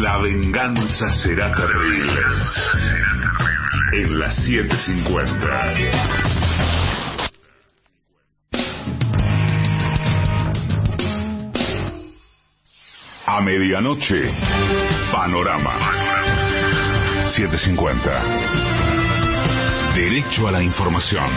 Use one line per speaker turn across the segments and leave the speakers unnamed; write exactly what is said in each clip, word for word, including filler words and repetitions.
La venganza será terrible. En las siete cincuenta. A medianoche, Panorama. siete cincuenta. Derecho a la información.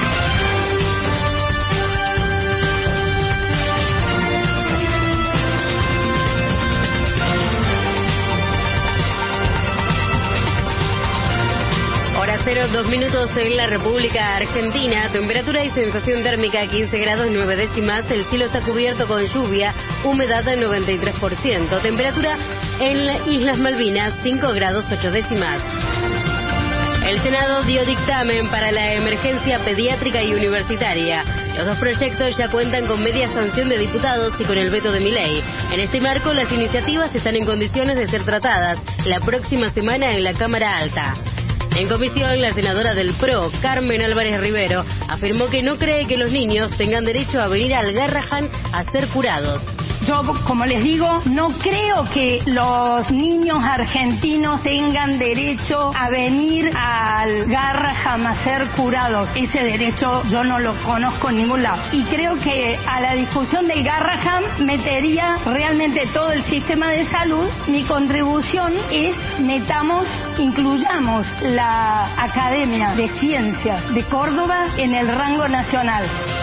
Hora cero, dos minutos en la República Argentina. Temperatura y sensación térmica quince grados nueve décimas. El cielo está cubierto con lluvia. Humedad del noventa y tres por ciento. Temperatura en las Islas Malvinas cinco grados ocho décimas. El Senado dio dictamen para la emergencia pediátrica y universitaria. Los dos proyectos ya cuentan con media sanción de diputados y con el veto de Milei. En este marco, las iniciativas están en condiciones de ser tratadas la próxima semana en la Cámara Alta. En comisión, la senadora del P R O, Carmen Álvarez Rivero, afirmó que no cree que los niños tengan derecho a venir al Garrahan a ser curados.
Yo, como les digo, no creo que los niños argentinos tengan derecho a venir al Garrahan a ser curados. Ese derecho yo no lo conozco en ningún lado. Y creo que a la discusión del Garrahan metería realmente todo el sistema de salud. Mi contribución es metamos, incluyamos la Academia de Ciencias de Córdoba en el rango nacional.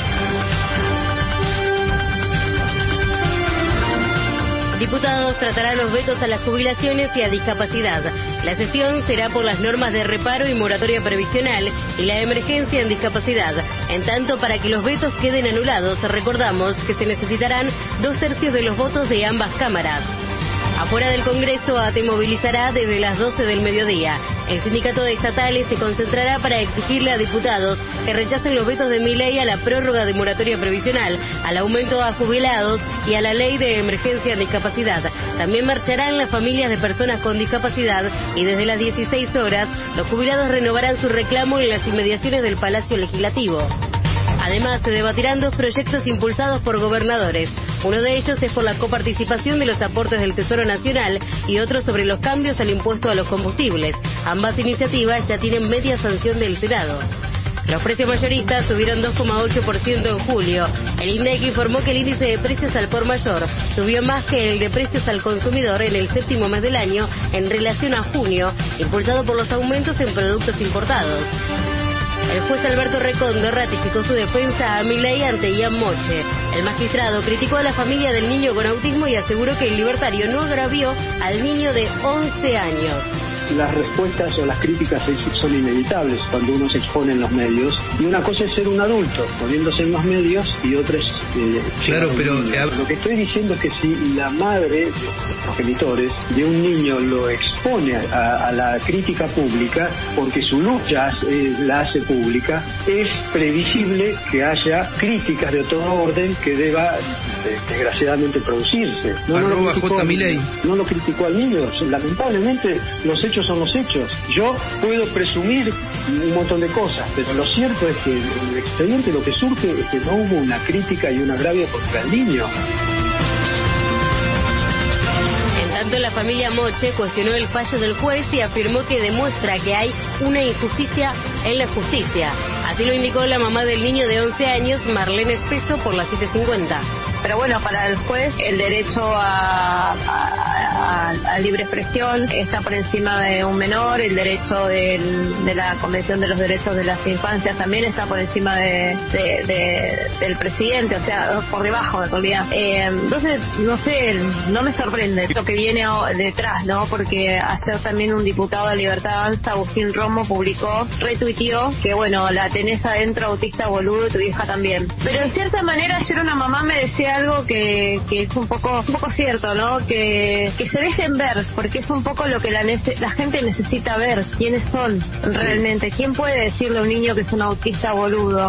Diputados tratarán los vetos a las jubilaciones y a discapacidad. La sesión será por las normas de reparo y moratoria previsional y la emergencia en discapacidad. En tanto, para que los vetos queden anulados, recordamos que se necesitarán dos tercios de los votos de ambas cámaras. Afuera del Congreso, A T E movilizará desde las doce del mediodía. El sindicato de estatales se concentrará para exigirle a diputados que rechacen los vetos de Milei a la prórroga de moratoria previsional, al aumento a jubilados y a la ley de emergencia en discapacidad. También marcharán las familias de personas con discapacidad y desde las dieciséis horas los jubilados renovarán su reclamo en las inmediaciones del Palacio Legislativo. Además, se debatirán dos proyectos impulsados por gobernadores. Uno de ellos es por la coparticipación de los aportes del Tesoro Nacional y otro sobre los cambios al impuesto a los combustibles. Ambas iniciativas ya tienen media sanción del Senado. Los precios mayoristas subieron dos coma ocho por ciento en julio. El INDEC informó que el índice de precios al por mayor subió más que el de precios al consumidor en el séptimo mes del año en relación a junio, impulsado por los aumentos en productos importados. El juez Alberto Recondo ratificó su defensa a Milei ante Ian Moche. El magistrado criticó a la familia del niño con autismo y aseguró que el libertario no agravió al niño de once años.
Las respuestas o las críticas son inevitables cuando uno se expone en los medios, y una cosa es ser un adulto poniéndose en los medios y otra es eh,
claro, pero
eh, lo que estoy diciendo es que si la madre de los progenitores de un niño lo expone a, a la crítica pública porque su lucha eh, la hace pública, es previsible que haya críticas de todo orden que deba eh, desgraciadamente producirse. No, no, lo criticó, no lo criticó al niño, lamentablemente los hechos son los hechos. Yo puedo presumir un montón de cosas, pero lo cierto es que en el expediente lo que surge es que no hubo una crítica y un agravio contra el niño.
En tanto, la familia Moche cuestionó el fallo del juez y afirmó que demuestra que hay una injusticia en la justicia. Así lo indicó la mamá del niño de once años, Marlene Espeso, por las siete cincuenta.
Pero bueno, para el juez el derecho a, a, a libre expresión está por encima de un menor, el derecho del, de la Convención de los Derechos de las Infancias también está por encima de, de, de, del presidente, o sea, por debajo en realidad. Eh, entonces, no sé, no me sorprende lo que viene detrás, ¿no? Porque ayer también un diputado de Libertad Avanza, Agustín Romo, publicó, retuiteó que bueno, la tenés adentro, autista boludo, tu vieja también. Pero de cierta manera ayer una mamá me decía algo que, que es un poco un poco cierto, ¿no? Que, que se dejen ver, porque es un poco lo que la, nece- la gente necesita ver, quiénes son realmente. ¿Quién puede decirle a un niño que es un autista boludo?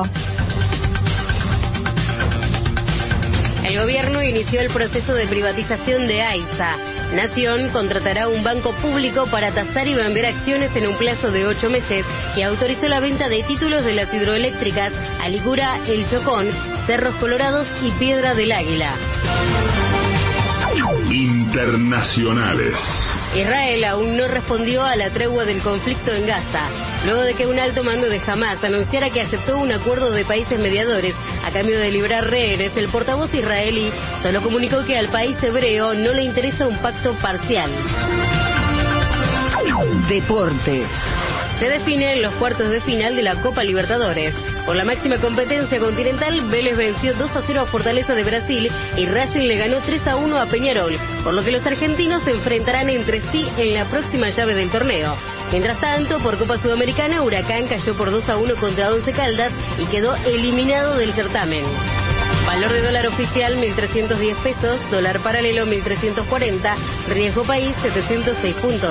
El gobierno inició el proceso de privatización de AISA. Nación contratará un banco público para tasar y vender acciones en un plazo de ocho meses y autorizó la venta de títulos de las hidroeléctricas Alicura, El Chocón, Cerros Colorados y Piedra del Águila.
internacionales.
Israel aún no respondió a la tregua del conflicto en Gaza, luego de que un alto mando de Hamas anunciara que aceptó un acuerdo de países mediadores a cambio de librar rehenes. El portavoz israelí solo comunicó que al país hebreo no le interesa un pacto parcial.
Deportes.
Se definen los cuartos de final de la Copa Libertadores. Por la máxima competencia continental, Vélez venció dos a cero a Fortaleza de Brasil y Racing le ganó tres a uno a Peñarol, por lo que los argentinos se enfrentarán entre sí en la próxima llave del torneo. Mientras tanto, por Copa Sudamericana, Huracán cayó por dos a uno contra Once Caldas y quedó eliminado del certamen. Valor de dólar oficial mil trescientos diez pesos, dólar paralelo mil trescientos cuarenta, riesgo país setecientos seis puntos.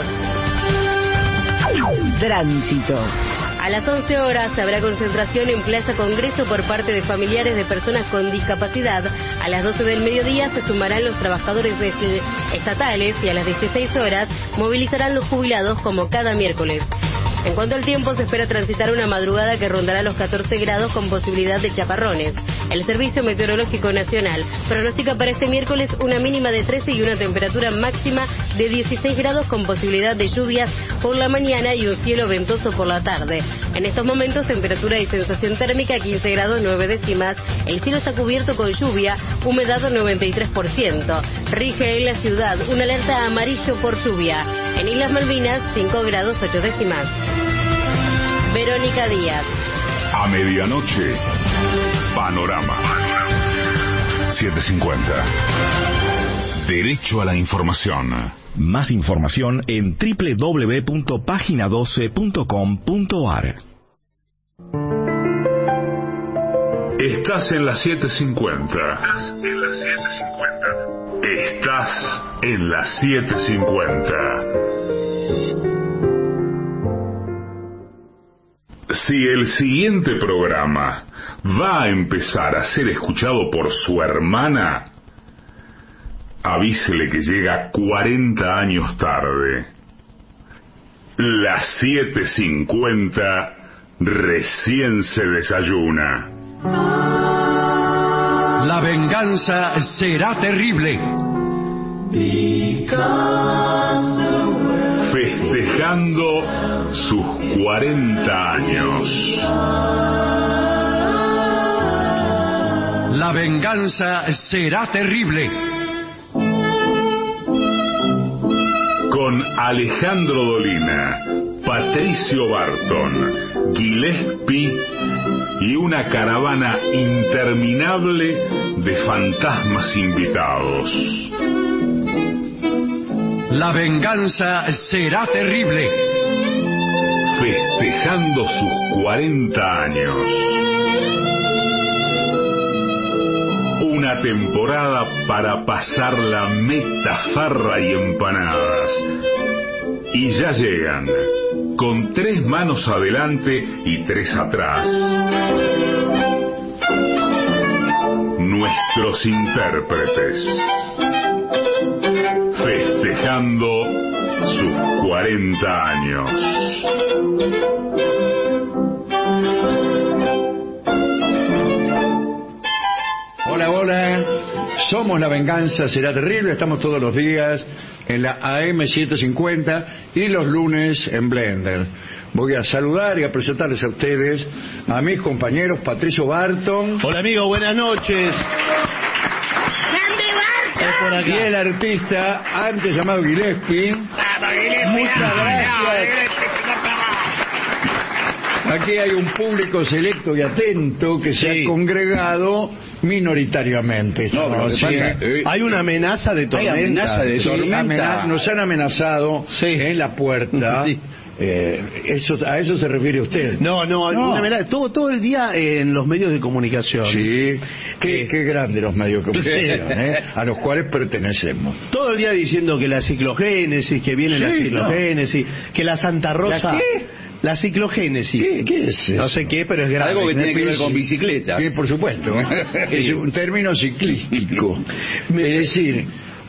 Tránsito.
A las once horas habrá concentración en Plaza Congreso por parte de familiares de personas con discapacidad. A las doce del mediodía se sumarán los trabajadores estatales y a las dieciséis horas movilizarán los jubilados como cada miércoles. En cuanto al tiempo, se espera transitar una madrugada que rondará los catorce grados con posibilidad de chaparrones. El Servicio Meteorológico Nacional pronostica para este miércoles una mínima de trece y una temperatura máxima de dieciséis grados con posibilidad de lluvias por la mañana y un cielo ventoso por la tarde. En estos momentos, temperatura y sensación térmica quince grados nueve décimas. El cielo está cubierto con lluvia, humedad noventa y tres por ciento. Rige en la ciudad una alerta amarillo por lluvia. En Islas Malvinas, cinco grados ocho décimas. Verónica Díaz.
A medianoche, Panorama. setecientos cincuenta. Derecho a la información.
Más información en doble u doble u doble u punto página doce punto com punto a r.
Estás en la setecientos cincuenta. Estás en la setecientos cincuenta. Si el siguiente programa va a empezar a ser escuchado por su hermana, avísele que llega cuarenta años tarde. La setecientos cincuenta recién se desayuna.
La venganza será terrible.
Festejando sus cuarenta años.
La venganza será terrible.
Con Alejandro Dolina, Patricio Barton, Gillespie y una caravana interminable de fantasmas invitados.
La venganza será terrible.
Festejando sus cuarenta años. Una temporada para pasar la metafarra y empanadas. Y ya llegan, con tres manos adelante y tres atrás, nuestros intérpretes. Festejando sus cuarenta años.
Hola, hola. Somos La Venganza Será Terrible. Estamos todos los días en la A M setecientos cincuenta y los lunes en Blender. Voy a saludar y a presentarles a ustedes a mis compañeros Patricio Barton.
Hola, amigo, buenas noches.
Por aquí el artista antes llamado Gillespie. Muchas gracias. Aquí hay un público selecto y atento que se sí. ha congregado minoritariamente.
No, no, sí, pasa, eh, hay una amenaza de tormenta. Hay amenaza de
sí,
tormenta.
Amenaz, nos han amenazado sí. en la puerta. Sí. Eh, eso, ¿A eso se refiere usted?
No, no, no. Una amenaza, todo, todo el día en los medios de comunicación.
Sí, qué, eh, qué grandes los medios de comunicación, ¿eh? A los cuales pertenecemos.
Todo el día diciendo que la ciclogénesis, que viene sí, la ciclogénesis, no. que la Santa Rosa...
¿La qué?
La ciclogénesis.
¿Qué, qué es eso?
No sé qué, pero es grave.
Algo que tiene que ver con bicicletas.
Sí, por supuesto. Es un término ciclístico. Es decir,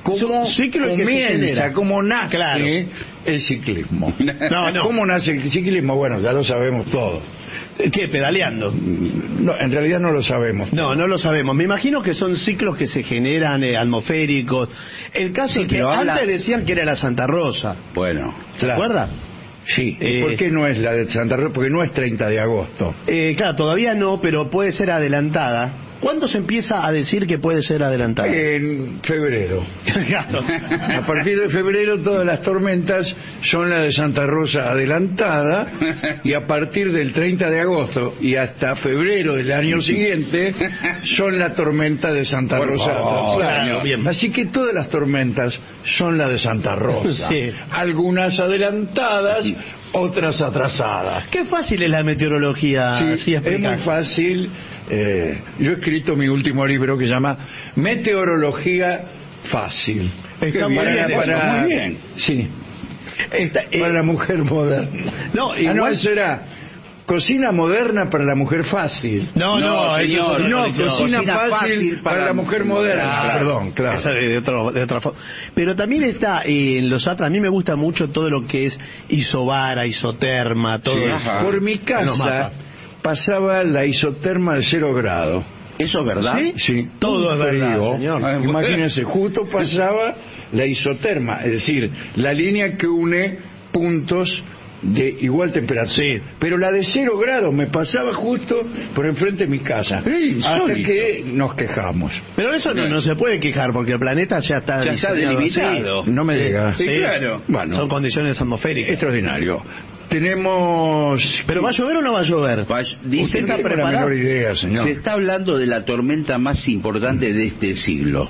cómo comienza, cómo nace claro. el ciclismo.
No, no.
¿Cómo nace el ciclismo? Bueno, ya lo sabemos todo.
¿Qué? ¿Pedaleando?
No, en realidad no lo sabemos.
No, no lo sabemos. Me imagino que son ciclos que se generan eh, atmosféricos. El caso sí, es que antes habla... decían que era la Santa Rosa.
Bueno,
¿te claro. acuerdas?
Sí. Eh, ¿Por qué no es la de Santa Rosa? Porque no es treinta de agosto.
Eh, claro, todavía no, pero puede ser adelantada. ¿Cuándo se empieza a decir que puede ser adelantada?
En febrero. Claro. A partir de febrero todas las tormentas son la de Santa Rosa adelantada, y a partir del treinta de agosto y hasta febrero del año siguiente son la tormenta de Santa Por Rosa.
Oh, claro, bien.
Así que todas las tormentas son la de Santa Rosa.
Sí.
Algunas adelantadas, otras atrasadas.
Qué fácil es la meteorología.
Sí, sí, es muy fácil. Eh, yo he escrito mi último libro que se llama Meteorología Fácil.
Está muy bien,
para,
muy bien.
Sí. Está, eh, para la mujer moderna.
No, igual...
ah, no, eso era Cocina moderna para la mujer fácil.
No, no,
no, señor,
eso
no,
cocina,
cocina fácil, fácil para, para la mujer moderna.
Claro,
perdón, claro.
Esa de, de, otro, de otra forma. Pero también está eh, en los atras, a mí me gusta mucho todo lo que es isobara, isoterma, todo
sí,
eso.
Por mi casa pasaba la isoterma de cero grado.
¿Eso es verdad?
Sí, sí.
Todo es verdad,
frío,
señor.
Imagínense, justo pasaba la isoterma, es decir, la línea que une puntos de igual temperatura.
Sí.
Pero la de cero grados me pasaba justo por enfrente de mi casa.
Sí,
hasta
sorry.
que nos quejamos.
Pero eso no, no se puede quejar porque el planeta ya está,
ya está delimitado.
Sí. No me digas.
Sí,
sí, claro.
Bueno, son condiciones atmosféricas.
Extraordinario. Tenemos...
¿Pero va a llover o no va a llover?
Va, dice,
¿Usted está preparado?
La menor idea, señor.
Se está hablando de la tormenta más importante de este siglo.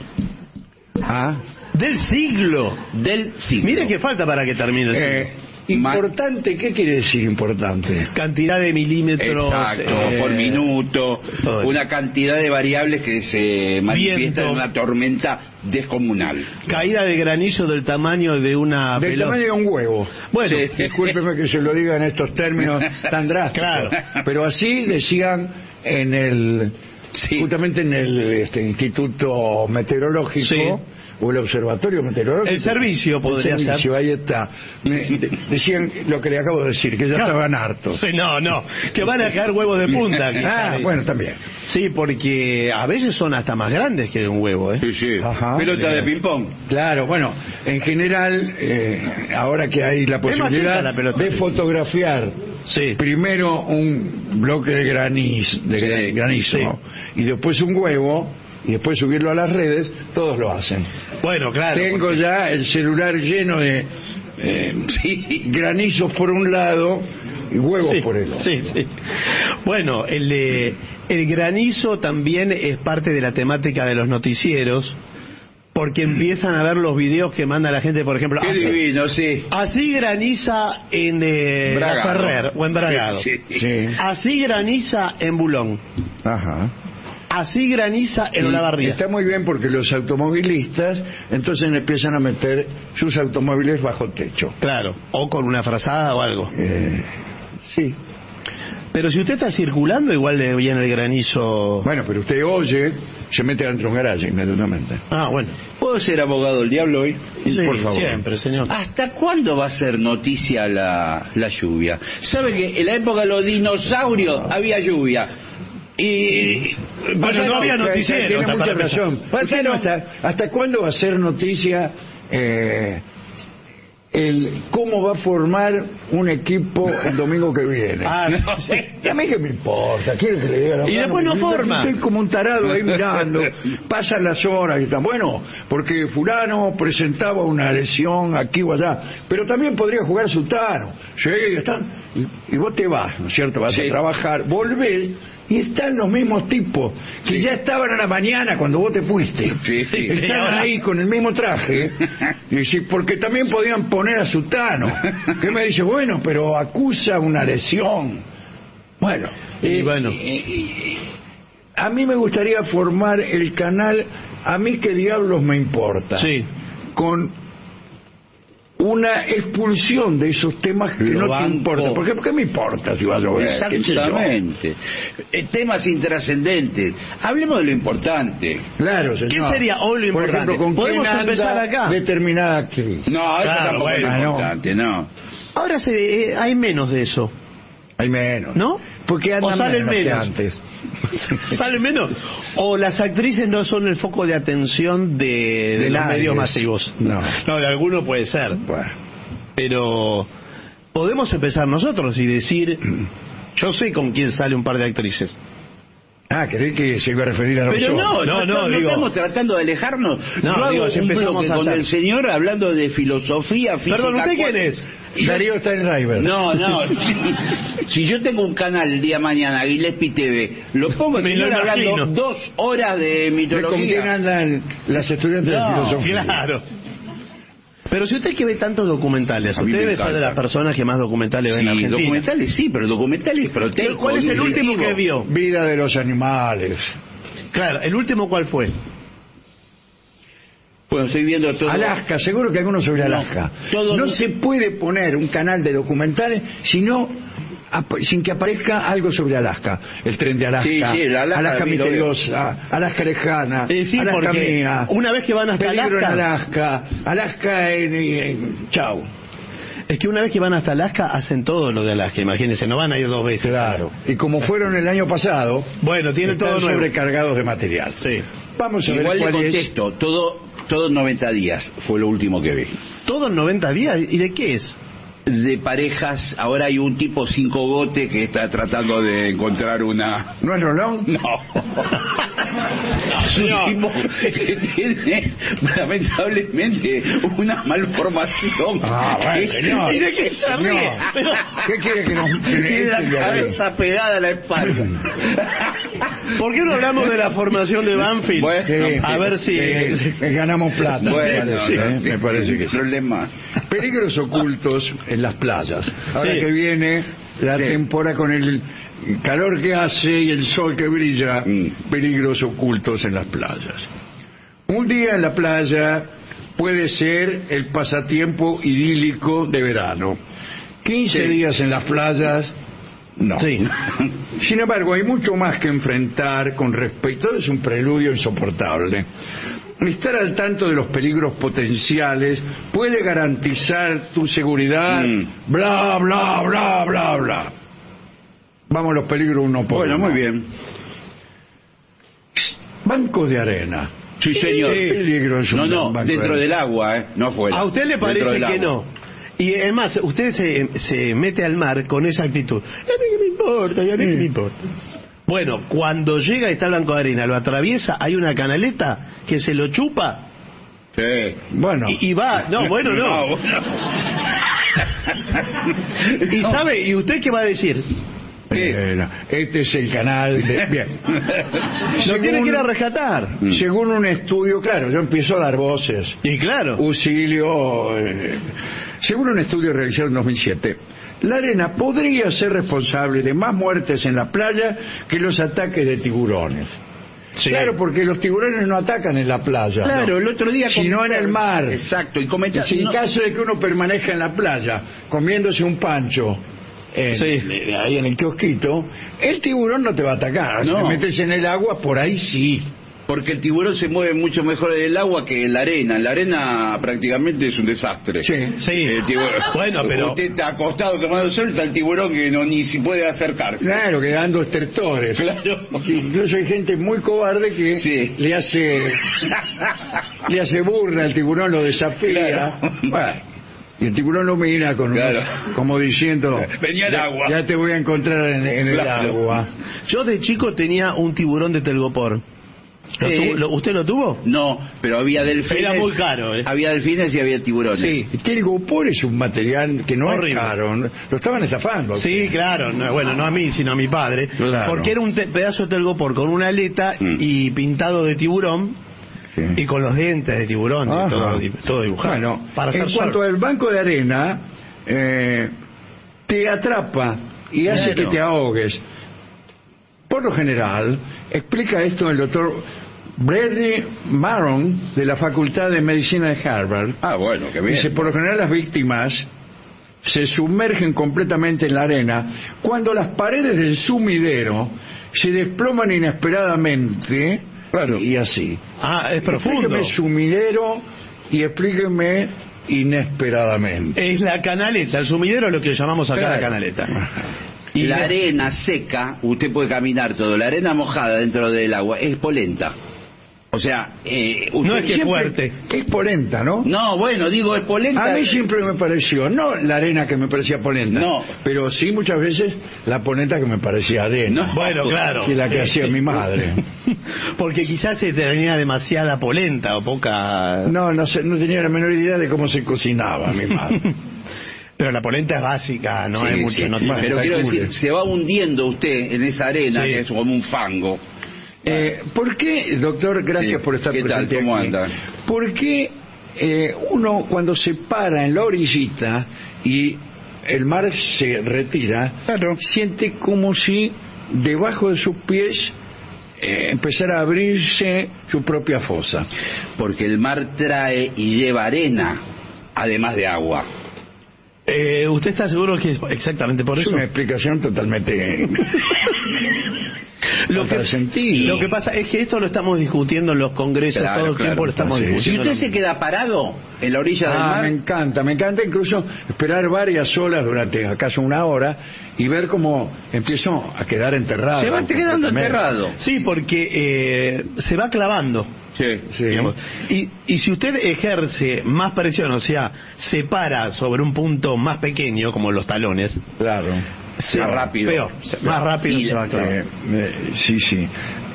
Ah, del siglo.
Del siglo.
Mire que falta para que termine el siglo.
Eh, Importante, ¿qué quiere decir importante?
Cantidad de milímetros.
Exacto,
eh,
por minuto. Una cantidad de variables que se manifiesta en una tormenta descomunal.
Caída de granizo del tamaño de una
Del
pelota.
tamaño de un huevo.
Bueno,
sí, discúlpeme que se lo diga en estos términos tan drásticos.
Claro.
Pero así decían en el... Sí. Justamente en el este, Instituto Meteorológico, sí, o el Observatorio Meteorológico.
El servicio podría
el servicio,
ser.
Ahí está. Me, de, decían lo que le acabo de decir, que ya claro. estaban hartos.
Sí, no, no, que van a caer huevos de punta.
Ah, bueno, también.
Sí, porque a veces son hasta más grandes que un huevo, ¿eh?
Sí, sí.
Ajá.
Pelota de ping-pong.
Claro, bueno, en general, eh, ahora que hay la posibilidad la de fotografiar
sí.
primero un bloque de granizo, de sí. granizo sí. y después un huevo, y después subirlo a las redes, todos lo hacen.
Bueno, claro.
Tengo porque... ya el celular lleno de eh, sí, granizos por un lado y huevos
sí,
por el otro.
Sí, sí. Bueno, el, eh, el granizo también es parte de la temática de los noticieros, porque empiezan a ver los videos que manda la gente, por ejemplo.
Qué
así,
divino, sí.
Así graniza en eh, La Ferrer o en Bragado.
Sí, sí, sí.
Así graniza en Bulón.
Ajá.
Así graniza en Olavarría.
Está muy bien porque los automovilistas entonces empiezan a meter sus automóviles bajo techo.
Claro, o con una frazada o algo.
Eh, sí.
Pero si usted está circulando, igual le viene el granizo.
Bueno, pero usted oye, se mete dentro de un garaje inmediatamente.
Ah, bueno.
¿Puedo ser abogado del diablo hoy?
Sí,
por favor.
Siempre, señor.
¿Hasta cuándo va a ser noticia la, la lluvia? ¿Sabe que en la época de los dinosaurios había lluvia? Y
bueno, no había noticiero.
Tiene mucha razón. Bueno, ¿hasta, ¿Hasta cuándo va a ser noticia eh, el cómo va a formar un equipo el domingo que viene?
Ah, no, sí.
A mí que me importa, quiero que le diga la
y después no forma.
Estoy como un tarado ahí mirando, pasan las horas y están, bueno, porque fulano presentaba una lesión aquí o allá, pero también podría jugar Sutano. Sí, están, y, y vos te vas, ¿no es cierto? Vas sí. a trabajar, volvés, y están los mismos tipos que sí. ya estaban a la mañana cuando vos te fuiste.
Sí, sí.
Estaban
sí,
ahí con el mismo traje. Y sí, porque también podían poner a Sutano. Que me dice, bueno, pero acusa una lesión. Bueno,
y
eh,
bueno.
Eh, a mí me gustaría formar el canal A mí qué diablos me importa.
Sí.
Con una expulsión de esos temas que
Lo
no
banco.
te importan. ¿Por qué? ¿Por qué me importa si va a llover?
Exactamente. Eh, Temas intrascendentes. Hablemos de lo importante.
Claro, señor.
¿Qué sería hoy lo
Por
importante?
ejemplo, ¿con
Podemos
quién anda
empezar acá.
determinada actriz?
No, eso
Claro,
tampoco
bueno,
es
no.
importante, no.
Ahora se, eh, hay menos de eso.
Hay menos.
¿No?
Porque andan
O salen
menos, que
menos.
antes.
¿Sale menos? ¿O las actrices no son el foco de atención de, de,
De
los
nadie.
medios masivos?
No.
No, de alguno puede ser.
Bueno.
Pero podemos empezar nosotros y decir, yo sé con quién sale un par de actrices.
Ah, ¿creí que se iba a referir a
Pero
nosotros?
no,
No,
no,
no,
no
digo-
estamos tratando de alejarnos.
No,
Yo hago
digo, si
un
empezamos
bloque
a
con
hacer-
el señor hablando de filosofía, física.
Perdón, ¿usted quién
cuántica.
es?
Darío Steinreiber.
No, no. Si, si yo tengo un canal el día de mañana, Gillespie T V, lo pongo el
Me lo
señor hablando
imagino.
dos horas de
¿De ¿Con quién
mitología.
andan las estudiantes de
No,
filosofía?
Claro. Pero si usted que ve tantos documentales,
A mí
usted
me
debe ser de
encanta.
las personas que más documentales ven en
Sí,
Argentina.
documentales sí, pero documentales proteicos.
¿Cuál es el último
nutritivos.
que vio?
Vida de los animales.
Claro, ¿el último cuál fue?
Bueno, estoy viendo todo.
Alaska, seguro que alguno sobre
No,
Alaska.
todo
no
no-
se puede poner un canal de documentales sino ap- sin que aparezca algo sobre Alaska. El tren de Alaska,
Sí, sí, el Alaska,
Alaska
sí, lo veo.
misteriosa, Alaska lejana,
Eh, sí,
Alaska
porque
mía,
una vez que van hasta
peligro
Alaska-
en Alaska, Alaska en, en- chau.
Es que una vez que van hasta Alaska, hacen todo lo de Alaska, imagínense, no van a ir dos veces.
Claro. Y como fueron el año pasado,
Bueno, tiene
están
todo nuevo.
sobrecargados de material.
Sí.
Vamos a
Igual
ver
le
cuál es.
contesto, todo, todo en noventa días fue lo último que vi.
¿Todo en noventa días? ¿Y de qué es?
De parejas, ahora hay un tipo sin cogote que está tratando de encontrar una...
¿No es Rolón?
No. Es un
No.
tipo que tiene lamentablemente una malformación.
Ah, bueno, señor.
¿Y de qué se
Señor,
ríe?
¿qué quiere que nos- que
Tiene la
este le haga?
cabeza pegada a la espalda.
¿Por qué no hablamos de la formación de Banfield?
Bueno,
Sí,
a ver si...
eh, eh, ganamos plata.
Bueno,
me parece,
no,
¿eh?
no,
Me parece
no
que
hay
sí.
problema.
Peligros ocultos en las playas. Ahora
Sí.
que viene la
Sí.
temporada con el calor que hace y el sol que brilla,
Mm.
peligros ocultos en las playas. Un día en la playa puede ser el pasatiempo idílico de verano. quince
Sí.
días en las playas, no.
Sí.
Sin embargo, hay mucho más que enfrentar con respecto, es un preludio insoportable. Estar al tanto de los peligros potenciales puede garantizar tu seguridad,
Mm.
bla, bla, bla, bla, bla. Vamos a los peligros uno por
Bueno,
uno.
muy bien.
Bancos de arena.
Sí, señor.
¿Qué peligro es un
No, no,
banco de
dentro
arena?
del agua, ¿eh? No fuera.
¿A usted le
Dentro
parece
del
que
agua.
no? Y además, usted se, se mete al mar con esa actitud. ¿Y a mí qué me importa? ¿Y a mí qué me importa? Bueno, cuando llega y está el banco de arena, lo atraviesa, hay una canaleta que se lo chupa
Sí.
Bueno,
y, y va... No, bueno, no.
bueno.
Y sabe, ¿y usted qué va a decir?
eh, no, este es el canal de... Bien.
Lo tiene que ir a rescatar.
Mm.
Según un estudio, claro, yo empiezo a dar voces.
Y claro.
Auxilio. eh, según un estudio realizado en dos mil siete, la arena podría ser responsable de más muertes en la playa que los ataques de tiburones.
Sí.
Claro, porque los tiburones no atacan en la playa.
Claro,
no.
el otro día...
Sino en el mar.
Exacto, y comenta...
Si en
no-
caso de que uno permanezca en la playa comiéndose un pancho en-
Sí.
eh, ahí en el kiosquito, el tiburón no te va a atacar. Si
No.
te metes en el agua, por ahí sí.
Porque el tiburón se mueve mucho mejor en el agua que en la arena. En la arena prácticamente es un desastre.
Sí.
Sí.
El tiburón.
Bueno, pero...
Usted está acostado tomando sol, está el tiburón que no ni si puede acercarse.
Claro, que dando estertores.
Claro.
Incluso hay gente muy cobarde que
Sí.
le hace le hace burla al tiburón, lo desafía.
Claro.
Bueno, y el tiburón lo mira con
Claro.
unos- como diciendo,
Venía al
ya,
agua.
ya te voy a encontrar en, en el
Claro.
agua.
Yo de chico tenía un tiburón de telgopor. ¿Lo
Sí.
tuvo- lo- ¿Usted lo tuvo?
No, pero había delfines.
Era muy caro, ¿eh?
Había delfines y había tiburones.
Sí.
Es que el gopor es un material que no
Horrible.
es caro. ¿no? Lo estaban estafando.
Sí, claro. No, bueno, no a mí, sino a mi padre.
Claro.
Porque era un te- pedazo de telgopor con una aleta
Mm.
y pintado de tiburón
Sí.
y con los dientes de tiburón y
Ajá.
todo, di- todo dibujado.
Bueno,
para
en
hacer
cuanto
surf.
al banco de arena, eh, te atrapa y hace
Claro.
que te ahogues. Por lo general, explica esto el doctor Bradley Maron, de la Facultad de Medicina de Harvard.
Ah, bueno, qué bien.
Dice, por lo general las víctimas se sumergen completamente en la arena cuando las paredes del sumidero se desploman inesperadamente.
Claro.
Y así.
Ah, es profundo.
Explíqueme sumidero y explíqueme inesperadamente.
Es la canaleta, el sumidero es lo que llamamos acá
Claro.
la canaleta.
Y la arena seca, usted puede caminar todo. La arena mojada dentro del agua es polenta. O sea, eh, usted
No es que es
siempre-
fuerte.
Es polenta, ¿no?
No, bueno, digo, es polenta.
A mí siempre me pareció, no la arena que me parecía polenta,
No.
pero sí muchas veces la polenta que me parecía arena.
No.
Bueno, claro.
Que la que hacía mi madre.
Porque quizás se tenía demasiada polenta o poca...
No, no sé, no tenía la menor idea de cómo se cocinaba mi madre.
Pero la polenta es básica, no
Sí,
hay mucho...
sí.
no tiene-
Pero quiero
calcule.
decir, se va hundiendo usted en esa arena,
Sí.
que es como un fango.
Eh, ¿Por qué, doctor, gracias
Sí.
por estar
¿Qué tal?
presente
¿Cómo
aquí?
anda?
¿Por qué eh, uno cuando se para en la orillita y el mar se retira, siente como si debajo de sus pies eh, empezara a abrirse su propia fosa?
Porque el mar trae y lleva arena, además de agua.
Eh, ¿Usted está seguro que es exactamente por
Es
eso?
una explicación totalmente...
Lo que,
sentido.
lo que pasa es que esto lo estamos discutiendo en los congresos,
Claro,
todo el
claro.
tiempo lo estamos
Sí.
Si
discutiendo.
usted se queda parado en la orilla del
Ah,
mar,
me encanta, me encanta incluso esperar varias horas durante acaso una hora y ver cómo empiezo a quedar enterrado.
se va quedando
completamente.
enterrado.
Sí, porque eh, se va clavando.
Sí.
Sí.
Digamos. Y, y si usted ejerce más presión, o sea, se para sobre un punto más pequeño, como los talones,
Claro.
se
Más
va
rápido.
peor, se- más rápido
Y
se va a clavar.
Eh, eh, sí, sí.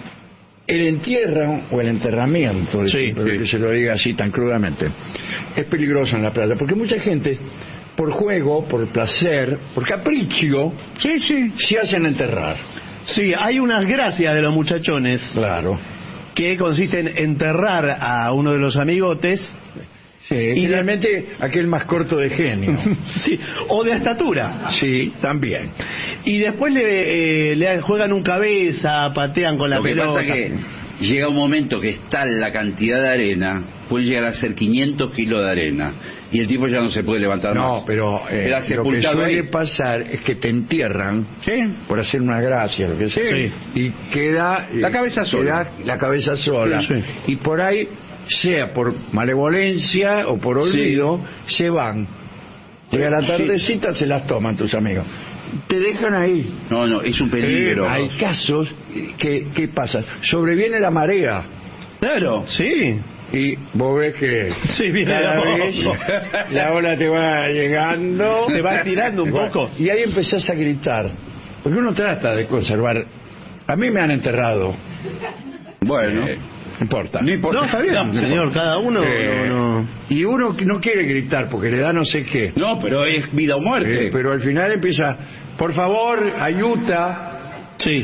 El entierro o el enterramiento,
Sí,
disculpe
sí.
que se lo diga así tan crudamente, es peligroso en la playa, porque mucha gente, por juego, por placer, por capricho,
Sí, sí.
se hacen enterrar.
Sí, hay unas gracias de los muchachones
Claro.
que consisten en enterrar a uno de los amigotes,
Sí, y realmente aquel más corto de genio.
sí, o de estatura.
Sí, también.
Y después le, eh, le juegan un cabeza, patean con la
Lo que
pelota.
pasa que llega un momento que está la cantidad de arena, puede llegar a ser quinientos kilos de arena, y el tipo ya no se puede levantar más.
No, pero eh,
Queda
lo que
sepultado
suele
ahí.
pasar es que te entierran
Sí.
por hacer una gracia, lo que sea,
Sí.
y queda eh,
La cabeza sola.
queda la cabeza sola.
Sí, sí.
Y por ahí, sea por malevolencia o por olvido, se van. Y a la tardecita se las toman tus amigos. Te dejan ahí.
No, no, es un peligro.
Eh, hay casos que, ¿qué pasa? Sobreviene la marea.
Claro, sí.
Y vos ves que
Sí, viene
cada
la
vez
ola.
la ola te va llegando,
Se va tirando un
Bueno,
poco.
y ahí empezás a gritar, porque uno trata de conservar. A mí me han enterrado.
Bueno,
Eh, no importa.
no importa.
No, está bien, señor, cada uno
Eh,
no, no.
Y uno no quiere gritar porque le da no sé qué.
No, pero es vida o muerte.
Eh, pero al final empieza, por favor, ayuda,
Sí.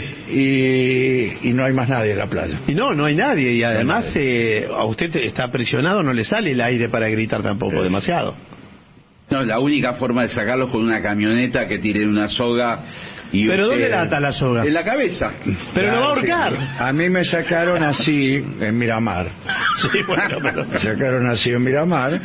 y, y no hay más nadie en la playa.
Y no, no hay nadie. Y además,
nadie.
eh, a usted está presionado, no le sale el aire para gritar tampoco, demasiado.
No, la única forma de sacarlo es con una camioneta que tire una soga y
¿Pero
usted-
dónde la ata la soga?
En la cabeza.
Pero lo va a ahorcar.
A mí me sacaron así en Miramar.
Sí, bueno, pero...
Me sacaron así en Miramar.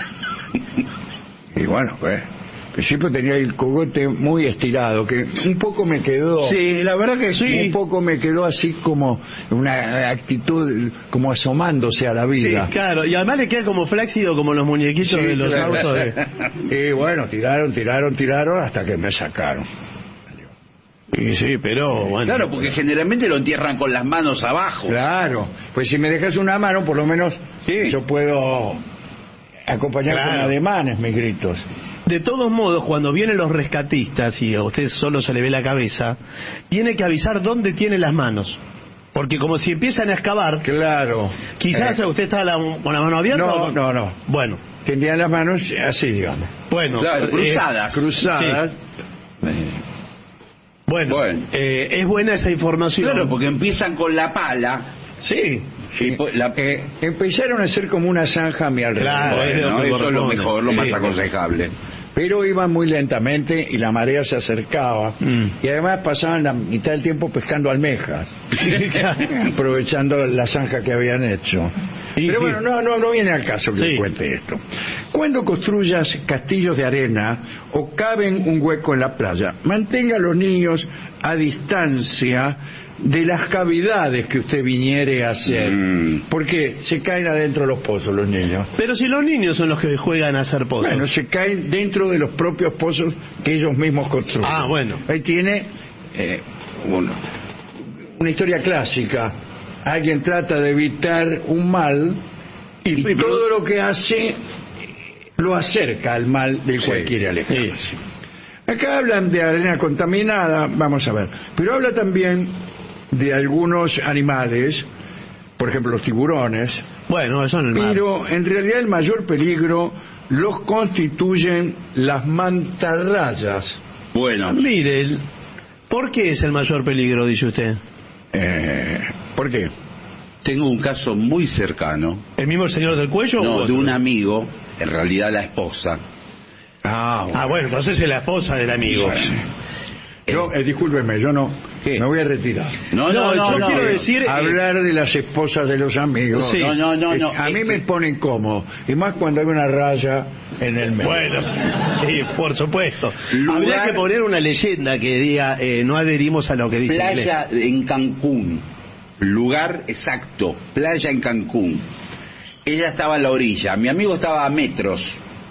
Y bueno, pues, al principio tenía el cogote muy estirado, que un poco me quedó.
Sí, la verdad que sí.
Un poco me quedó así como una actitud, como asomándose a la vida.
Sí, claro, y además le queda como flácido como los muñequitos
Sí,
de los
claro.
autos. De...
Y bueno, tiraron, tiraron, tiraron hasta que me sacaron.
Y sí, pero bueno.
Claro, porque generalmente lo entierran con las manos abajo.
Claro, pues si me dejas una mano, por lo menos
Sí.
yo puedo acompañar
Claro.
con ademanes mis gritos.
De todos modos, cuando vienen los rescatistas y a usted solo se le ve la cabeza, tiene que avisar dónde tiene las manos. Porque como si empiezan a excavar,
Claro.
quizás
Eh,
usted está la- con la mano abierta.
No,
o con-
no, no.
Bueno,
Tendrían las manos así, digamos.
bueno.
Claro,
eh,
cruzadas.
Cruzadas.
bueno,
Bueno.
eh, es buena esa información.
Claro, porque empiezan con la pala.
Sí.
Y po- la-
Eh, empezaron a ser como una zanja a mi alrededor.
Claro, es lo
Bueno,
que
eso es lo
corresponde.
mejor, lo más
Sí.
aconsejable.
pero iban muy lentamente y la marea se acercaba. Mm. Y además pasaban la mitad del tiempo pescando almejas, aprovechando la zanja que habían hecho. Pero bueno, no, no, no viene al caso que sí. le cuente esto. Cuando construyas castillos de arena o caven un hueco en la playa, mantenga a los niños a distancia de las cavidades que usted viniere a hacer, mm. porque se caen adentro de los pozos los niños.
Pero si los niños son los que juegan a hacer pozos.
Bueno, se caen dentro de los propios pozos que ellos mismos construyen.
Ah, bueno.
Ahí tiene eh, uno, una historia clásica. Alguien trata de evitar un mal y, y todo lo que hace lo acerca al mal del cual quiere alejarse. Sí. Acá hablan de arena contaminada, vamos a ver, pero habla también de algunos animales, por ejemplo los tiburones.
Bueno, eso en el mar.
Pero en realidad el mayor peligro los constituyen las mantarrayas.
Bueno,
mire, ¿por qué es el mayor peligro, dice usted?
Eh, ¿Por qué?
Tengo un caso muy cercano.
¿El mismo el señor del cuello?
No,
o
de un amigo, en realidad la esposa.
Ah, bueno, ah, bueno entonces es la esposa del amigo.
Sí. Yo, eh, discúlpeme, yo no, ¿Qué? me voy a retirar.
No, no, no,
yo
no,
quiero
no.
decir...
Hablar de las esposas de los amigos.
Sí. No, no, no, no.
A mí me pone incómodo, y más cuando hay una raya en el medio.
Bueno, sí, por supuesto. Lugar... Habría que poner una leyenda que diga, eh, no adherimos a lo que dice
Playa en Cancún. Lugar exacto, playa en Cancún. Ella estaba a la orilla, mi amigo estaba a metros.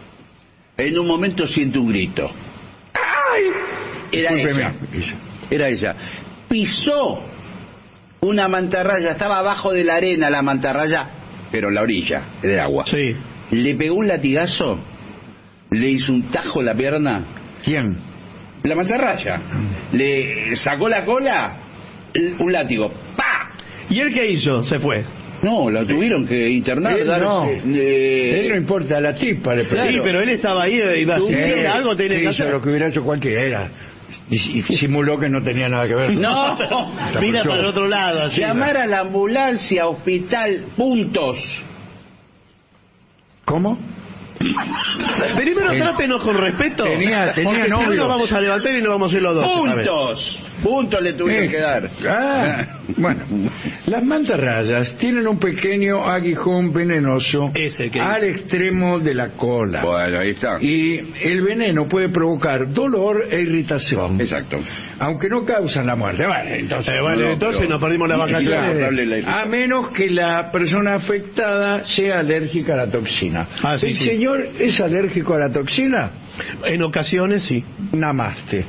En un momento siente un grito. ¡Ay! Era ella. Era ella. Pisó una mantarraya, estaba abajo de la arena la mantarraya, pero en la orilla del agua.
Sí.
Le pegó un latigazo, le hizo un tajo en la pierna.
¿Quién?
La mantarraya. Le sacó la cola, un látigo. ¡Pah!
¿Y él qué hizo? Se fue.
No, la tuvieron que internar.
Él
dar,
no.
Eh,
él no importa, la tipa le
claro. Sí, pero él estaba ahí, iba a hacer
eh,
algo, tenía que
hacer
hacer.
Lo que hubiera hecho cualquiera. Y, y simuló que no tenía nada que ver.
No,
mira para el otro lado. Así,
llamar a la ambulancia, hospital, puntos.
¿Cómo?
Primero trátenos con respeto.
Tenía, tenía
porque
novio.
Si no nos vamos a levantar y nos vamos a ir los dos.
Puntos. Puntos le tuvieron
eh,
que dar.
Ah, bueno, las mantarrayas tienen un pequeño aguijón venenoso
Ese que
al
es.
extremo de la cola.
Bueno, ahí está.
Y el veneno puede provocar dolor e irritación.
Exacto.
Aunque no causan la muerte. Vale, entonces,
eh, bueno,
no,
entonces
pero...
nos perdimos las vacaciones.
A menos que la persona afectada sea alérgica a la toxina.
Ah, sí,
¿El
sí.
señor es alérgico a la toxina?
En ocasiones sí.
Namaste.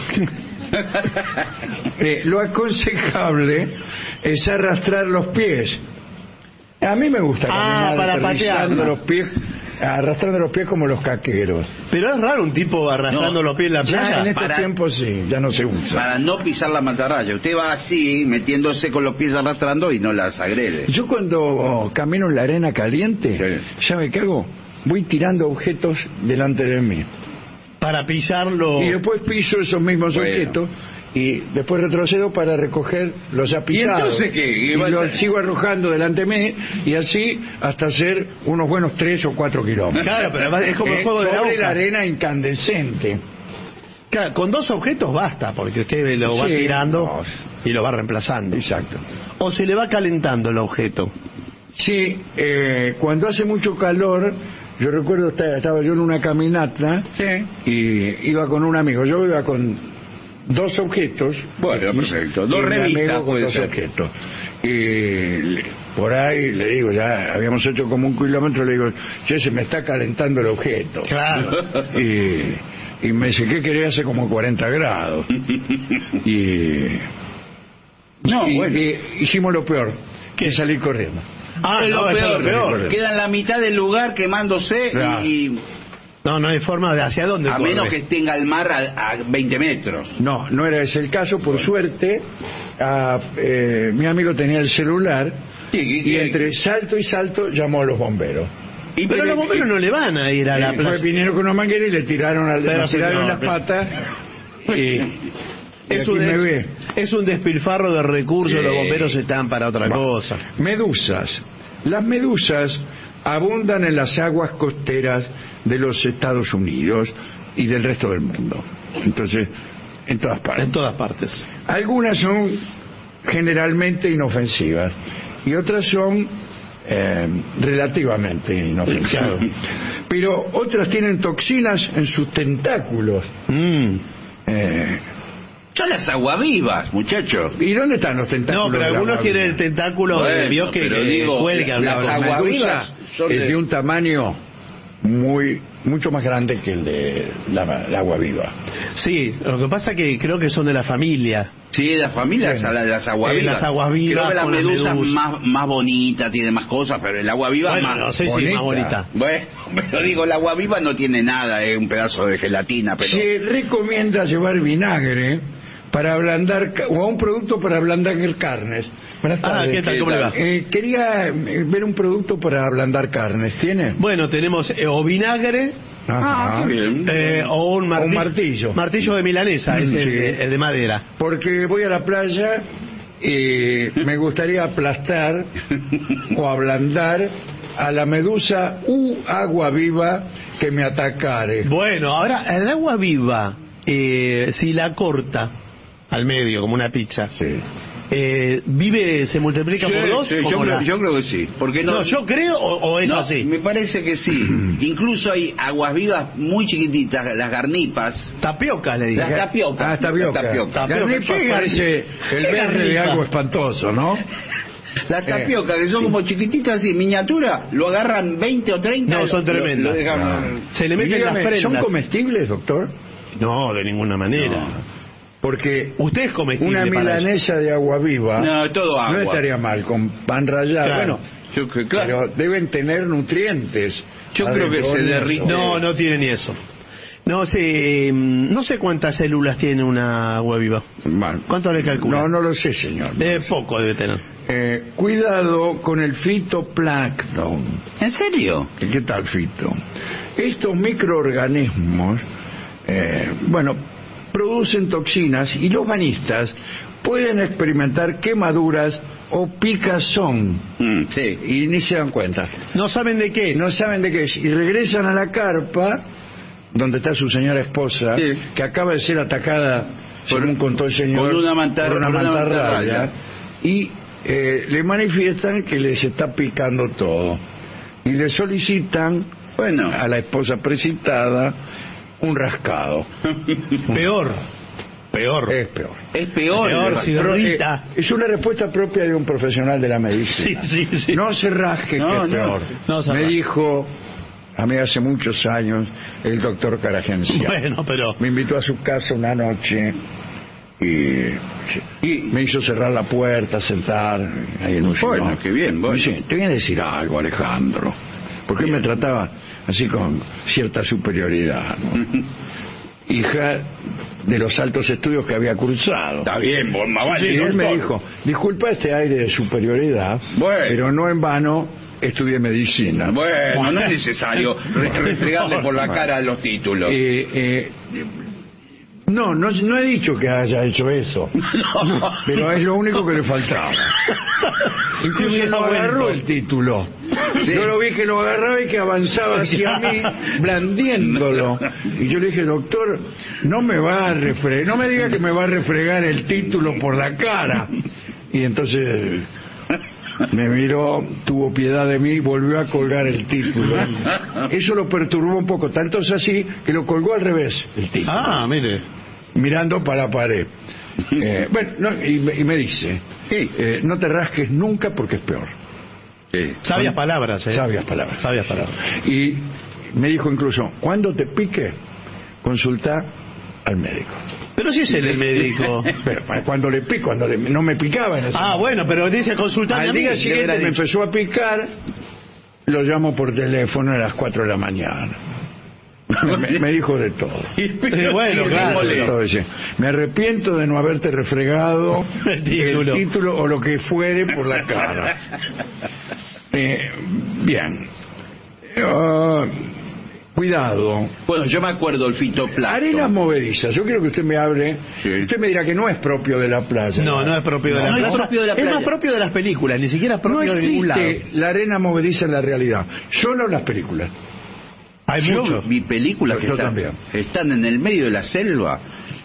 eh, lo aconsejable es arrastrar los pies. A mí me gusta caminar
ah, para
aterrizando los pies, arrastrando los pies como los caqueros.
Pero es raro un tipo arrastrando
no,
los pies en la playa.
Ya en estos
para,
tiempos sí, ya no se usa.
Para no pisar la mantarraya. Usted va así, metiéndose con los pies arrastrando y no las agrede.
Yo cuando oh, camino en la arena caliente, sí. ¿sabe qué hago? Voy tirando objetos delante de mí.
Para pisarlo.
Y después piso esos mismos bueno. objetos y después retrocedo para recoger los ya pisados.
¿Y entonces qué?
Y, y los sigo arrojando delante de mí y así hasta hacer unos buenos tres o cuatro kilómetros.
Claro, pero es como el juego de la
sobre
boca.
la arena incandescente.
Claro, con dos objetos basta, porque usted lo va
sí,
tirando
no.
y lo va reemplazando.
Exacto.
O se le va calentando el objeto.
Sí, eh, cuando hace mucho calor, yo recuerdo estaba, estaba yo en una caminata sí. y iba con un amigo. Yo iba con dos objetos.
Bueno,
y,
perfecto. Dos revistas
con dos ser. objetos. Y por ahí le digo, ya habíamos hecho como un kilómetro, le digo, che, se me está calentando el objeto.
Claro.
Y, y me dice, ¿qué quería? Hace como cuarenta grados. y no, y, bueno. y hicimos lo peor, que es salir corriendo.
Ah, es lo no, peor, es lo peor. Queda en la mitad del lugar quemándose claro. y...
No, no hay forma de hacia dónde
A
corre.
menos que tenga el mar a, a veinte metros.
No, no era ese el caso. Por bueno. suerte, a, eh, mi amigo tenía el celular y, y, y entre salto y salto llamó a los bomberos.
Y pero, pero los bomberos y, no le van a ir a la playa.
Vinieron con una manguera y le tiraron, al, le tiraron no, las pero... patas y...
Es un, des, es un despilfarro de recursos, sí. Los bomberos están para otra bueno, cosa.
Medusas. Las medusas abundan en las aguas costeras de los Estados Unidos y del resto del mundo. Entonces, en todas partes.
En todas partes.
Algunas son generalmente inofensivas y otras son eh, relativamente inofensivas. Pero otras tienen toxinas en sus tentáculos.
Mm.
Eh,
Son las aguavivas, muchachos.
¿Y dónde están los tentáculos?
No, pero
de la
algunos
aguavivas?
tienen el tentáculo
Bueno,
de vio que
pero
que
digo,
cuelga.
las
una cosa.
aguavivas son
es
de-
de un tamaño muy mucho más grande que el de la, la agua viva.
Sí, lo que pasa que creo que son de la familia.
Sí, las familias,
Bueno.
las, las aguavivas.
Eh, las aguavivas
Creo que la
con las
medusa
medusas.
más, más bonita, tiene más cosas, pero el agua viva
Bueno,
más
no sé si
bonita.
es más bonita.
Bueno, pero digo, la agua viva no tiene nada, es un pedazo de gelatina, pero...
Se recomienda llevar vinagre para ablandar, ca- o un producto para ablandar carnes. Buenas
Ah,
tardes.
¿qué tal? ¿Cómo le va?
Eh, quería eh, ver un producto para ablandar carnes. ¿Tiene?
Bueno, tenemos eh, o vinagre
Ajá.
Ah, qué bien.
eh, o un martillo.
Un martillo.
Martillo de milanesa, es
Mm,
el,
sí.
de, el de madera.
Porque voy a la playa y me gustaría aplastar o ablandar a la medusa u agua viva que me atacare.
Bueno, ahora el agua viva, eh, si la corta al medio como una pizza,
Sí.
eh, vive, se multiplica
Sí,
por dos.
sí,
¿Cómo
yo, creo,
la-
yo creo que sí. Porque no,
No, yo creo o, o es
no,
así.
me parece que sí. Incluso hay aguas vivas muy chiquititas, las garnipas.
Tapioca le dije.
Las tapiocas.
Ah, tapioca.
Las tapiocas.
Garnipa
¿Qué
parece
garnipa?
el
¿Qué
verde de
garnipa?
algo espantoso, ¿no?
Las tapiocas, que son como chiquititas así, miniatura, lo agarran veinte o treinta.
No, son
lo- lo-
tremendas.
lo dejan-
Ah.
Se le meten
Dígame,
las prendas.
¿son comestibles, doctor?
No, de ninguna manera.
Porque
Usted es comestible
una
para
milanesa de agua viva
No, todo agua.
no estaría mal, con pan rallado.
Claro.
Bueno,
Yo que- claro.
pero deben tener nutrientes.
Yo creo que se
Adentro.
derrite.
No, no tiene ni eso. No sé, mm, no sé cuántas células tiene una agua viva.
Bueno,
¿Cuánto le calcula?
No, no lo sé, señor.
Eh, poco debe tener.
Eh, cuidado con el fitoplancton.
¿En serio?
¿Qué tal, fito? Estos microorganismos, eh, bueno, producen toxinas y los bañistas pueden experimentar quemaduras o picazón
Mm, sí.
y ni se dan cuenta.
No saben de qué es.
No saben de qué es y regresan a la carpa donde está su señora esposa,
Sí.
que acaba de ser atacada, según contó el señor,
por una mantar-
por una
por una
mantarraya,
mantarraya.
y eh, le manifiestan que les está picando todo y le solicitan,
Bueno.
a la esposa precipitada un rascado.
Peor. Peor.
Es peor.
Es peor.
Peor, si
Pero, eh,
derrita.
es una respuesta propia de un profesional de la medicina.
Sí, sí, sí.
No se rasque,
No,
que es
no.
peor.
No se
Me
rasque.
dijo a mí hace muchos años el doctor Caragencia.
Bueno, pero...
Me invitó a su casa una noche y, y me hizo cerrar la puerta, sentar ahí en un
Bueno,
sillón.
qué bien, bueno.
Me dice, te voy a decir algo, Alejandro. Porque él me trataba así con cierta superioridad, ¿no? Hija de los altos estudios que había cursado.
Está bien, vos más vale,
Y él me
doctor.
dijo, disculpa este aire de superioridad,
Bueno.
pero no en vano estudié medicina.
Bueno, no es necesario re- refregarle por la
Bueno.
cara los títulos.
Eh, eh, no, no, no he dicho que haya hecho eso,
No.
pero es lo único que le faltaba. Incluso
Sí,
no
bueno.
agarró el título.
Sí.
Yo lo vi que lo agarraba y que avanzaba hacia mí, blandiéndolo. Y yo le dije, doctor, no me va a refregar, no me diga que me va a refregar el título por la cara. Y entonces me miró, tuvo piedad de mí y volvió a colgar el título. Eso lo perturbó un poco, tanto es así que lo colgó al revés el título,
Ah, mire.
mirando para la pared. Eh, bueno, no, y, me, y me dice,
Sí.
eh, no te rasques nunca porque es peor.
Sí.
Sabias palabras, ¿eh?
Sabias palabras.
Sabias palabras.
Y me dijo incluso, cuando te pique, consulta al médico.
Pero si es él el médico.
Pero cuando le pico, cuando le- no me picaba en ese
Ah,
momento.
bueno, pero dice consultarme a
Al
mí.
día
le
siguiente
hubiera
me
dicho.
empezó a picar, lo llamo por teléfono a las cuatro de la mañana. Me, me dijo de todo.
Eh, bueno,
Sí,
claro.
démosle.
De todo, dice, me arrepiento de no haberte refregado
El título.
el título o lo que fuere por la cara. Eh, bien. Ah, cuidado.
Bueno, yo me acuerdo el fitoplancton.
Arenas movedizas. Yo quiero que usted me hable.
Sí.
Usted me dirá que no es propio de la playa.
No, no es propio de
No,
la
no es
playa.
propio de la
Es
playa.
más propio de las películas, ni siquiera es
No
propio de ningún lado.
existe la arena movediza en la realidad, solo en las películas.
Hay
Yo
muchos.
vi películas que
Yo
están,
también.
están en el medio de la selva,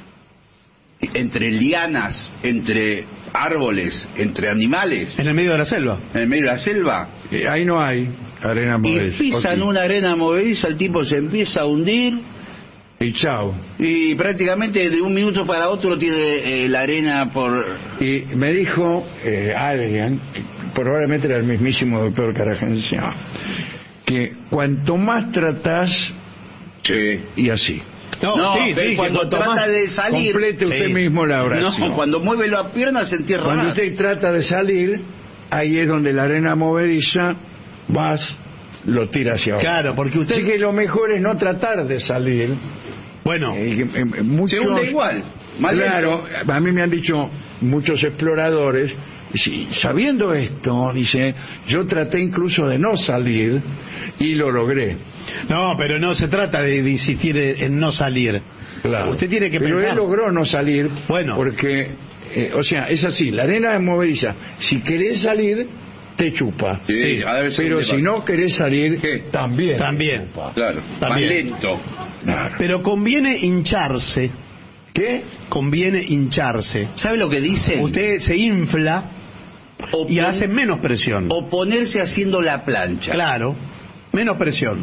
entre lianas, entre árboles, entre animales,
En el medio de la selva.
en el medio de la selva,
Eh, ahí no hay arena
y
movediza.
pisan
Ok.
una arena movediza, el tipo se empieza a hundir
Y chao.
y prácticamente de un minuto para otro tiene eh, la arena por...
Y me dijo eh, alguien, probablemente era el mismísimo doctor Caragencia, que cuanto más tratás,
Sí.
y así.
No,
No,
sí,
pero
sí,
cuando
que cuanto
trata
más-
de salir...
Complete usted
Sí.
mismo la oración.
No, cuando mueve la pierna se entierra
Cuando
más.
usted trata de salir, ahí es donde la arena movediza, vas, lo tira hacia abajo.
Claro, porque usted...
Así que lo mejor es no tratar de salir.
Bueno,
Eh, que, eh, muchos-
Se hunde igual. más
Claro, a mí me han dicho muchos exploradores, sí, sabiendo esto, dice, yo traté incluso de no salir y lo logré.
no, pero no se trata de, de insistir en, en no salir.
Claro.
Usted tiene que
Pero
pensar...
él logró no salir,
Bueno.
porque, eh, o sea, es así, la arena es movediza. Si querés salir, te chupa.
Sí,
Sí,
a ver si
Pero
le
si
va.
no querés salir,
¿Qué?
también. te
También.
chupa.
Claro, más
También.
lento.
Claro.
Pero conviene hincharse.
¿Qué?
Conviene hincharse.
¿Sabe lo que dicen?
Usted se infla
O
y
pon-
hace menos presión.
O ponerse haciendo la plancha.
Claro, menos presión.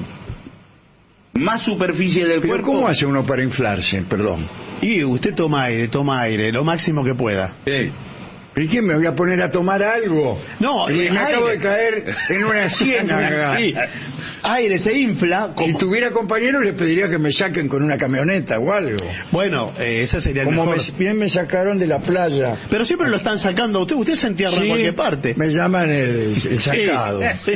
Más superficie del
Pero
cuerpo.
¿cómo hace uno para inflarse? Perdón.
Y usted toma aire, toma aire, lo máximo que pueda.
Sí.
¿Y qué, me voy a poner a tomar algo?
No,
Y me
eh,
acabo de
aire.
caer en una ciénaga.
Sí. Aire se infla.
Si
Como...
tuviera compañeros les pediría que me saquen con una camioneta o algo.
Bueno, eh, ese sería el
Como
mejor.
me, bien me sacaron de la playa.
Pero siempre lo están sacando a usted. Usted se entierra en
Sí,
cualquier parte.
Me llaman el, el
Sí,
sacado.
sí.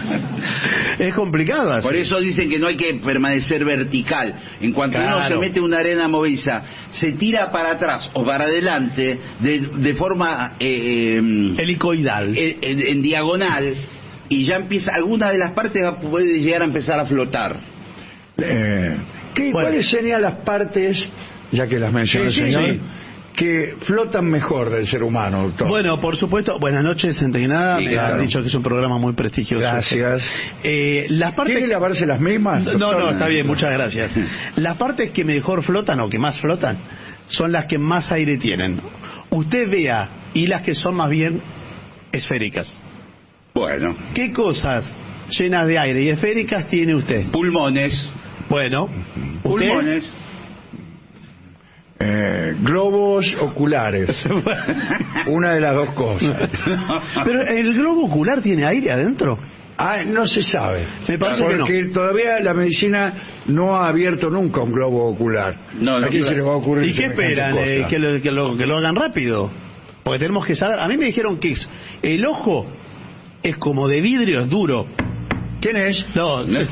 Es complicado así.
Por eso dicen que no hay que permanecer vertical. En cuanto uno
Claro.
se mete en una arena movediza, se tira para atrás o para adelante de, de forma eh, eh,
Helicoidal.
en, en- en diagonal y ya empieza, alguna de las partes va- puede llegar a empezar a flotar.
Eh, ¿qué,
Bueno.
¿Cuáles serían las partes, ya que las mencionó
Sí, sí,
el señor,
sí.
que flotan mejor del ser humano, doctor?
Bueno, por supuesto, buenas noches, antes que nada,
Sí,
me
claro.
han dicho que es un programa muy prestigioso.
Gracias.
Eh, las partes...
¿Quiere lavarse las mismas?
No,
doctor?
no, está bien, muchas gracias. Las partes que mejor flotan o que más flotan son las que más aire tienen. Usted vea, y las que son más bien esféricas.
Bueno,
¿Qué cosas llenas de aire y esféricas tiene usted?
pulmones,
Bueno, ¿usted?
pulmones.
Eh, globos oculares. Una de las dos cosas.
Pero el globo ocular tiene aire adentro.
Ah, no se sabe.
Me parece que
Porque todavía la medicina no ha abierto nunca un globo ocular.
No, no,
¿A quién
claro.
se le va a ocurrir
¿Y qué
semejante
esperan? Eh,
cosa?
que, lo, que, lo, que lo hagan rápido. Porque tenemos que saber. A mí me dijeron que es el ojo es como de vidrio, es duro.
¿Quién es?
No, no.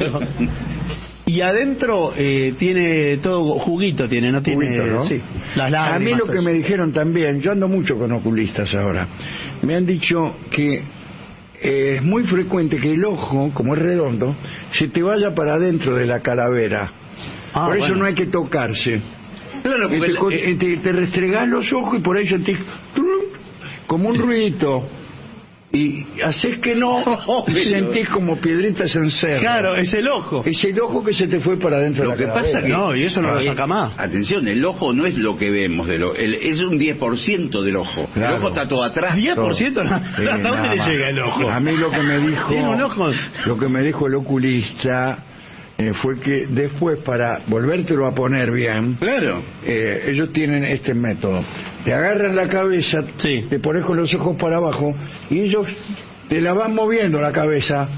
Y adentro eh, tiene todo juguito, tiene, no tiene.
Juguito, ¿no?
Sí, las lágrimas.
A mí lo
todo
que
eso.
me dijeron también, yo ando mucho con oculistas ahora, me han dicho que eh, es muy frecuente que el ojo, como es redondo, se te vaya para adentro de la calavera.
Ah,
por eso
bueno.
no hay que tocarse.
Claro,
Y
porque
te,
la-
co-
eh,
y te, te restregás los ojos y por ahí sentís trunk, como un ruidito. Y haces que no, y sentís como piedritas en cerro.
Claro, es el ojo.
Es el ojo que se te fue para adentro
Lo
de la
que pasa
calavera.
que
No, y eso no lo
eh,
saca más.
Atención, el ojo no es lo que vemos del ojo, el- es un diez por ciento del ojo.
Claro.
El ojo está todo atrás.
diez por ciento
Sí,
¿hasta dónde
nada
le
más.
llega el ojo?
A mí lo que me dijo,
Tiene un ojo.
lo que me dijo el oculista eh, fue que después para volvértelo a poner bien,
Claro.
eh, ellos tienen este método. Te agarran la cabeza,
Sí.
te pones con los ojos para abajo y ellos te la van moviendo la cabeza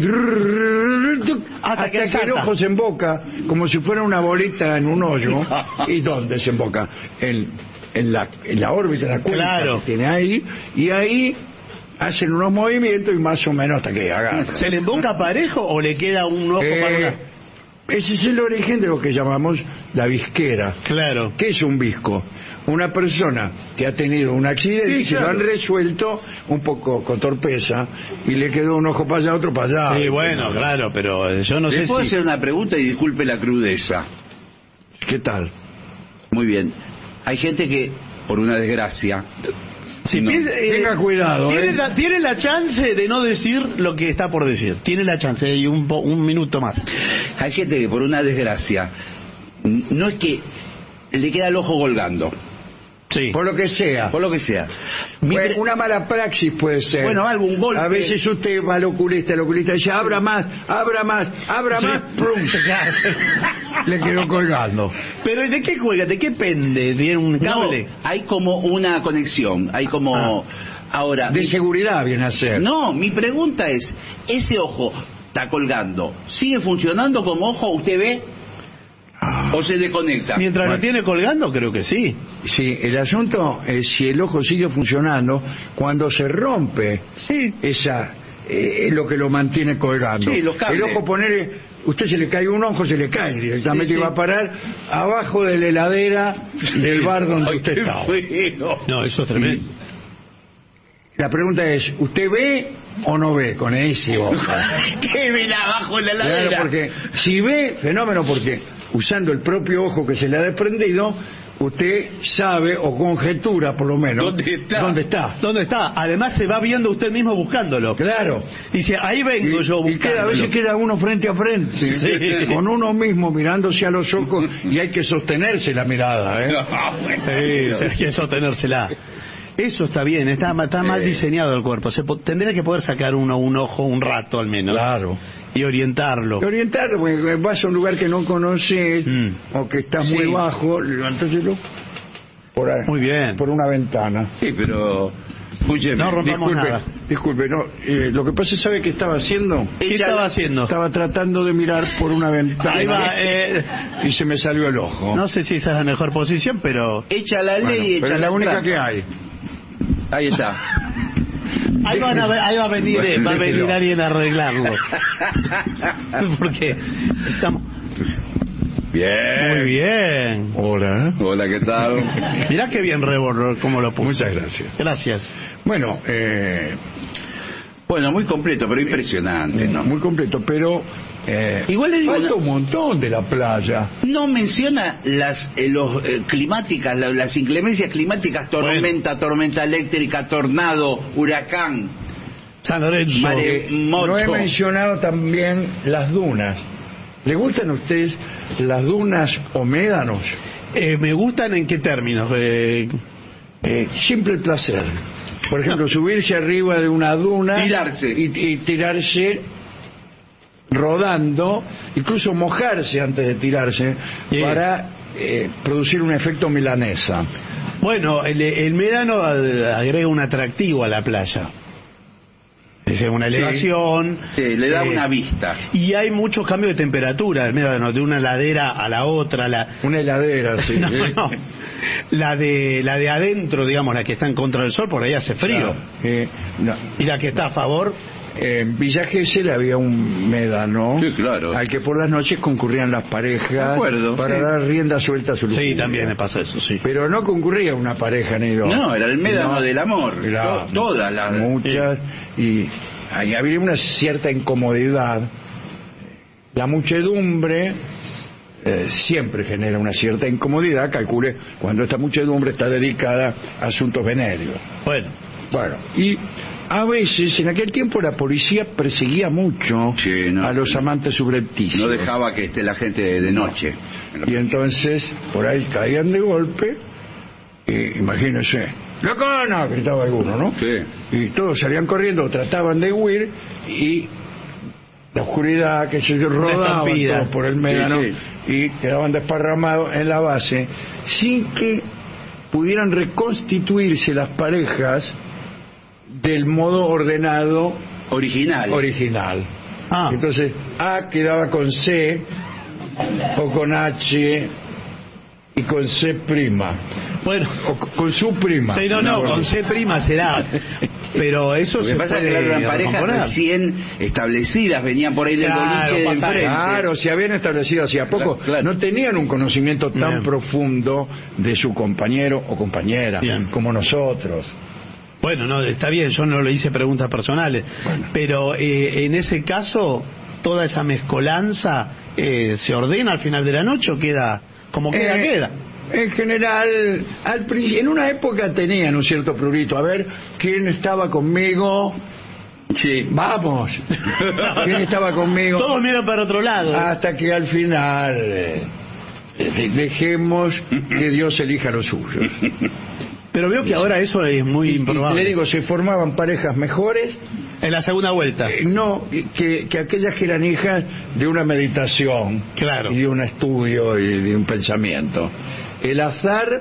hasta,
Hasta que
que el
salta.
ojo se emboca como si fuera una bolita en un hoyo. ¿Y dónde se emboca? En, en, la, en la órbita, en la cuenca
Claro.
que tiene ahí, y ahí hacen unos movimientos y más o menos hasta que agarran.
¿Se le emboca parejo o le queda un ojo
Eh,
para una?
Ese es el origen de lo que llamamos la visquera.
Claro.
¿Qué es un visco? Una persona que ha tenido un accidente
Sí,
y se lo
claro.
han resuelto un poco con torpeza y le quedó un ojo para allá, otro para allá.
Sí, bueno, claro, pero eh, yo no
¿Le
sé
puedo
si...
hacer una pregunta y disculpe la crudeza?
¿Qué tal?
Muy bien. Hay gente que, por una desgracia,
Si
No.
piensa- eh,
Tenga cuidado,
Tiene,
eh.
la, tiene la chance de no decir lo que está por decir. Tiene la chance y un, po- un minuto más.
Hay gente que por una desgracia, n- no es que le queda el ojo colgando,
Sí.
Por lo que sea.
por lo que sea. Mi
Bueno,
pre-
una mala praxis puede ser.
Bueno, algún golpe.
A veces usted va al oculista, el oculista dice, abra más, abra más, abra
Sí.
más, plum. Le quedó colgando.
Pero ¿de qué juega? ¿De qué pende? ¿Tiene un cable?
No, hay como una conexión, hay como... Ahora,
De
mi-
seguridad viene a ser.
no, mi pregunta es, ese ojo está colgando, ¿sigue funcionando como ojo? ¿Usted ve? ¿O se desconecta?
Mientras
Bueno.
lo tiene colgando, creo que sí.
Sí, el asunto es si el ojo sigue funcionando cuando se rompe esa eh, es lo que lo mantiene colgando.
Sí, los cables.
El ojo, poner, usted se le cae un ojo, se le cae directamente
Sí,
y
sí.
va a parar abajo de la heladera del bar donde
Ay,
usted
qué
está.
feo.
No, eso es tremendo.
La pregunta es, ¿usted ve o no ve con ese ojo?
¿Qué ven abajo en la heladera?
Claro, porque si ve, fenómeno, porque usando el propio ojo que se le ha desprendido, usted sabe o conjetura por lo menos
¿Dónde está?
¿Dónde está?
¿Dónde está? Además se va viendo usted mismo buscándolo.
Claro.
Dice, ahí vengo
Y,
yo
y queda, a
buscándolo.
veces queda uno frente a frente,
Sí.
con uno mismo mirándose a los ojos y hay que sostenerse la mirada, ¿eh?
Sí, o sea, hay que sostenérsela. Eso está bien, está, está mal
Eh.
diseñado el cuerpo. Se po- tendría que poder sacar uno un ojo un rato al menos.
Claro.
Y orientarlo.
Y orientarlo, porque vas a un lugar que no conoces
Mm.
o que está
Sí.
muy bajo, levantáselo por ahí,
Muy bien.
por una ventana.
Sí, pero... Escúcheme.
No rompamos
Disculpe,
nada.
disculpe, no, eh, lo que pasa es, ¿sabe qué estaba haciendo?
¿Qué
Ella-
estaba haciendo?
Estaba tratando de mirar por una ventana
Ahí va, eh,
y se me salió el ojo.
no sé si esa es la mejor posición, pero
Echa la ley
Bueno,
y echa
pero es la única
trampa.
que hay.
Ahí está.
ahí, van a ver- ahí va a venir, eh, va a venir
Déjelo.
alguien a arreglarlo. Porque estamos
Bien.
muy bien.
Hola.
Hola, ¿qué tal?
Mirá qué bien Rebor como lo puso.
Muchas gracias.
Gracias.
Bueno, eh,
Bueno, muy completo, pero impresionante, ¿no?
muy completo, pero eh,
Igual le digo
falta
una-
un montón de la playa.
No menciona las eh, los eh, climáticas, la- las inclemencias climáticas, tormenta, tormenta eléctrica, tornado, huracán.
San Lorenzo.
Mare- Moto.
No he mencionado también las dunas. ¿Le gustan a ustedes las dunas o médanos?
Eh, me gustan en qué términos. Eh,
Eh, simple placer. Por ejemplo, subirse arriba de una duna
Tirarse.
y, y tirarse rodando, incluso mojarse antes de tirarse
Sí.
para eh, producir un efecto milanesa.
bueno, el, el médano ad- agrega un atractivo a la playa. Es una
Sí.
elevación.
Sí, le da
eh,
una vista.
Y hay muchos cambios de temperatura, el médano, de una ladera a la otra. La,
Una heladera, sí.
no, no. La de la de adentro, digamos, la que está en contra del sol, por ahí hace frío.
Claro. Eh, no.
Y la que está a favor,
En Villa Gesell había un médano
Sí, claro.
al que por las noches concurrían las parejas
De acuerdo,
para
sí.
dar rienda suelta a su lujuria.
sí, también me pasa eso, sí.
Pero no concurría una pareja, Nero.
No, era el médano
No,
del amor.
era
To- todas las...
muchas, y ahí había una cierta incomodidad. La muchedumbre eh, siempre genera una cierta incomodidad, calcule cuando esta muchedumbre está dedicada a asuntos venéreos.
Bueno,
Bueno, y a veces, en aquel tiempo, la policía perseguía mucho
Sí, no.
a los amantes subrepticios.
No dejaba que esté la gente de, de noche.
Y entonces, por ahí caían de golpe, y imagínense, ¡la cana! Gritaba alguno, ¿no?
Sí.
Y todos salían corriendo, trataban de huir, y la oscuridad que se rodaban
estampida.
todos por el médano,
Sí,
y quedaban desparramados en la base, sin que pudieran reconstituirse las parejas del modo ordenado
Original.
original.
Ah.
Entonces, A quedaba con C, o con H, y con C prima,
bueno.
o c- con su prima.
Sí, no, no, con C prima será. Pero eso
Lo que
se
pasa es que
puede
eran parejas
recomponer.
recién establecidas, venían por ahí del
Claro,
boliche de
pasa-
enfrente.
Claro, se habían establecido hacía poco,
Claro, claro.
no tenían un conocimiento tan
Bien.
profundo de su compañero o compañera,
Bien.
como nosotros.
Bueno, no, está bien, yo no le hice preguntas personales. Pero eh, en ese caso, toda esa mezcolanza eh, se ordena al final de la noche o queda como queda,
Eh,
queda.
En general, al, pri- en una época tenían un cierto prurito. A ver, ¿quién estaba conmigo?
Sí.
Vamos. ¿Quién estaba conmigo?
Todos miran para otro lado.
Hasta que al final eh, dejemos que Dios elija los suyos.
Pero veo que ahora eso es muy
Y
improbable.
le digo, se formaban parejas mejores.
En la segunda vuelta.
Eh, no, que, que aquellas que eran hijas de una meditación.
Claro.
Y de un estudio y de un pensamiento. El azar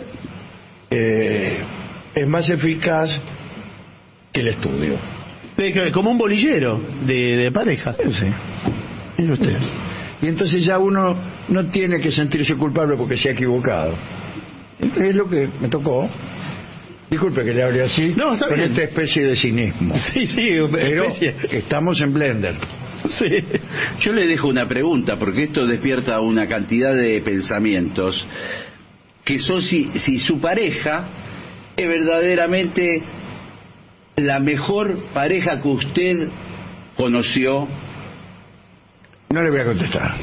eh, es más eficaz que el estudio.
Como un bolillero de, de pareja.
Sí.
Mire usted.
Y entonces ya uno no tiene que sentirse culpable porque se ha equivocado. Es lo que me tocó. Disculpe que le hable así,
no, está
con
bien.
esta especie de cinismo.
Sí, sí,
pero
especie.
estamos en Blender.
Sí.
Yo le dejo una pregunta, porque esto despierta una cantidad de pensamientos, que son si, si su pareja es verdaderamente la mejor pareja que usted conoció.
No le voy a contestar.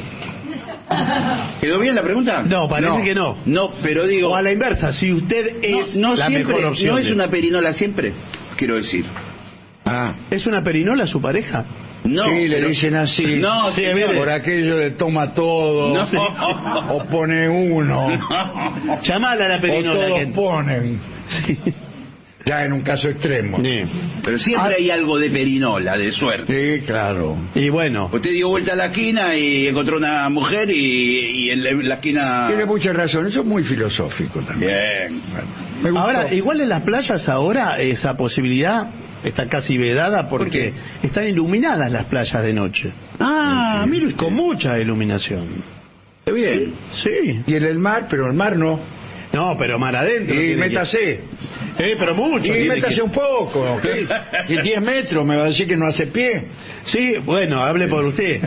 ¿Quedó bien la pregunta?
No, parece
no.
que no.
No, pero digo...
O a la inversa, si usted es
no, no
la
siempre,
mejor opción.
¿No es
de-
una perinola siempre? Quiero decir.
Ah,
¿Es una perinola su pareja?
No,
sí, le
pero-
dicen así.
No,
sí,
señor.
mire.
Por aquello de toma todo,
No.
o pone uno,
Llamala a la
o
perinola.
todos
que-
ponen.
Sí.
Ya en un caso extremo.
Sí.
Pero siempre
Ah.
hay algo de perinola, de suerte.
Sí, claro.
Y bueno,
Usted dio vuelta a la esquina y encontró una mujer y, y en la, en la esquina...
Tiene mucha razón, eso es muy filosófico también.
Bien.
Bueno, me gustó.
ahora, igual en las playas ahora esa posibilidad está casi vedada porque están iluminadas las playas de noche.
Ah, mire usted.
Con mucha iluminación.
Qué bien.
Sí.
Y en el mar, pero el mar no.
No, pero mar adentro.
Y
tiene que-
métase.
Eh, pero mucho.
Y
tiene
métase
que-
un poco. ¿Qué? Y diez metros me va a decir que no hace pie.
Sí, bueno, hable por usted.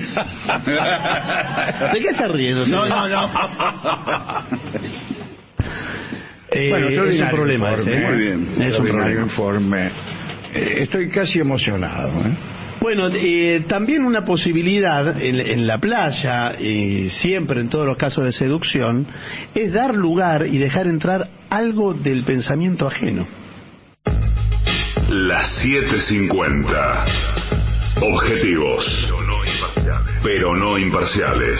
¿De qué se ríe?
No, no, no.
Eh,
Bueno,
es un
extraordinario
problema
informe,
ese, ¿eh?
muy bien.
Es un
Extraordinario
problema.
informe. Eh, estoy casi emocionado. ¿eh?
Bueno, eh, también una posibilidad en, en la playa, y siempre en todos los casos de seducción, es dar lugar y dejar entrar algo del pensamiento ajeno.
Las siete cincuenta. Objetivos, pero no imparciales.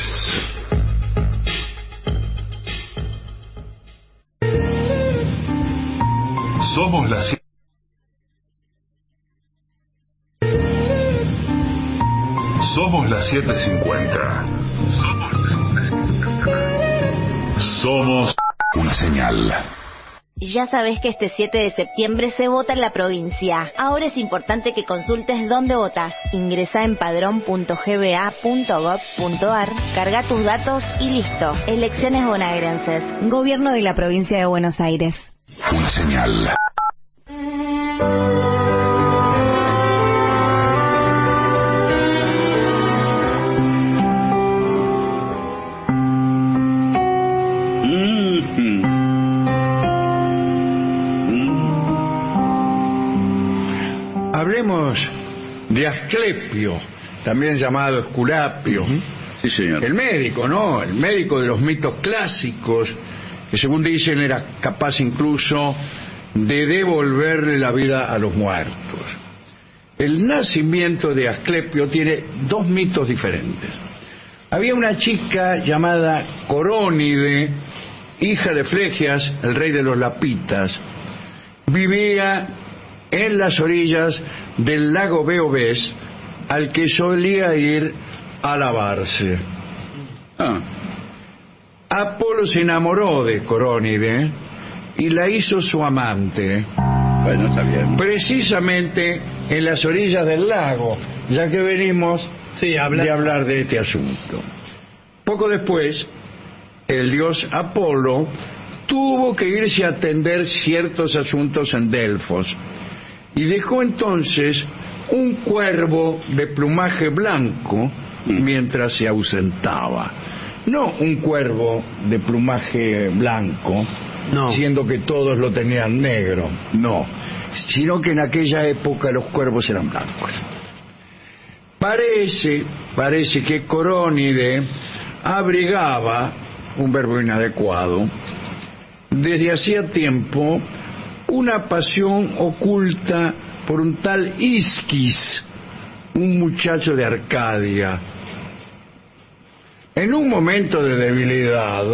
Somos las siete. Somos las siete cincuenta. Somos una señal.
Ya sabes que este siete de septiembre se vota en la provincia. Ahora es importante que consultes dónde votas. Ingresá en padrón punto g b a punto gov punto a r, carga tus datos y listo. Elecciones bonaerenses. Gobierno de la provincia de Buenos Aires.
Una señal.
Hablemos de Asclepio, también llamado Esculapio.
Sí, señor.
El médico, ¿no? El médico de los mitos clásicos, que según dicen era capaz incluso de devolverle la vida a los muertos. El nacimiento de Asclepio tiene dos mitos diferentes. Había una chica llamada Corónide, hija de Fregias, el rey de los Lapitas. Vivía en las orillas del lago Beobés, al que solía ir a lavarse.
Ah.
Apolo se enamoró de Corónide y la hizo su amante.
Bueno, está bien.
Precisamente en las orillas del lago, ya que venimos
Sí, habla-
de hablar de este asunto. Poco después, el dios Apolo tuvo que irse a atender ciertos asuntos en Delfos y dejó entonces un cuervo de plumaje blanco mientras se ausentaba. No un cuervo de plumaje blanco,
No.
siendo que todos lo tenían negro, no, sino que en aquella época los cuervos eran blancos. Parece, parece que Corónide abrigaba, un verbo inadecuado, desde hacía tiempo una pasión oculta por un tal Isquis, un muchacho de Arcadia. En un momento de debilidad,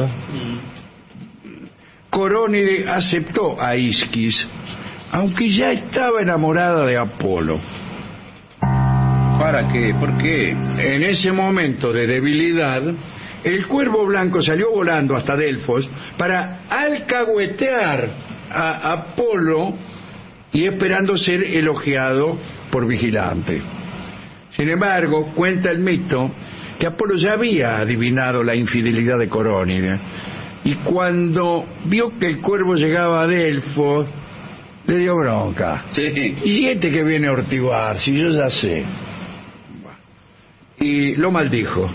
Corónide aceptó a Isquis, aunque ya estaba enamorada de Apolo.
¿Para qué? ¿Por qué?
En ese momento de debilidad, el cuervo blanco salió volando hasta Delfos para alcahuetear a Apolo y esperando ser elogiado por Vigilante. Sin embargo, cuenta el mito que Apolo ya había adivinado la infidelidad de Corónide, y cuando vio que el cuervo llegaba a Delfos, le dio bronca.
Sí.
¿Y este que viene a ortiguar? Si yo ya sé. Y lo maldijo.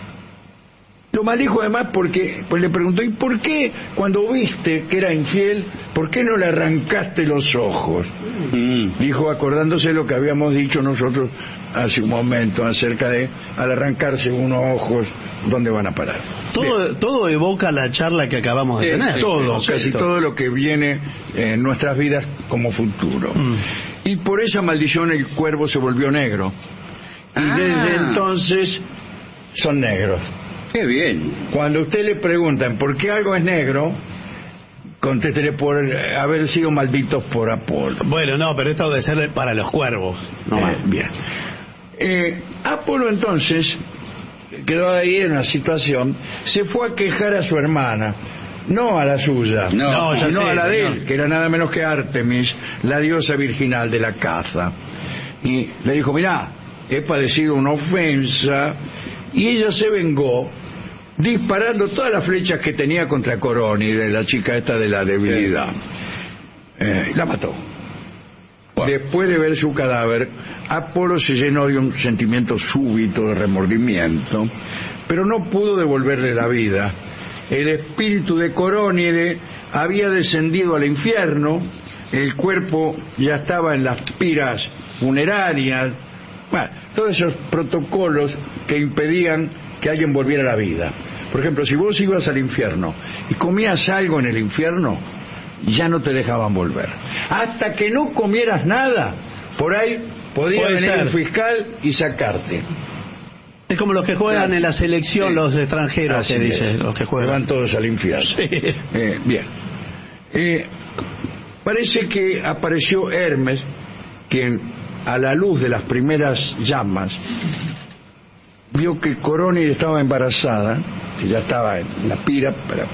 Lo maldijo además porque pues le preguntó, ¿y por qué cuando viste que era infiel, por qué no le arrancaste los ojos? Mm. Dijo, acordándose lo que habíamos dicho nosotros hace un momento acerca de al arrancarse unos ojos, ¿dónde van a parar?
Todo, todo evoca la charla que acabamos de
Sí,
tener.
sí, todo,
sí,
casi
todo.
todo lo que viene en nuestras vidas como futuro. Mm. Y por esa maldición el cuervo se volvió negro. Y ah. desde entonces son negros.
Qué bien.
Cuando usted le preguntan por qué algo es negro, contéstele por haber sido malditos por Apolo.
Bueno, no, pero esto debe ser para los cuervos. No
eh, bien. Eh, Apolo entonces quedó ahí en una situación, se fue a quejar a su hermana, no a la suya,
no,
no,
ya
sino
sé,
a la de
señor.
él, que era nada menos que Artemis, la diosa virginal de la caza. Y le dijo, mirá, he padecido una ofensa, y ella se vengó disparando todas las flechas que tenía contra Corónide, la chica esta de la debilidad. Eh, la mató. Wow. Después de ver su cadáver, Apolo se llenó de un sentimiento súbito de remordimiento, pero no pudo devolverle la vida. El espíritu de Corónide había descendido al infierno, el cuerpo ya estaba en las piras funerarias. Bueno, todos esos protocolos que impedían que alguien volviera a la vida. Por ejemplo, si vos ibas al infierno y comías algo en el infierno, ya no te dejaban volver. Hasta que no comieras nada, por ahí podía
Puede
venir
ser.
el fiscal y sacarte.
Es como los que juegan en la selección,
Sí.
los extranjeros,
Así
que dice,
es.
los que juegan.
Van todos al infierno.
Sí.
Eh, bien. Eh, parece que apareció Hermes, quien a la luz de las primeras llamas vio que Corónide estaba embarazada, que ya estaba en la pira, para...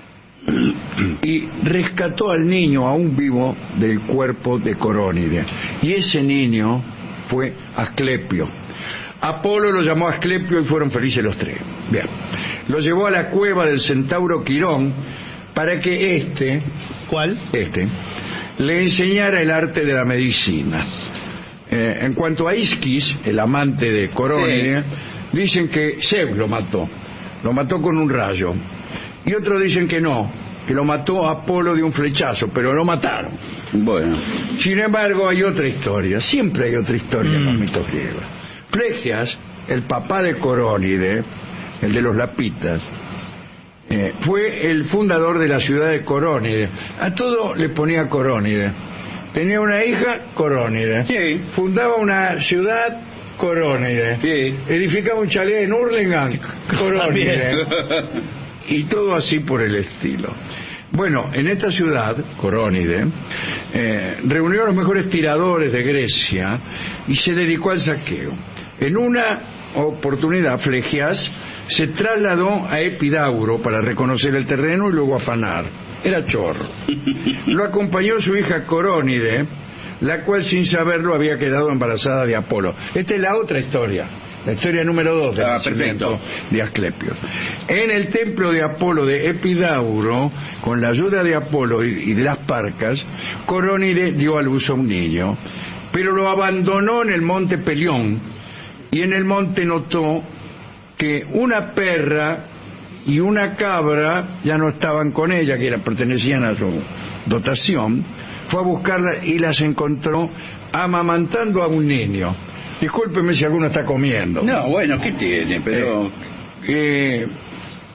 y rescató al niño aún vivo del cuerpo de Corónide. Y ese niño fue Asclepio. Apolo lo llamó Asclepio y fueron felices los tres. Bien. Lo llevó a la cueva del centauro Quirón para que éste,
¿cuál?
Este, le enseñara el arte de la medicina. Eh, en cuanto a Isquis, el amante de Corónide, sí. dicen que Zeus lo mató. Lo mató con un rayo. Y otros dicen que no, que lo mató Apolo de un flechazo, pero lo mataron.
Bueno.
Sin embargo, hay otra historia. Siempre hay otra historia mm. en los mitos griegos. Flegias, el papá de Corónide, el de los lapitas, eh, fue el fundador de la ciudad de Corónide. A todo le ponía Corónide. Tenía una hija, Corónide.
Sí.
Fundaba una ciudad, Corónide.
Sí.
Edificaba un chalet en Hurlingham, Corónide. Y todo así por el estilo. Bueno, en esta ciudad, Corónide, eh, reunió a los mejores tiradores de Grecia y se dedicó al saqueo. En una oportunidad, Flegias se trasladó a Epidauro para reconocer el terreno y luego afanar. Era chorro. Lo acompañó su hija Corónide, la cual sin saberlo había quedado embarazada de Apolo. Esta es la otra historia. La historia número dos del
ah,
nacimiento de Asclepio. En el templo de Apolo de Epidauro, con la ayuda de Apolo y de las parcas, Corónide dio a luz a un niño, pero lo abandonó en el monte Pelión, y en el monte notó que una perra y una cabra ya no estaban con ella, que eran, pertenecían a su dotación. Fue a buscarla y las encontró amamantando a un niño. Discúlpeme si alguno está comiendo.
No, bueno, ¿qué tiene? Pero...
Eh, eh,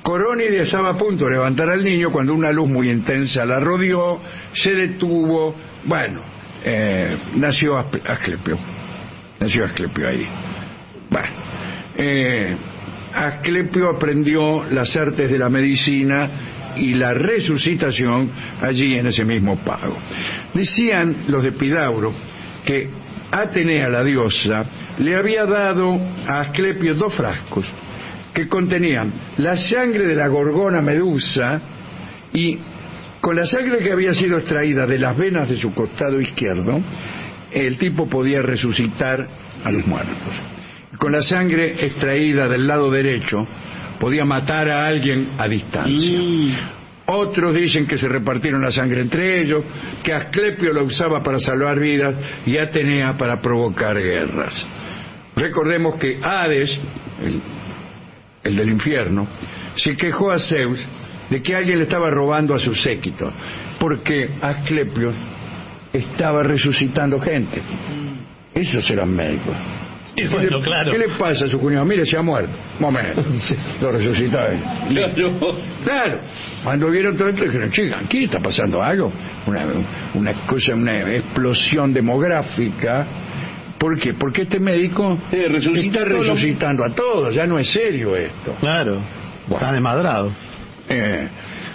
Corónide estaba a punto de levantar al niño cuando una luz muy intensa la rodeó, se detuvo, bueno, eh, nació Asclepio, nació Asclepio ahí. Bueno, eh, Asclepio aprendió las artes de la medicina y la resucitación allí en ese mismo pago. Decían los de Epidauro que Atenea, la diosa, le había dado a Asclepio dos frascos que contenían la sangre de la gorgona Medusa, y con la sangre que había sido extraída de las venas de su costado izquierdo, el tipo podía resucitar a los muertos. Con la sangre extraída del lado derecho podía matar a alguien a distancia. Mm. Otros dicen que se repartieron la sangre entre ellos, que Asclepio la usaba para salvar vidas y Atenea para provocar guerras. Recordemos que Hades, el, el del infierno, se quejó a Zeus de que alguien le estaba robando a su séquito, porque Asclepio estaba resucitando gente. Esos eran médicos.
Y bueno,
¿Qué,
claro.
¿Qué le pasa a su cuñado? Mire, se ha muerto. Momento. Lo resucitó él.
Claro.
Claro. Cuando vieron todo esto, dijeron, chica, ¿qué está pasando algo? Una, una cosa, una explosión demográfica. ¿Por qué? Porque este médico
eh, resucita
está resucitando a todos. Ya no es serio esto.
Claro. Bueno. Está desmadrado.
Eh,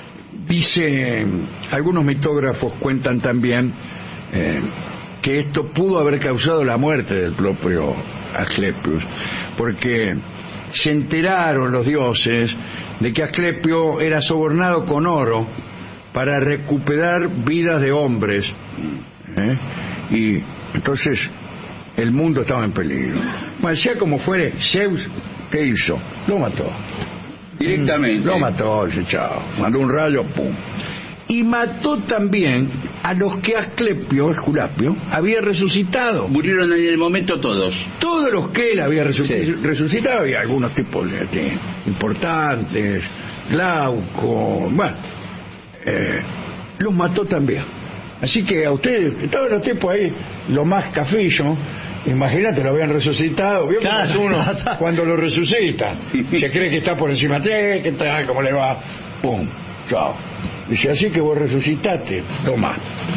dice, algunos mitógrafos cuentan también eh, que esto pudo haber causado la muerte del propio Asclepius, porque se enteraron los dioses de que Asclepio era sobornado con oro para recuperar vidas de hombres, ¿eh? Y entonces el mundo estaba en peligro. Bueno, sea como fuere, Zeus, ¿qué hizo? Lo mató.
Directamente.
Lo mató, dice, chao. Mandó un rayo, pum. Y mató también a los que Asclepio, Esculapio, había resucitado.
Murieron en el momento todos.
Todos los que él había resu
sí.
resucitado, había algunos tipos este, importantes, Glauco, bueno, eh, los mató también. Así que a ustedes, todos los tipos ahí, lo más cafillo, imagínate, lo habían resucitado. ¿Vio
claro,
cómo es uno cuando lo resucita? Se cree que está por encima de que está, ¿cómo le va? Pum, chao. Dice, así que vos resucitaste, toma.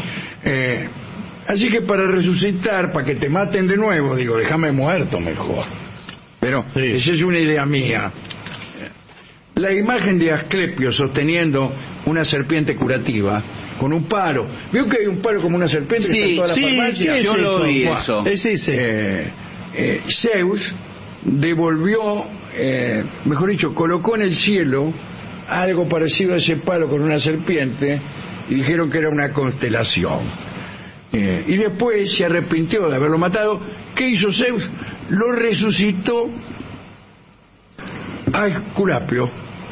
Eh, así que para resucitar, para que te maten de nuevo, digo, déjame muerto mejor. Pero sí. Esa es una idea mía. La imagen de Asclepio sosteniendo una serpiente curativa con un palo. ¿Vio que hay un palo como una serpiente?
Sí,
que está en toda
sí,
la farmacia?
yo lo vi eso.
Es ese.
Eh, eh, Zeus devolvió, eh, mejor dicho, colocó en el cielo algo parecido a ese palo con una serpiente y dijeron que era una constelación. Eh, y después se arrepintió de haberlo matado. ¿Qué hizo Zeus? Lo resucitó a Esculapio.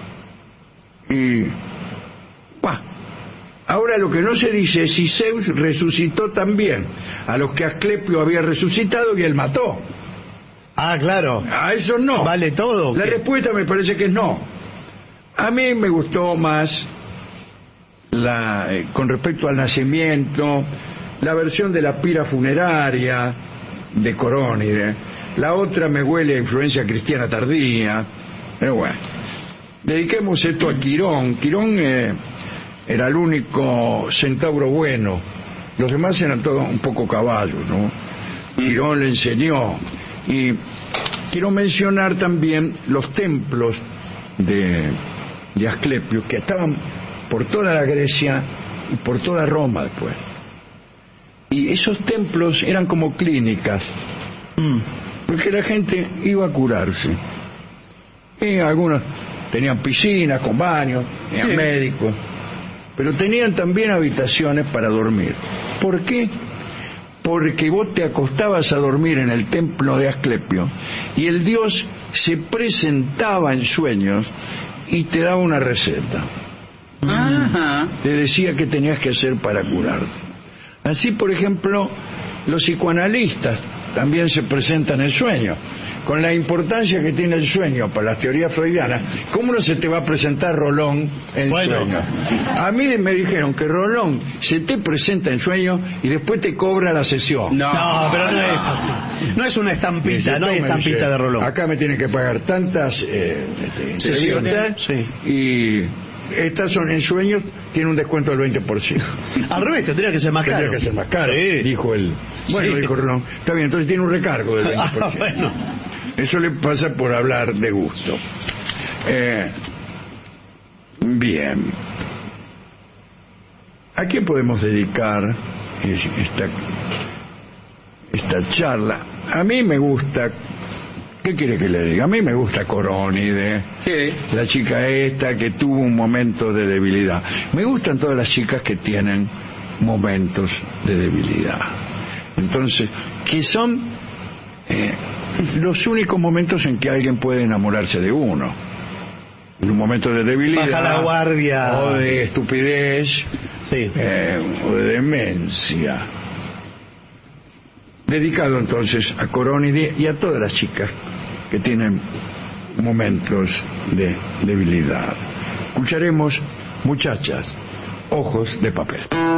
Y bah, ahora lo que no se dice es si Zeus resucitó también a los que Asclepio había resucitado y él mató.
Ah, claro.
A eso no.
¿Vale todo?
La
¿qué?
respuesta me parece que es no. A mí me gustó más la, eh, con respecto al nacimiento, la versión de la pira funeraria de Corónide. La otra me huele a influencia cristiana tardía. Pero bueno, dediquemos esto a Quirón. Quirón eh, era el único centauro bueno. Los demás eran todos un poco caballos, ¿no? Quirón le enseñó. Y quiero mencionar también los templos de, de Asclepio, que estaban por toda la Grecia y por toda Roma después. Y esos templos eran como clínicas, porque la gente iba a curarse. Y algunos tenían piscinas con baños, tenían sí. médicos, pero tenían también habitaciones para dormir. ¿Por qué? Porque vos te acostabas a dormir en el templo de Asclepio y el dios se presentaba en sueños y te daba una receta. Ajá. Te decía qué tenías que hacer para curarte. Así, por ejemplo, los psicoanalistas también se presenta en el sueño. Con la importancia que tiene el sueño para las teorías freudianas, ¿cómo no se te va a presentar Rolón en
bueno.
sueño? A mí me dijeron que Rolón se te presenta en sueño y después te cobra la sesión.
No, no pero no es así. No es una estampita, no hay estampita
dice,
de Rolón.
Acá me tienen que pagar tantas eh, sesiones
sí.
y estas son en sueños, tiene un descuento del veinte por ciento.
Al revés, tendría que ser más caro.
Tendría que ser más caro,
sí.
dijo él. Bueno, sí. dijo Rolón. Está bien, entonces tiene un recargo del veinte por ciento. Ah, bueno. Eso le pasa por hablar de gusto. Eh, bien. ¿A qué podemos dedicar esta, esta charla? A mí me gusta... ¿Qué quiere que le diga? A mí me gusta Corónide, sí. La chica esta que tuvo un momento de debilidad. Me gustan todas las chicas que tienen momentos de debilidad. Entonces, que son eh, los únicos momentos en que alguien puede enamorarse de uno. En un momento de debilidad,
baja la guardia,
o de estupidez, sí. eh, o de demencia. Dedicado entonces a Corónide y a todas las chicas que tienen momentos de debilidad. Escucharemos Muchachas, ojos de papel.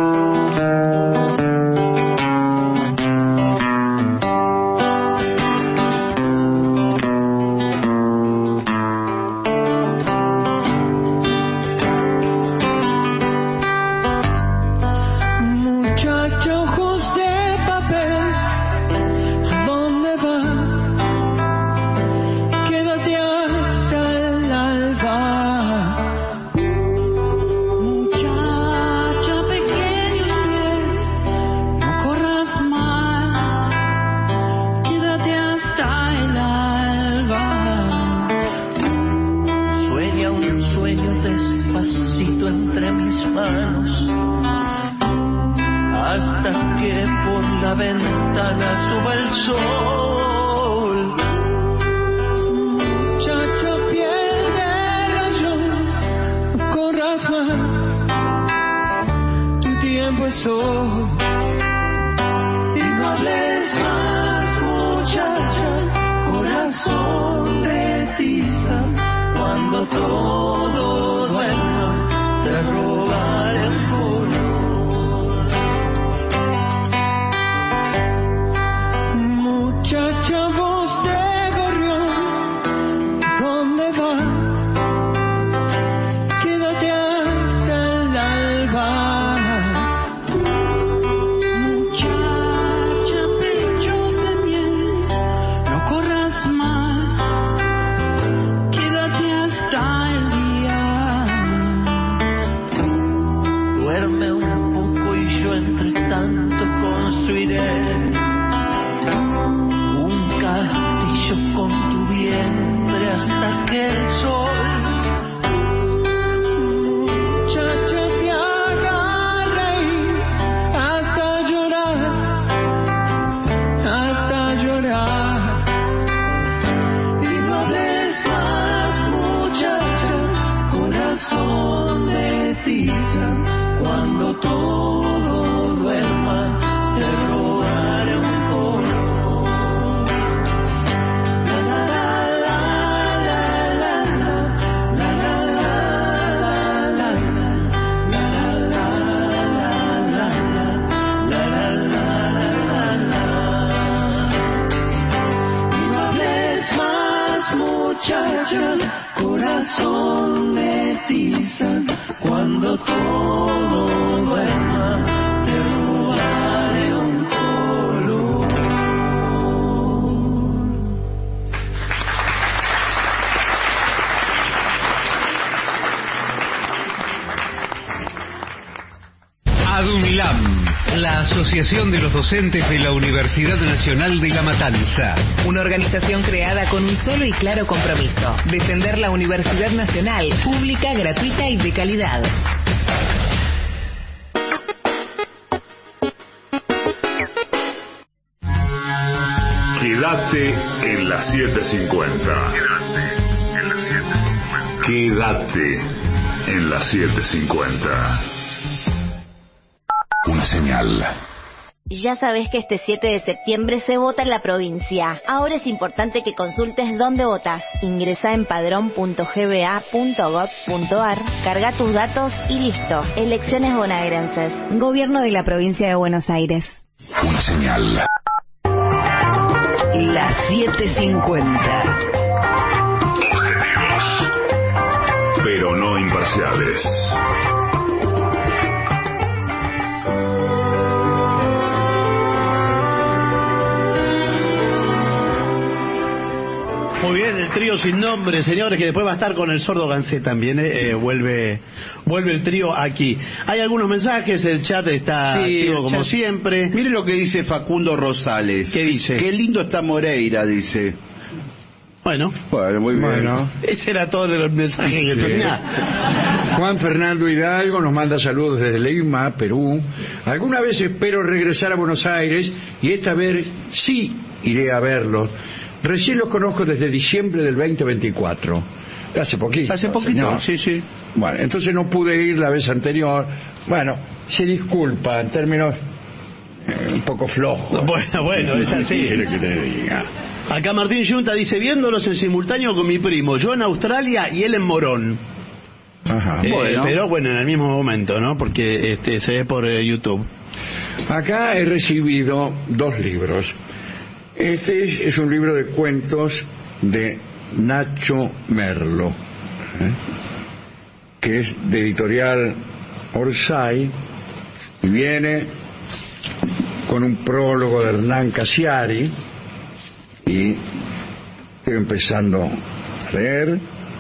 Asociación de los Docentes de la Universidad Nacional de La Matanza.
Una organización creada con un solo y claro compromiso: defender la Universidad Nacional, pública, gratuita y de calidad.
Quédate en la setecientos cincuenta. Quédate en la setecientos cincuenta. Una señal.
Ya sabés que este siete de septiembre se vota en la provincia. Ahora es importante que consultes dónde votás. Ingresá en padrón punto g b a punto gov punto a r, carga tus datos y listo. Elecciones bonaerenses. Gobierno de la Provincia de Buenos Aires.
Una señal.
Las siete cincuenta.
Objetivos, pero no imparciales.
Muy bien, el trío sin nombre, señores, que después va a estar con el sordo Gansé también, eh, eh, vuelve vuelve el trío aquí. Hay algunos mensajes, el chat está
Sí,
activo como
chat.
siempre.
Mire lo que dice Facundo Rosales.
¿Qué dice?
Qué lindo está Moreira, dice.
Bueno,
Bueno, muy bien.
Bueno.
ese era todo el mensaje que
Sí.
tenía.
Juan Fernando Hidalgo nos manda saludos desde Lima, Perú. Alguna vez espero regresar a Buenos Aires y esta vez sí iré a verlos. Recién los conozco desde diciembre del veinte veinticuatro. Hace poquito.
Hace poquito,
señor.
sí, sí.
Bueno, entonces no pude ir la vez anterior. Bueno, se disculpa en términos eh, un poco flojos.
Bueno, bueno, es así.
¿Qué quiere que le diga?
Acá Martín Yunta dice, viéndolos en simultáneo con mi primo, yo en Australia y él en Morón.
Ajá,
Eh,
bueno.
Pero bueno, en el mismo momento, ¿no? Porque este se ve por eh, YouTube.
Acá he recibido dos libros. Este es, es un libro de cuentos de Nacho Merlo, ¿eh? que es de editorial Orsay, y viene con un prólogo de Hernán Casiari, y estoy empezando a leer,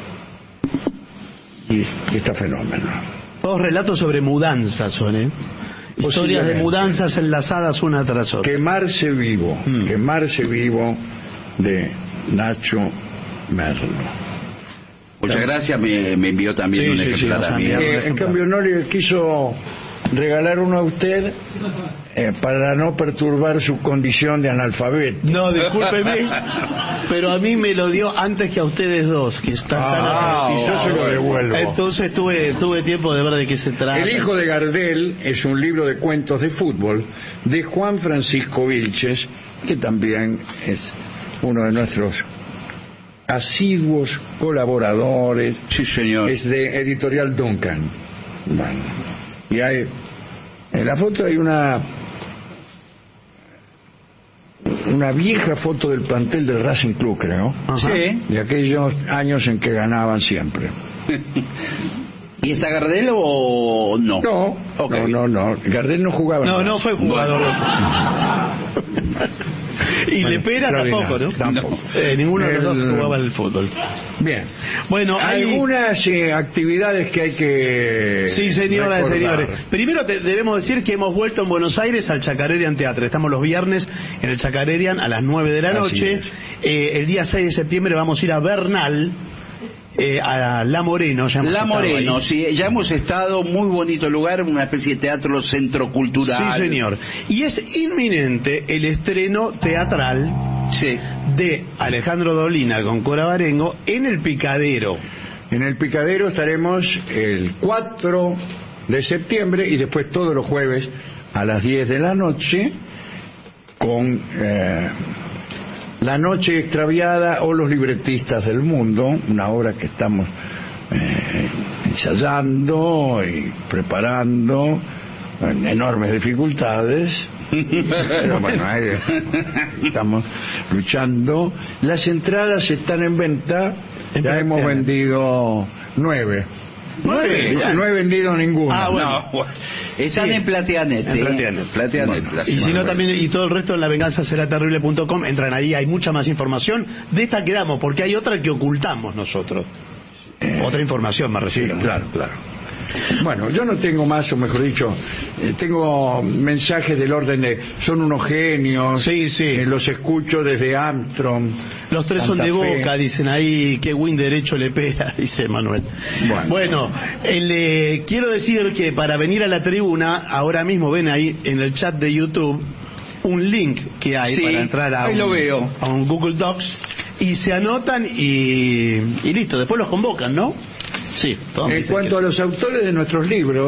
y, y está fenómeno.
Todos relatos sobre mudanzas son, ¿eh? Historias de
Posiblemente.
mudanzas enlazadas una tras otra.
Quemarse vivo,
Mm.
Quemarse vivo de Nacho Merlo.
Muchas gracias, me, me envió también
Sí,
un
sí, sí,
ejemplar
nos
a mí.
enviaron.
Eh, en cambio no le quiso regalar uno a usted eh, para no perturbar su condición de analfabeto.
No, discúlpeme, pero a mí me lo dio antes que a ustedes dos, que están tan
Ah, y yo se lo devuelvo.
Entonces tuve tuve tiempo de ver de qué se trata.
El hijo de Gardel es un libro de cuentos de fútbol de Juan Francisco Vilches, que también es uno de nuestros asiduos colaboradores.
Sí, señor.
Es de Editorial Duncan. Bueno, y hay en la foto hay una una vieja foto del plantel del Racing Club, creo.
Ajá.
Sí.
De aquellos años en que ganaban siempre.
¿Y está Gardel o no?
No,
Ok.
no, no, no. Gardel no jugaba.
No,
más.
no fue jugador. Y
Bueno,
Lepera tampoco, ¿no?
tampoco.
Eh, ninguno de los dos
El-
jugaba al fútbol.
Bien.
Bueno, hay...
Algunas eh, actividades que hay que
Sí, señoras y
recordar.
señores. Primero te- debemos decir que hemos vuelto en Buenos Aires al Chacarerian Teatro. Estamos los viernes en el Chacarerian a las nueve de la
Así
noche.
es.
Eh, el día seis de septiembre vamos a ir a Bernal, eh, a La Moreno. Ya hemos
La
estado
Moreno,
ahí.
sí, ya hemos estado, muy bonito lugar, una especie de teatro centro cultural.
Sí, señor. Y es inminente el estreno teatral
Sí.
de Alejandro Dolina con Cora Barengo en El Picadero.
En el Picadero estaremos el cuatro de septiembre y después todos los jueves a las diez de la noche con eh, La Noche Extraviada o Los Libretistas del Mundo, una obra que estamos eh, ensayando y preparando con enormes dificultades. Pero bueno, ahí estamos luchando. Las entradas están en venta. Ya hemos vendido nueve.
¿Nueve?
Ya, no he vendido ninguna.
Ah, bueno.
No, bueno. Están
Sí.
en Plateanet.
En
¿eh?
Plateanet.
Plateanet,
Bueno,
la
y si
semana.
no también, y todo el resto en la venganza será terrible punto com, entran ahí, hay mucha más información. De esta quedamos, porque hay otra que ocultamos nosotros.
Eh,
Otra información más
Sí,
recién.
claro, claro. Bueno, yo no tengo más, o mejor dicho, eh, tengo mensajes del orden de son unos genios.
Sí, sí.
eh, los escucho desde Armstrong.
Los tres son
Santa
de
Fe.
Boca, dicen ahí, qué win derecho le pega, dice Manuel.
Bueno.
Bueno, el, eh, quiero decir que para venir a la tribuna, ahora mismo ven ahí en el chat de YouTube un link que hay
Sí,
para entrar a
ahí
un,
lo veo.
a un Google Docs y se anotan y, y listo, después los convocan, ¿no? Sí, todos me
En
dicen
cuanto a
que
los autores de nuestros libros,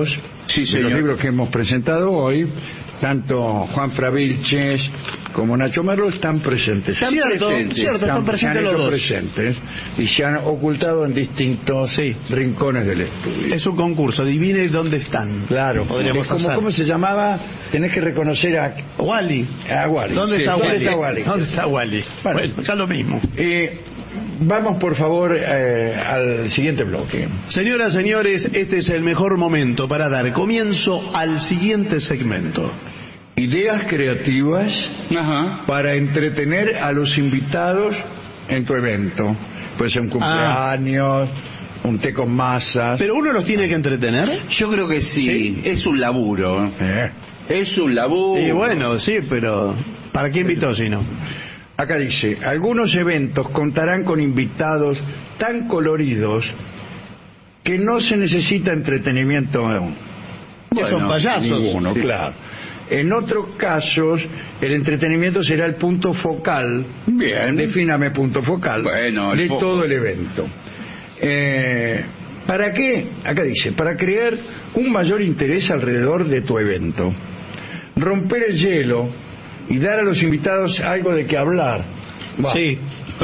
Sí,
de
señor.
los libros que hemos presentado hoy, tanto Juan Fravilches como Nacho Merlo están presentes.
Están cierto, presentes. Cierto, están presentes
se han
los
hecho
dos.
presentes y se han ocultado en distintos
sí.
rincones del estudio.
Es un concurso, adivine dónde están.
Claro,
podríamos
como, ¿cómo se llamaba? Tenés que reconocer a
Wally.
A Wally.
¿Dónde,
sí,
está,
¿dónde
Wally?
está Wally?
¿Dónde está Wally? Bueno, bueno ya lo mismo.
Eh, Vamos por favor eh, al siguiente bloque.
Señoras, señores, este es el mejor momento para dar comienzo al siguiente segmento.
Ideas creativas
Ajá.
para entretener a los invitados en tu evento. Puede ser un cumpleaños, ah. un té con masas.
¿Pero uno los tiene que entretener?
Yo creo que sí,
¿Sí?
es un laburo.
Eh.
Es un laburo.
Y bueno, sí, pero ¿para qué invitó si no?
Acá dice, algunos eventos contarán con invitados tan coloridos que no se necesita entretenimiento aún.
Bueno, son payasos.
Ninguno,
sí.
Claro. En otros casos, el entretenimiento será el punto focal.
Bien.
Defíname punto focal.
Bueno, el
de
foco.
todo el evento. Eh, ¿Para qué? Acá dice, para crear un mayor interés alrededor de tu evento. Romper el hielo y dar a los invitados algo de qué hablar. Bah.
Sí.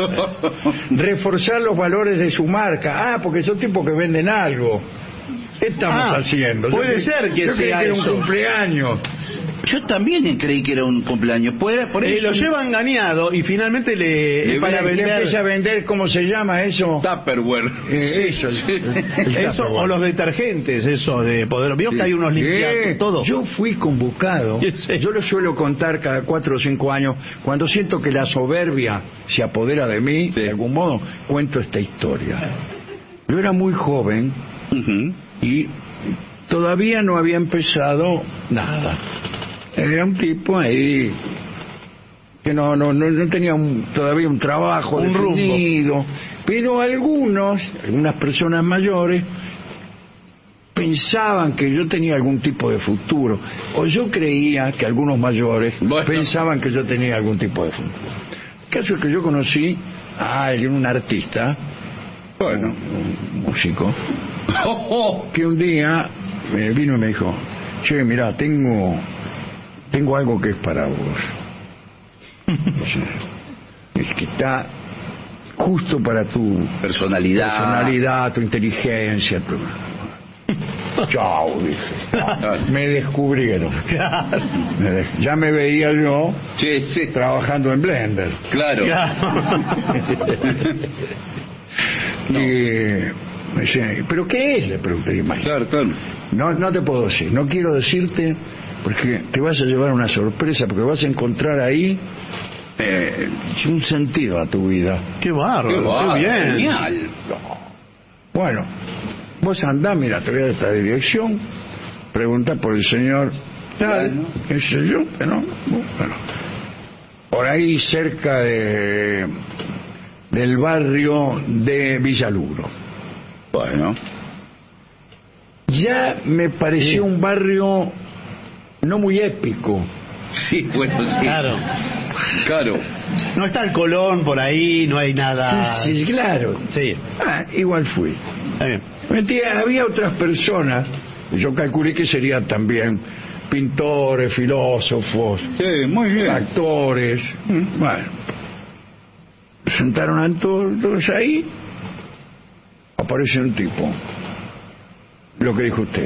Reforzar los valores de su marca. Ah, porque son tipos que venden algo. ¿Qué estamos
Ah,
haciendo?
puede
Yo
ser que
yo creí
sea
que era
eso.
un cumpleaños.
Yo también creí que era un cumpleaños. Por, por
Eh,
eso
lo llevan engañado y finalmente le,
Le
para
ven-
Le
vender
empieza a vender, ¿cómo se llama eso?
Tupperware.
Eh, eso,
Sí.
el
eso
Tupperware.
o los detergentes, eso de poder. Vio
Sí.
que hay unos limpiados,
Eh,
todo.
Yo fui convocado.
Sí.
Yo lo suelo contar cada cuatro o cinco años. Cuando siento que la soberbia se apodera de mí,
Sí.
de algún modo, cuento esta historia. Yo era muy joven
Ujú.
y todavía no había empezado nada. Era un tipo ahí que no no no, no tenía un, todavía un trabajo
Un
definido, pero algunos, algunas personas mayores pensaban que yo tenía algún tipo de futuro, o yo creía que algunos mayores
Bueno.
pensaban que yo tenía algún tipo de futuro. El caso es que yo conocí a alguien, un artista,
Bueno.
un, un músico, que un día me vino y me dijo, che, mirá, tengo tengo algo que es para vos. O sea, es que está justo para tu
Personalidad.
personalidad, tu inteligencia, tu... Chao, dije. Me descubrieron. Me de- Ya me veía yo
Sí, sí.
trabajando en Blender.
Claro.
Y me dice, ¿pero qué es? Le pregunté, imagínate.
Claro, claro.
No, no te puedo decir, no quiero decirte porque te vas a llevar una sorpresa, porque vas a encontrar ahí eh, un sentido a tu vida.
Qué bárbaro,
Qué
qué,
bárbaro,
bien.
genial.
Bueno, vos andá, mira, te voy a dar esta dirección, pregunta por el señor tal,
Bueno.
qué sé yo, pero bueno, por ahí cerca de del barrio de Villaluro.
Bueno.
Ya me pareció un barrio no muy épico.
Sí, bueno, sí.
Claro.
Claro.
No está el Colón por ahí, no hay nada.
Sí, claro.
Sí.
Ah, igual fui.
Está bien.
Mentira, había otras personas, yo calculé que serían también pintores, filósofos,
Sí, muy bien.
actores. Bueno, sentaron a todos, todos ahí, aparece un tipo, lo que dijo usted.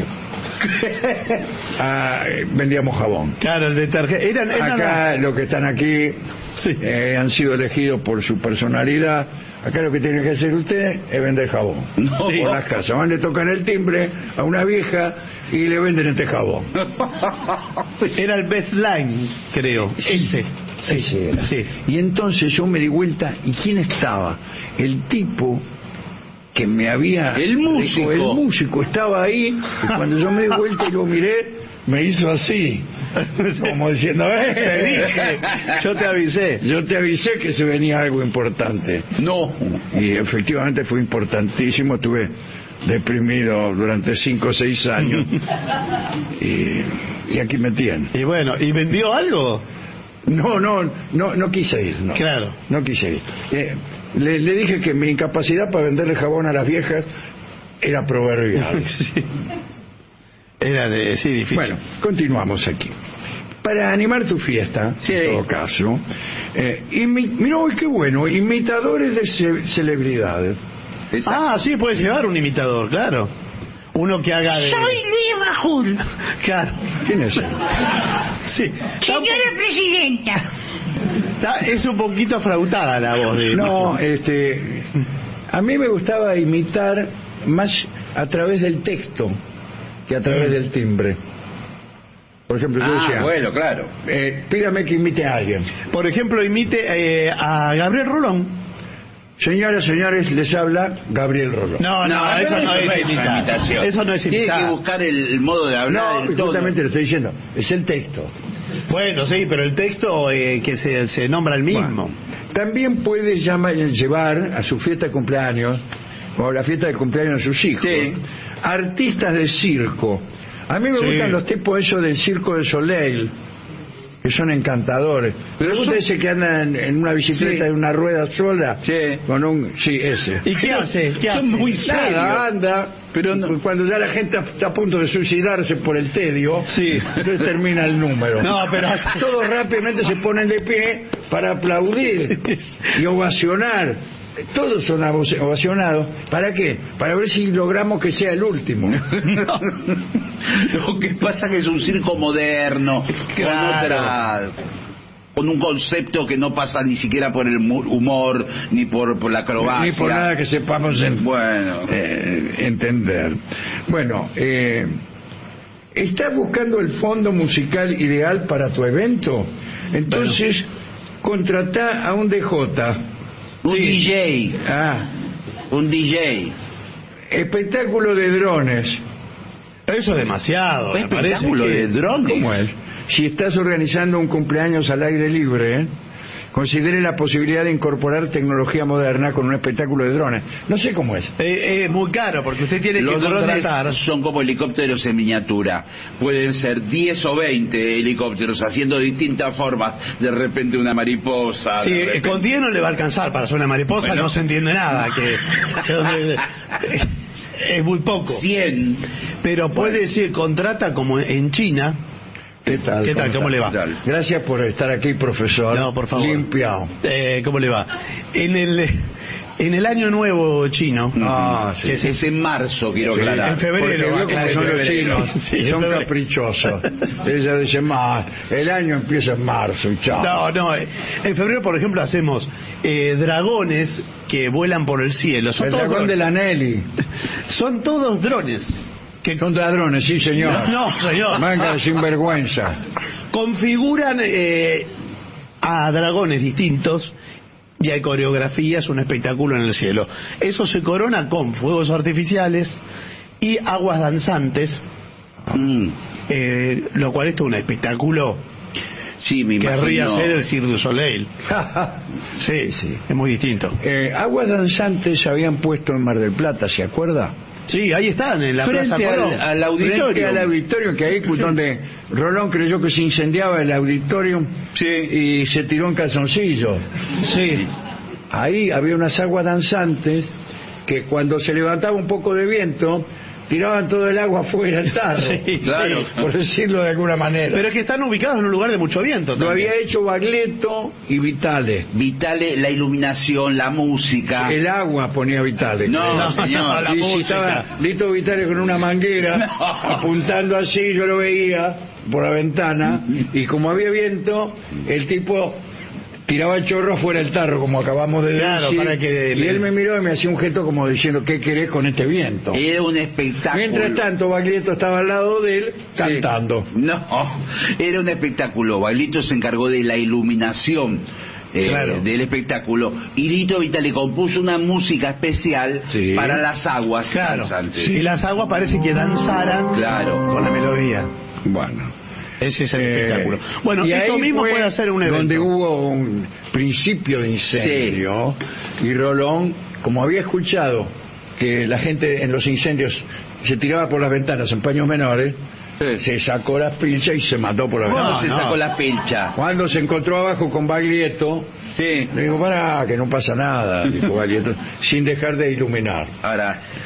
Ah, eh, vendíamos jabón.
Claro, el detergente. Eran, eran
Acá los que están aquí
Sí.
eh, han sido elegidos por su personalidad. Acá lo que tiene que hacer usted es vender jabón.
No.
Por las casas. Van, le tocan el timbre a una vieja y le venden este jabón.
Era el best line, creo. Ese.
Ese era.
Sí.
Y entonces yo me di vuelta, ¿y quién estaba? El tipo que me había...
El músico.
El músico estaba ahí, y cuando yo me di vuelta y lo miré, me hizo así, como diciendo, ¡eh!
Te dije, yo te avisé.
Yo te avisé que se venía algo importante.
No.
Y efectivamente fue importantísimo, estuve deprimido durante cinco o seis años. y, y aquí me tienen.
Y bueno, ¿y vendió algo?
No, no, no, no quise ir. No,
Claro.
No quise ir. Eh, le, le dije que mi incapacidad para venderle jabón a las viejas era proverbial.
Sí. Era de, sí, difícil.
Bueno, continuamos aquí. Para animar tu fiesta,
sí.
en todo caso, eh, imi- mira, uy, qué bueno, imitadores de ce- celebridades.
Exacto. Ah, sí, puedes llevar un imitador, claro. Uno que haga de...
Soy Luis Bajul.
Claro.
¿Quién es él?
Sí.
Señora Presidenta.
Está- es un poquito afrautada la voz de...
No, este, a mí me gustaba imitar más a través del texto que a través del timbre. Por ejemplo, yo
Ah,
decía,
bueno, claro.
eh, pídame que imite a alguien.
Por ejemplo, imite eh, a Gabriel Rolón.
Señoras, señores, les habla Gabriel Rolón.
No, no,
No,
eso
pero
no
eso
es
no es
imitar.
imitación.
Eso no es
Tiene
imitar.
que buscar el, el modo de hablar.
No,
el tono.
justamente lo estoy diciendo, es el texto.
Bueno, sí, pero el texto eh, que se, se nombra el mismo.
Bueno, también puede llama- llevar a su fiesta de cumpleaños, o la fiesta de cumpleaños de sus hijos,
Sí.
artistas de circo. A mí me
Sí.
gustan los tipos esos del Circo de Soleil, que son encantadores. Pero me gusta ese que anda en, en una bicicleta
Sí.
de una rueda sola,
Sí.
con un... Sí, ese.
¿Y qué hace? ¿Qué hace?
Son muy
Nada,
serios.
anda, pero no- cuando ya la gente está a punto de suicidarse por el tedio,
Sí.
entonces termina el número.
No, pero...
Todos rápidamente se ponen de pie para aplaudir y ovacionar. Todos son avo- ovacionados. ¿Para qué? Para ver si logramos que sea el último.
Lo que pasa que es un circo moderno,
Claro.
con otra, con un concepto que no pasa ni siquiera por el mu- humor ni por, por la acrobacia.
Ni por nada que sepamos en-
Bueno,
eh, entender. Bueno, eh, ¿estás buscando el fondo musical ideal para tu evento? Entonces, contratá a un D J.
un
sí.
D J,
Ah,
un D J.
espectáculo de drones.
Eso es demasiado. me parece
Espectáculo
que-
de drones.
¿Cómo es? Si estás organizando un cumpleaños al aire libre, ¿eh? considere la posibilidad de incorporar tecnología moderna con un espectáculo de drones. No sé cómo es.
Eh, es muy caro porque usted tiene
Los
que
drones
contratar.
son como helicópteros en miniatura. Pueden ser diez o veinte helicópteros haciendo distintas formas. De repente una mariposa.
Sí,
de repente-
con diez no le va a alcanzar para hacer una mariposa,
Bueno.
no se entiende nada. Que es muy poco.
cien.
Pero puede decir, contrata como en China.
¿Qué tal?
¿Qué tal? ¿Cómo le va?
Tal.
Gracias por estar aquí, profesor.
No, por favor.
Limpiado.
Eh, ¿Cómo le va? En el en el año nuevo chino.
Ah, sí.
que
Es, es en marzo, quiero
Sí,
aclarar.
en febrero.
Porque veo
claro,
cómo son
en
los
febrero.
chinos.
Sí, en
son
febrero.
caprichosos. Ellos dicen, más, el año empieza en marzo y chao.
No, no. eh, En febrero, por ejemplo, hacemos eh, dragones que vuelan por el cielo. Son
el
todos
dragón de
drones.
la Nelly.
Son todos drones.
Que son ladrones, sí, señor.
No, no, señor.
Manga de sinvergüenza.
Configuran eh, a dragones distintos y hay coreografías, un espectáculo en el cielo. Eso se corona con fuegos artificiales y aguas danzantes,
Mm.
eh, lo cual es todo un espectáculo.
Sí, me
Querría
imagino.
ser el Cirque du Soleil. Sí, sí, es muy distinto.
Eh, aguas danzantes se habían puesto en Mar del Plata, ¿se acuerda?
Sí, ahí están, en la
Frente
Plaza
al-
Colón.
al auditorio.
Frente al auditorio, que ahí fue donde Rolón creyó que se incendiaba el auditorio y se tiró en calzoncillo.
Sí.
Ahí había unas aguas danzantes que cuando se levantaba un poco de viento tiraban todo el agua fuera del tarro.
Sí,
Claro.
sí.
Por decirlo de alguna manera.
Pero es que están ubicados en un lugar de mucho viento.
Lo
también.
había hecho Baglietto y Vitale.
Vitale, la iluminación, la música.
El agua ponía Vitale.
No,
No,
señor.
no, la
y si
música.
estaba Lito Vitale con una manguera
No.
apuntando así, yo lo veía por la ventana, y como había viento, el tipo tiraba el chorro fuera del tarro, como acabamos de
Claro,
decir,
para que
y
le-
él me miró y me hacía un gesto como diciendo, ¿qué querés con este viento?
Era un espectáculo.
Mientras tanto, Baglietto estaba al lado de él cantando.
No, era un espectáculo. Baglietto se encargó de la iluminación eh,
Claro.
del espectáculo. Y Lito Vitale compuso una música especial
Sí.
para las aguas
Claro.
danzantes.
Y las aguas parece que danzaran
Claro.
con la melodía.
Bueno.
Ese es el
Eh,
espectáculo. Bueno,
y
esto
ahí
mismo
fue
puede hacer un evento.
donde hubo un principio de incendio, y Rolón, como había escuchado que la gente en los incendios se tiraba por las ventanas en paños menores, se sacó las pilchas y se mató por la
No,
ventana.
se sacó las pilchas.
Cuando se encontró abajo con Baglietto,
Sí.
le digo, para, que no pasa nada, dijo Baglietto, sin dejar de iluminar.
Ahora,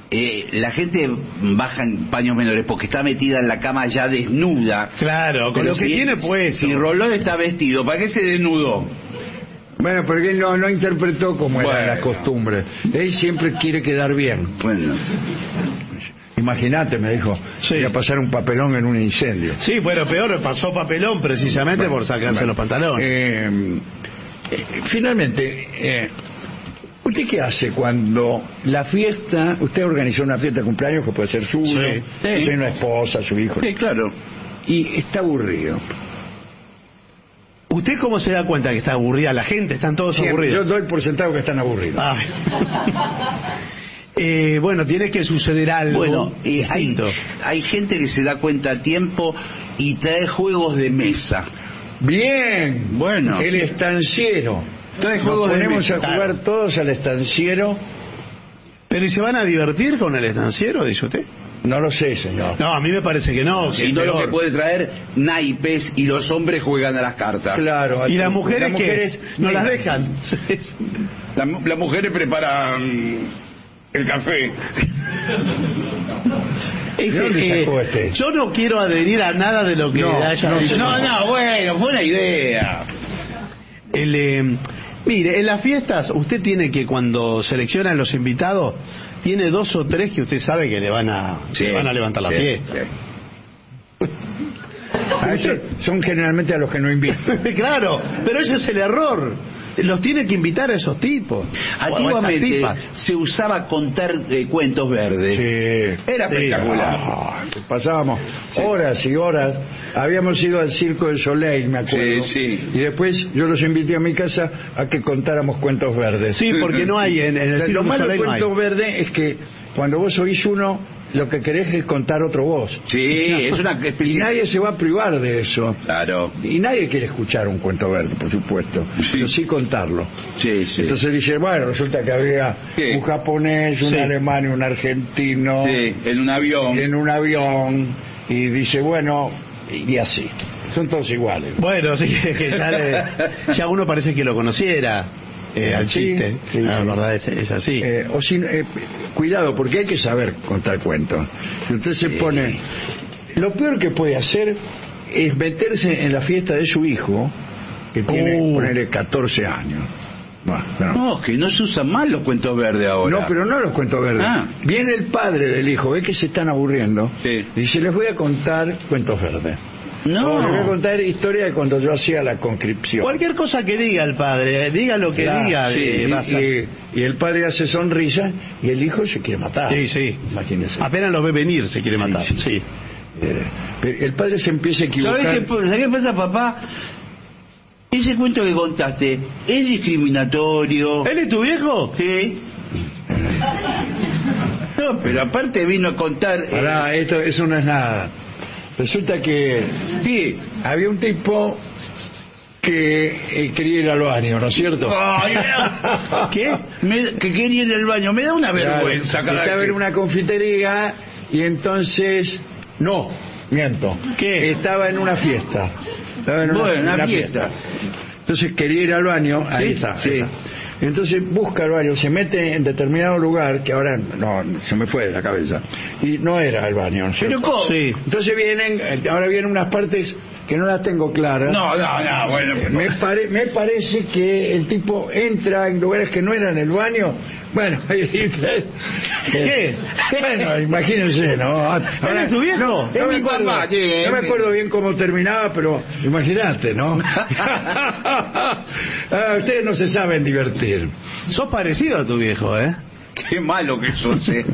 eh, la gente baja en paños menores porque está metida en la cama ya desnuda.
Claro, con
Pero
lo que
si,
tiene puesto.
Si Rolón está vestido, ¿para qué se desnudó?
Bueno, porque él no, no interpretó como
Bueno.
era la costumbre. Él siempre quiere quedar bien.
Bueno.
Imagínate, me dijo,
Sí.
voy a pasar un papelón en un incendio.
Sí, bueno, peor, pasó papelón precisamente
Bueno,
por sacarse
bueno.
los pantalones.
Eh, eh, finalmente, eh, ¿usted qué hace cuando la fiesta, usted organizó una fiesta de cumpleaños que puede ser suyo,
Sí.
tiene una esposa, su hijo,
Sí, claro.
y está aburrido?
¿Usted cómo se da cuenta que está aburrida la gente? Están todos
Siempre,
aburridos.
yo doy por sentado que están aburridos.
Ah. eh, bueno, tiene que suceder algo
Bueno, eh, hay,
distinto.
hay gente que se da cuenta a tiempo y trae juegos de mesa.
Bien,
Bueno.
el estanciero.
Trae
Nos
juegos de
ponemos
mesa,
a jugar
claro.
todos al estanciero.
¿Pero y se van a divertir con el estanciero, dice usted?
No lo sé, señor.
No, a mí me parece que no. Que
Si
es
no, lo
peor.
que puede traer naipes y los hombres juegan a las cartas.
Claro.
Y las
así-
mujeres,
las
que
mujeres
no las
mira,
dejan.
La- las mujeres preparan el café.
Es
¿De dónde
que,
sacó
eh,
este?
Yo no quiero adherir a nada de lo que
No,
haya
no,
dicho.
No, no, bueno, fue una idea.
El, eh, mire, en las fiestas usted tiene que, cuando seleccionan los invitados, tiene dos o tres que usted sabe que le van a,
Sí,
le van a levantar la
sí,
fiesta.
sí.
A esos son generalmente a los que no invito.
Claro, pero ese es el error. Los tiene que invitar a esos tipos. o a esas
Antiguamente
tipas.
se usaba contar eh, cuentos verdes.
Sí.
Era
Sí.
espectacular.
Ah, pasábamos horas y horas. Habíamos ido al Circo del Soleil, me acuerdo.
Sí, sí.
Y después yo los invité a mi casa a que contáramos cuentos verdes.
Sí, porque no hay en, en el
Lo
Circo
malo de
Soleil no hay.
cuentos verdes es que cuando vos oís uno, lo que querés es contar otro vos.
Sí, es una
Y
especie.
nadie se va a privar de eso.
Claro.
Y nadie quiere escuchar un cuento verde, por supuesto,
Sí.
pero sí contarlo.
Sí, sí.
Entonces dice, bueno, resulta que había
Sí.
un japonés, un
Sí.
alemán y un argentino
Sí, en un avión.
en un avión, y dice, bueno, y así. Son todos iguales.
Bueno, sí, que ya, le- ya uno parece que lo conociera eh, al
Sí,
chiste.
sí,
La
sí.
verdad es, es así.
Eh, o si, eh, cuidado, porque hay que saber contar cuentos. Si usted se pone... Lo peor que puede hacer es meterse en la fiesta de su hijo, que tiene,
Uh.
ponerle catorce años. Bueno, no.
No, que no se usan más los cuentos verdes ahora.
No, pero no los cuentos verdes.
Ah.
Viene el padre del hijo, ve que se están aburriendo,
Sí.
y dice, les voy a contar cuentos verdes.
No.
O les voy a contar historia de cuando yo hacía la conscripción.
Cualquier cosa que diga el padre, eh, diga lo que
Claro,
diga.
sí,
eh,
y,
va a ser-
y- y el padre hace sonrisa y el hijo se quiere matar.
Sí, sí.
Imagínese.
Apenas lo ve venir, se quiere matar.
Sí,
Sí,
sí. Eh, pero el padre se empieza a equivocar.
¿Sabes qué, ¿Sabes qué pasa, papá? Ese cuento que contaste es discriminatorio.
¿Él es tu viejo?
Sí. No, pero aparte vino a contar. eh,
Pará, esto, eso no es nada. Resulta que
sí.
había un tipo que eh, quería ir al baño, ¿no es cierto?
Ay, me da- ¿Qué? Me- que quería ir al baño. Me da una vergüenza
Claro,
cada
estaba
vez
en
que-
una confitería y entonces... No, miento.
¿Qué?
Estaba en una fiesta. Estaba en
Bueno, una
una
fiesta.
Entonces quería ir al baño. Ahí
Sí,
está.
sí.
ahí está. Entonces busca el baño, se mete en determinado lugar, que ahora no, se me fue de la cabeza. Y no era el baño, ¿no es
Pero
cierto?
¿cómo?
Sí.
Entonces vienen, eh, ahora vienen unas partes que no las tengo claras.
No, no, no, bueno. pero-
Me, pare- me parece que el tipo entra en lugares que no eran el baño. Bueno,
¿Qué?
Bueno, imagínense, ¿no? Ahora,
es tu viejo?
No,
Es
no me
mi
acuerdo,
papá, sí, es
no me
mi-
acuerdo bien cómo terminaba, pero imagínate, ¿no? Ah, ustedes no se saben divertir.
Sos parecido a tu viejo, ¿eh?
Qué malo que sos, eh.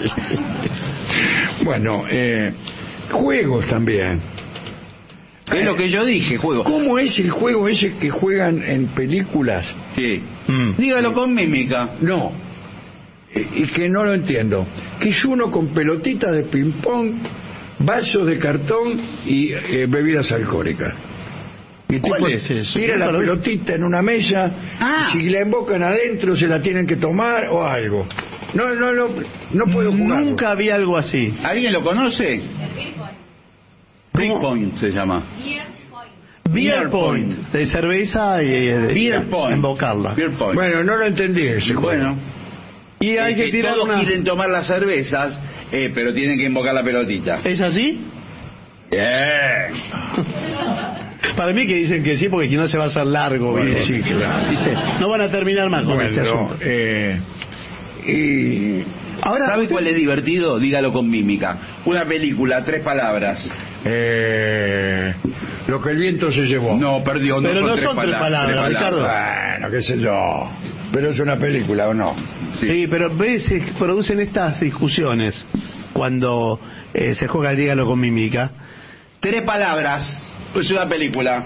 Bueno, eh, juegos también.
Es lo que yo dije, juego.
¿Cómo es el juego ese que juegan en películas?
Sí.
Mm.
Dígalo con mímica.
No, eh, y que no lo entiendo. Que es uno con pelotitas de ping-pong, vasos de cartón y eh, bebidas alcohólicas. Y el
¿Cuál
tipo
es ese?
tira la
Nunca lo vi.
pelotita en una mesa,
Ah.
y si la embocan adentro se la tienen que tomar o algo. No, no, no, no puedo jugar.
Nunca vi algo así.
¿Alguien lo conoce? Big
¿Cómo?
Point se llama.
Beer Point, de cerveza y y de
Beer Point.
embocarla.
Beer Point.
Bueno, no lo entendí ese juego.
Bueno.
Y hay
es
que
que
tirar
todos
una...
quieren tomar las cervezas, eh, pero tienen que invocar la pelotita.
¿Es así?
Bien.
Para mí que dicen que sí, porque si no se va a hacer largo.
Bueno,
¿viste?
sí, claro.
Dice, no van a terminar más con
Bueno,
este asunto.
eh, y
Ahora,
¿Sabe
usted-
cuál es divertido? Dígalo con mímica. Una película, tres palabras.
eh, lo que el viento se llevó.
No, perdió. No
Pero
son
no
tres
son tres
palabras,
palabras,
tres
Ricardo.
Bueno, qué sé yo. Pero es una película, ¿o no?
Sí.
Sí, pero a veces producen estas discusiones cuando eh, se juega el dígalo con mímica.
Tres palabras. Es una película.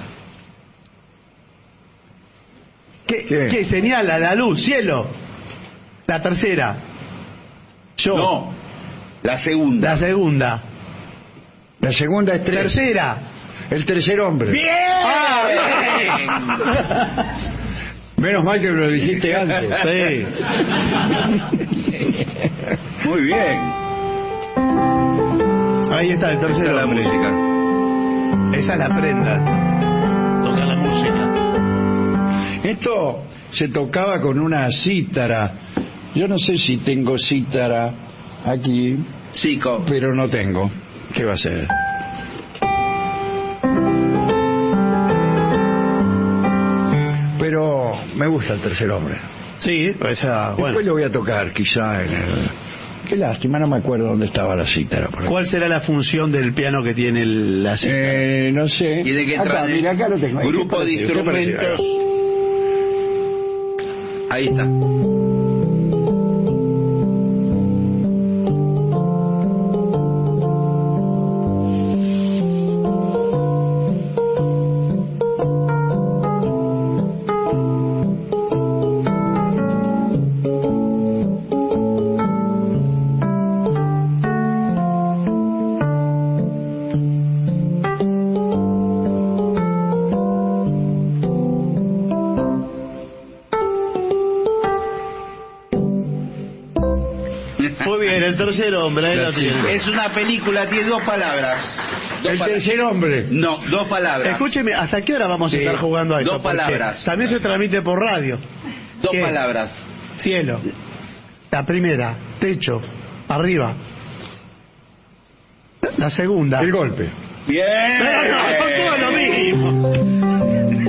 ¿Qué,
¿Qué?
¿Qué señala? La luz, cielo. La tercera. Yo.
No. La segunda.
La segunda.
La segunda es tres.
Tercera.
El tercer hombre.
¡Bien!
Ah,
Menos mal que lo dijiste antes.
sí.
Muy bien.
Ahí está el tercer
La
hombre.
música.
Esa es la prenda. Tocar la música.
Esto se tocaba con una cítara. Yo no sé si tengo cítara aquí,
Chico.
pero no tengo. ¿Qué va a ser? Pero me gusta el tercer hombre.
Sí, esa,
Después
bueno.
lo voy a tocar, quizá en el... Qué lástima, no me acuerdo dónde estaba la cítara. por aquí.
¿Cuál será la función del piano que tiene el- la cítara?
Eh, no sé.
Tiene que
Acá,
entrar en
mira, acá lo tengo.
grupo
¿Qué
de
parece? ¿Qué parece?
instrumentos. Ahí está.
Muy bien, el tercer hombre. Ahí lo tiene.
Es una película, tiene dos palabras. Dos
El
palabras.
tercer hombre.
No, dos palabras.
Escúcheme, ¿hasta qué hora vamos a
Sí.
estar jugando a esto?
Dos
Porque
palabras.
También se transmite por radio.
Dos
¿Qué?
palabras.
Cielo. La primera, techo, arriba. La segunda.
El golpe.
Bien.
Pero no, son todos lo mismo.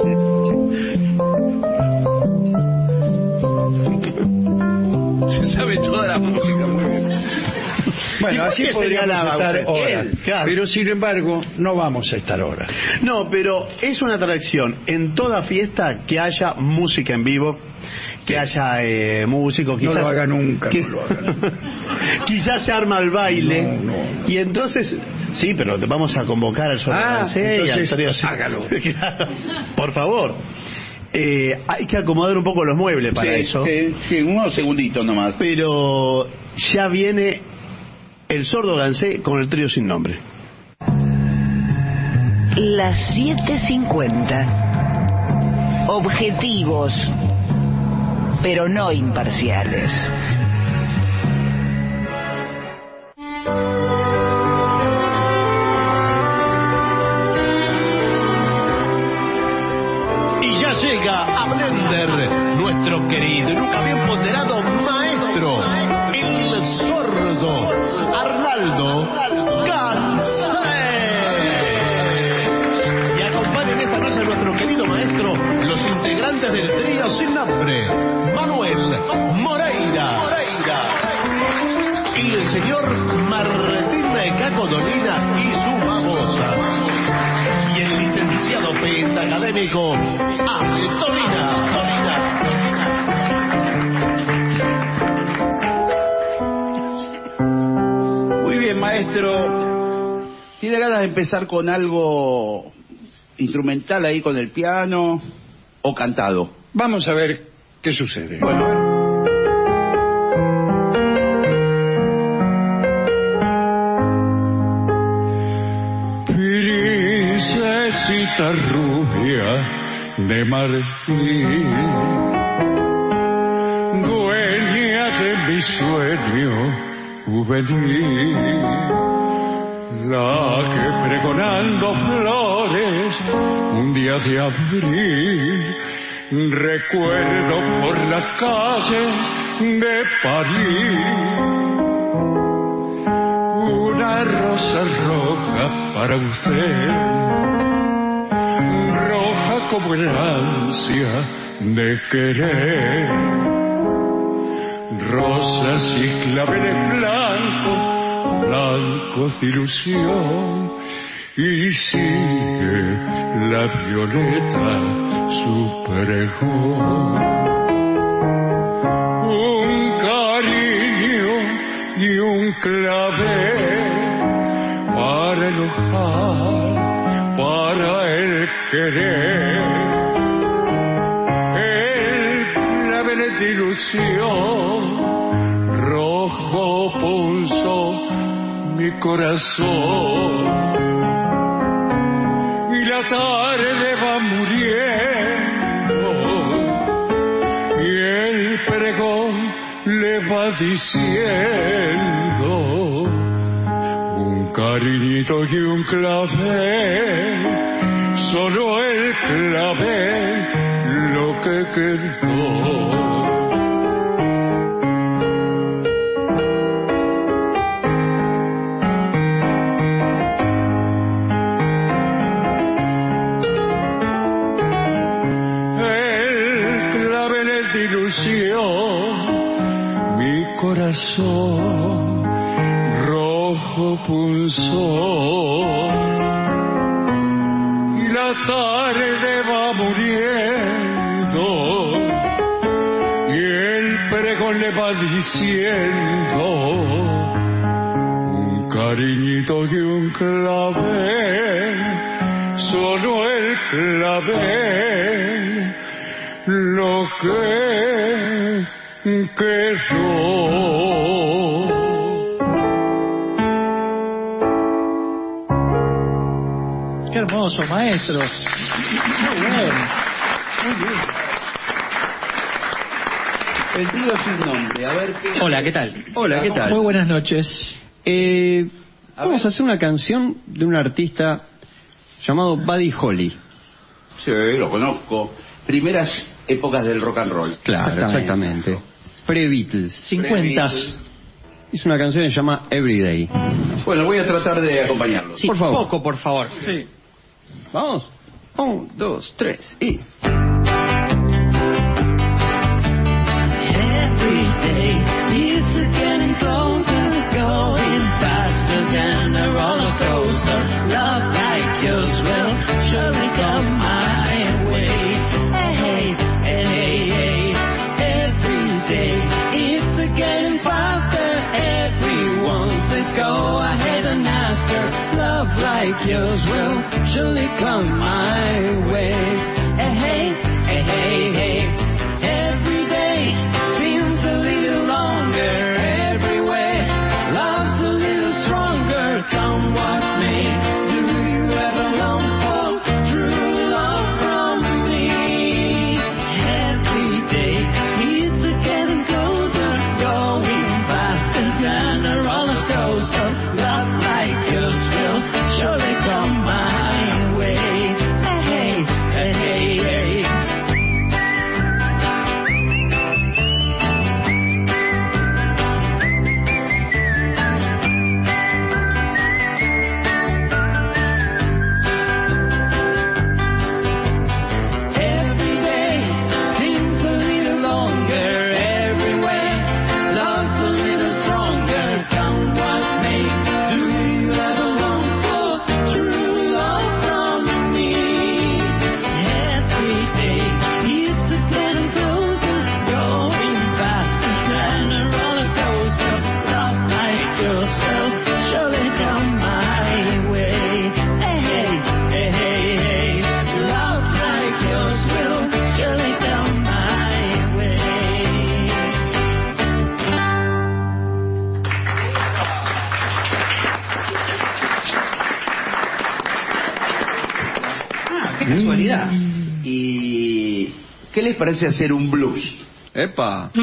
Se sabe toda la música muy bien.
¿Y
Bueno,
por
así
qué
podríamos
señalaba
estar
usted?
horas.
Él, claro.
Pero sin embargo, no vamos a estar horas.
No, pero es una atracción en toda fiesta que haya música en vivo, que haya eh, músicos, quizás...
No lo haga nunca,
que-
no lo haga.
Quizás se arma el baile,
No, no, no.
y entonces... Sí, pero te vamos a convocar al Sordo
Ah,
Gansé y al
entonces,
trío Sin-
hágalo.
Claro. Por favor. Eh, hay que acomodar un poco los muebles para
Sí,
eso.
sí, sí, unos segunditos nomás.
Pero ya viene el Sordo Gansé con el trío sin nombre.
Las siete cincuenta. Objetivos, pero no imparciales.
Y ya llega a Blender nuestro querido y nunca bien ponderado maestro, el sordo Arnaldo Gansé. Y acompañan esta noche a nuestro querido maestro los integrantes del trío sin nombre, Manuel Moreira y el señor Martín Caco Dolina y su babosa. Y el licenciado pentacadémico Antonina.
Muy bien, maestro. ¿Tiene ganas de empezar con algo instrumental ahí con el piano o cantado?
Vamos a ver qué sucede.
Bueno,
Princesita rubia de marfil, dueña de mi sueño juvenil, la que pregonando flores un día de abril, recuerdo por las calles
de París, una rosa roja para usted, roja como el ansia de querer, rosas y claveles blancos, blancos de ilusión, y sigue la violeta su pregón. Un cariño y un clavel para el ojal, para el querer, el clavel de ilusión, rojo punzó mi corazón, y la tarde va muriendo, y el pregón le va diciendo, un cariñito y un clavel, solo el clavel lo que quedó. Mi corazón rojo punzó, y la tarde va muriendo, y el pregón le va diciendo, un cariñito y un clavel, solo el clavel lo que quedó.
Qué hermoso, maestro. Muy bien. Muy bien.
El trío sin nombre, a ver qué...
Hola, ¿qué tal?
Hola, ¿qué tal?
Muy buenas noches.
Eh, vamos a hacer una canción de un artista llamado Buddy Holly.
Sí, lo conozco. Primeras épocas del rock and roll.
Claro, exactamente. Pre-Beatles.
Cincuentas.
Es una canción que se llama Everyday.
Bueno, voy a tratar de acompañarlo.
Sí,
por favor.
Poco, por favor. Sí.
Vamos. Un, dos, tres y...
Everyday, it's getting closer, going faster than a roller coaster. Love like yours will surely come my way. Hey, hey, hey, hey. Every day, it's getting faster. Everyone says go ahead and ask her. Love like yours will surely come my way. Hey, hey, hey, hey, hey. Every day seems a little longer. Everywhere love's a little stronger. Come what may, do you ever long for true love from me? Every day it's getting closer, going faster than a roller coaster. Love like yours will surely come my way. Hey, hey, hey, hey. Every day seems a little longer. Everywhere love's a little stronger. Come what may, do you ever long for true love from me? Every day it's getting closer, going faster than a roller coaster. Love like yours will surely come my way. Hey, hey, hey, hey. Love like yours will surely come my way.
Ah, qué casualidad.
¿Y qué les parece hacer un blues?
¡Epa!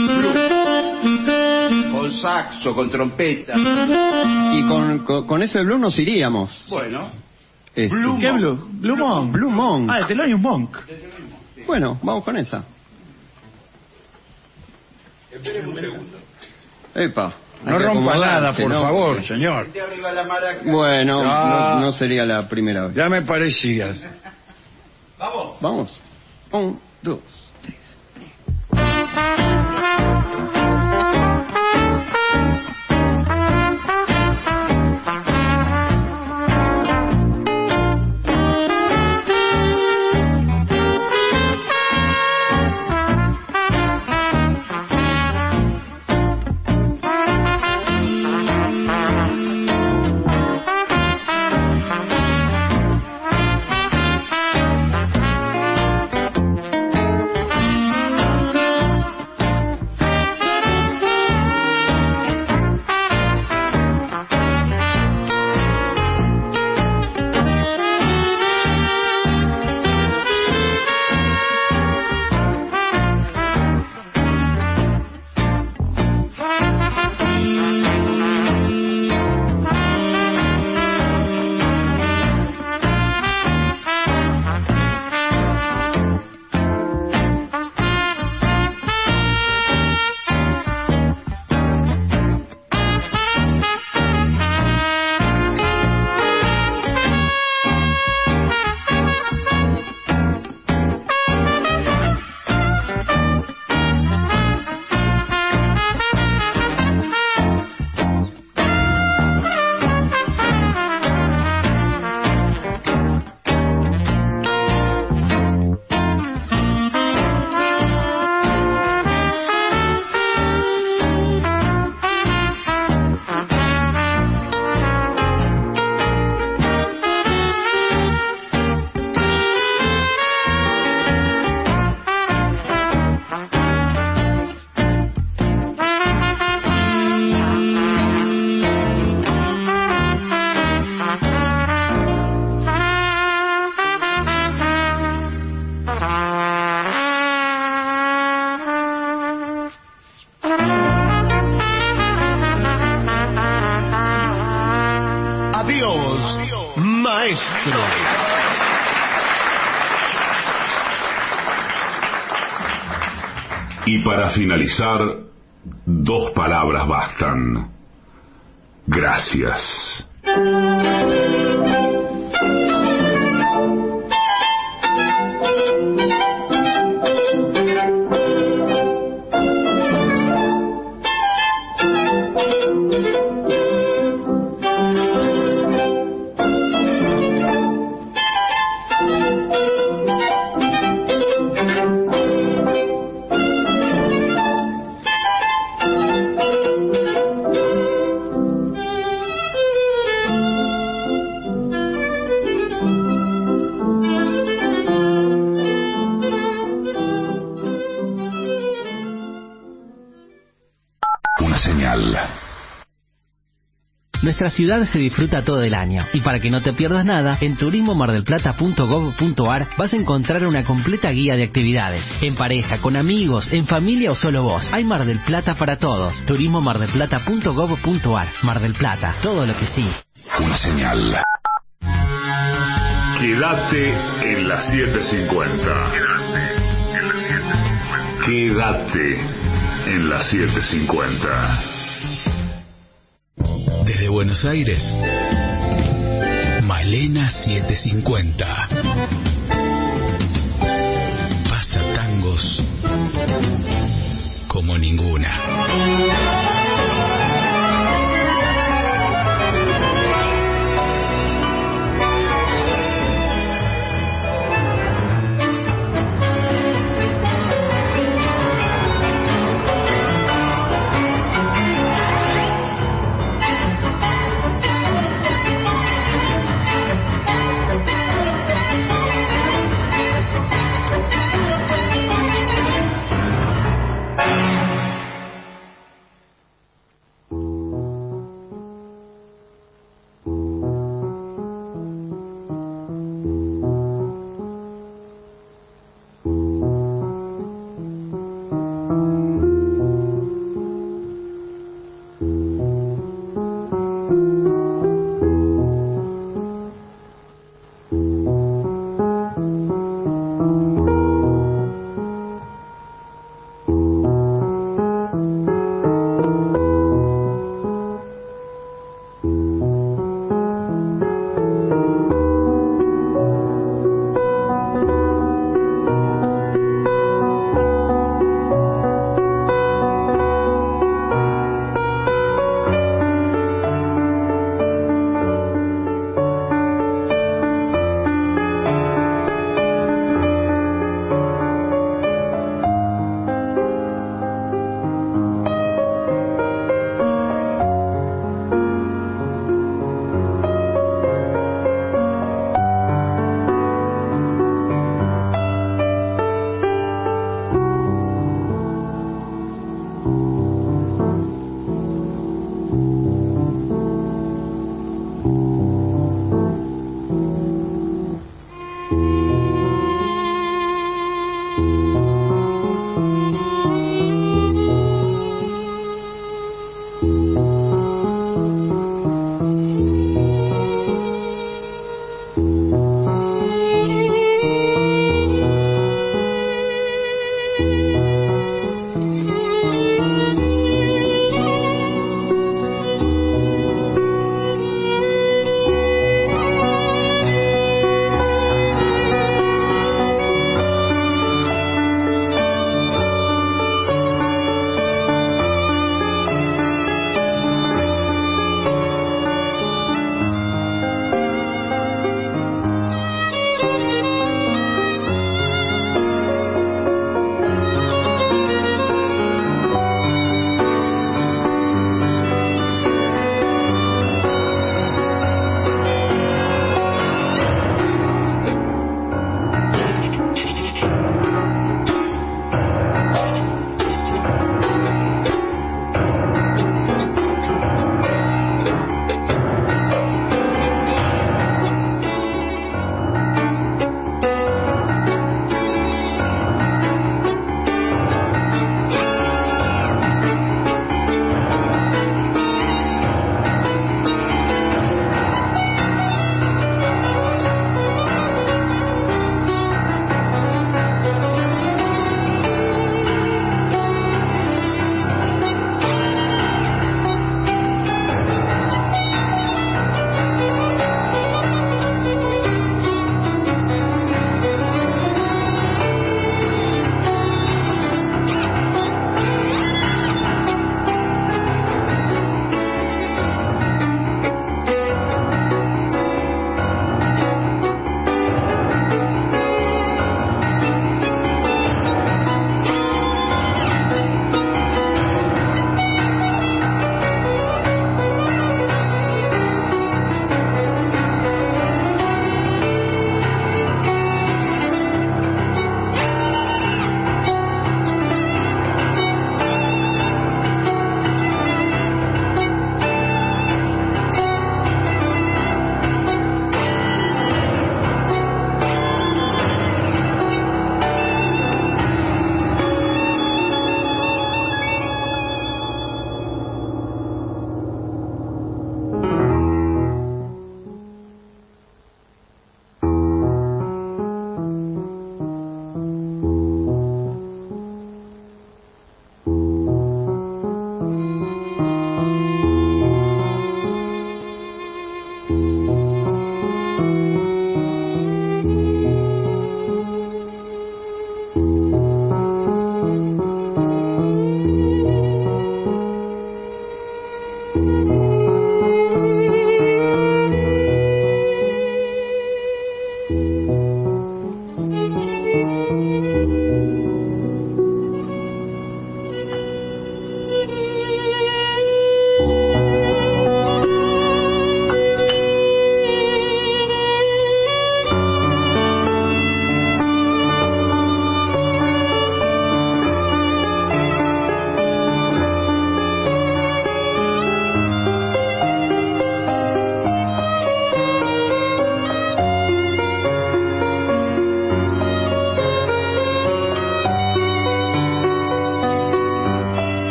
Con saxo, con trompeta.
Y con, con, con ese blues nos iríamos.
Bueno.
Este,
Blue ¿Qué Blue? Blue Monk.
Blue Monk.
Ah, de Thelonious Monk.
Bueno, vamos con esa.
Esperen un segundo.
Epa.
No
hay que
rompa
acomodarse,
nada, por
¿no?
favor, señor.
Esté arriba la maraca.
Bueno,
Ah.
no, no sería la primera vez.
Ya me parecía.
Vamos.
Vamos. Un, dos.
maestro.
Y para finalizar, dos palabras bastan. Gracias.
Nuestra ciudad se disfruta todo el año y para que no te pierdas nada, en turismo mar del plata punto gob punto ar vas a encontrar una completa guía de actividades. En pareja, con amigos, en familia o solo vos. Hay Mar del Plata para todos. turismo mar del plata punto gob punto ar. Mar del Plata, todo lo que sí.
Una señal. Quédate en la siete cincuenta. Quédate en la siete cincuenta.
Desde Buenos Aires, Malena setecientos cincuenta. Pasa tangos como ninguna.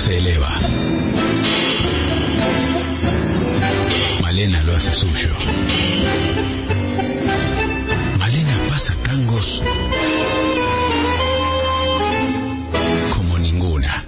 se eleva. Malena lo hace suyo. Malena pasa tangos como ninguna.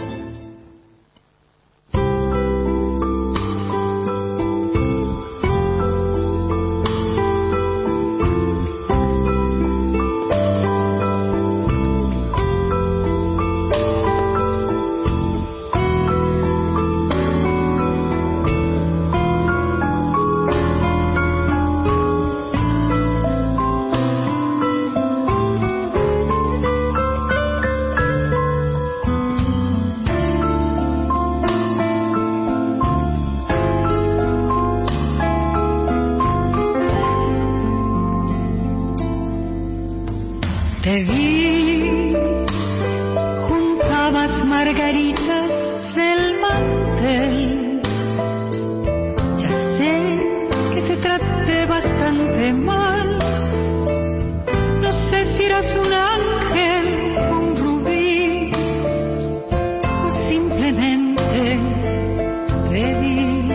Te vi, juntabas margaritas del mantel. Ya sé que te traté bastante mal. No sé si eras un ángel o un rubí, o simplemente te vi.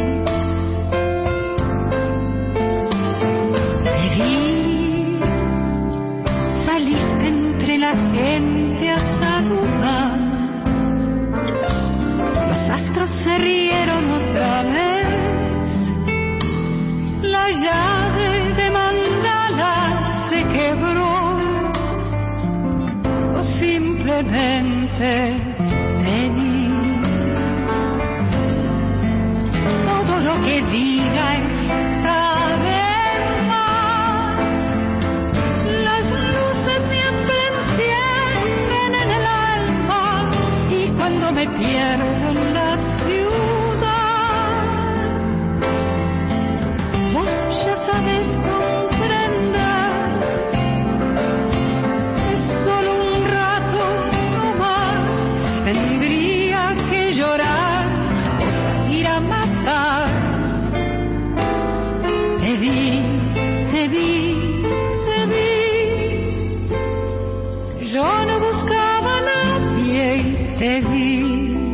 Te vi, saliste entre la gente a saludar. Los astros se rieron otra vez. La llave de mandala se quebró. O simplemente te vi. Todo lo que diga está de más. Las luces siempre encienden en el alma. Y cuando me pierdo en la ciudad, vos ya sabes comprender. Es solo un rato no más. Tendría que llorar o salir a matar. Te vi, te vi, te vi. Yo no buscaba a nadie y te vi.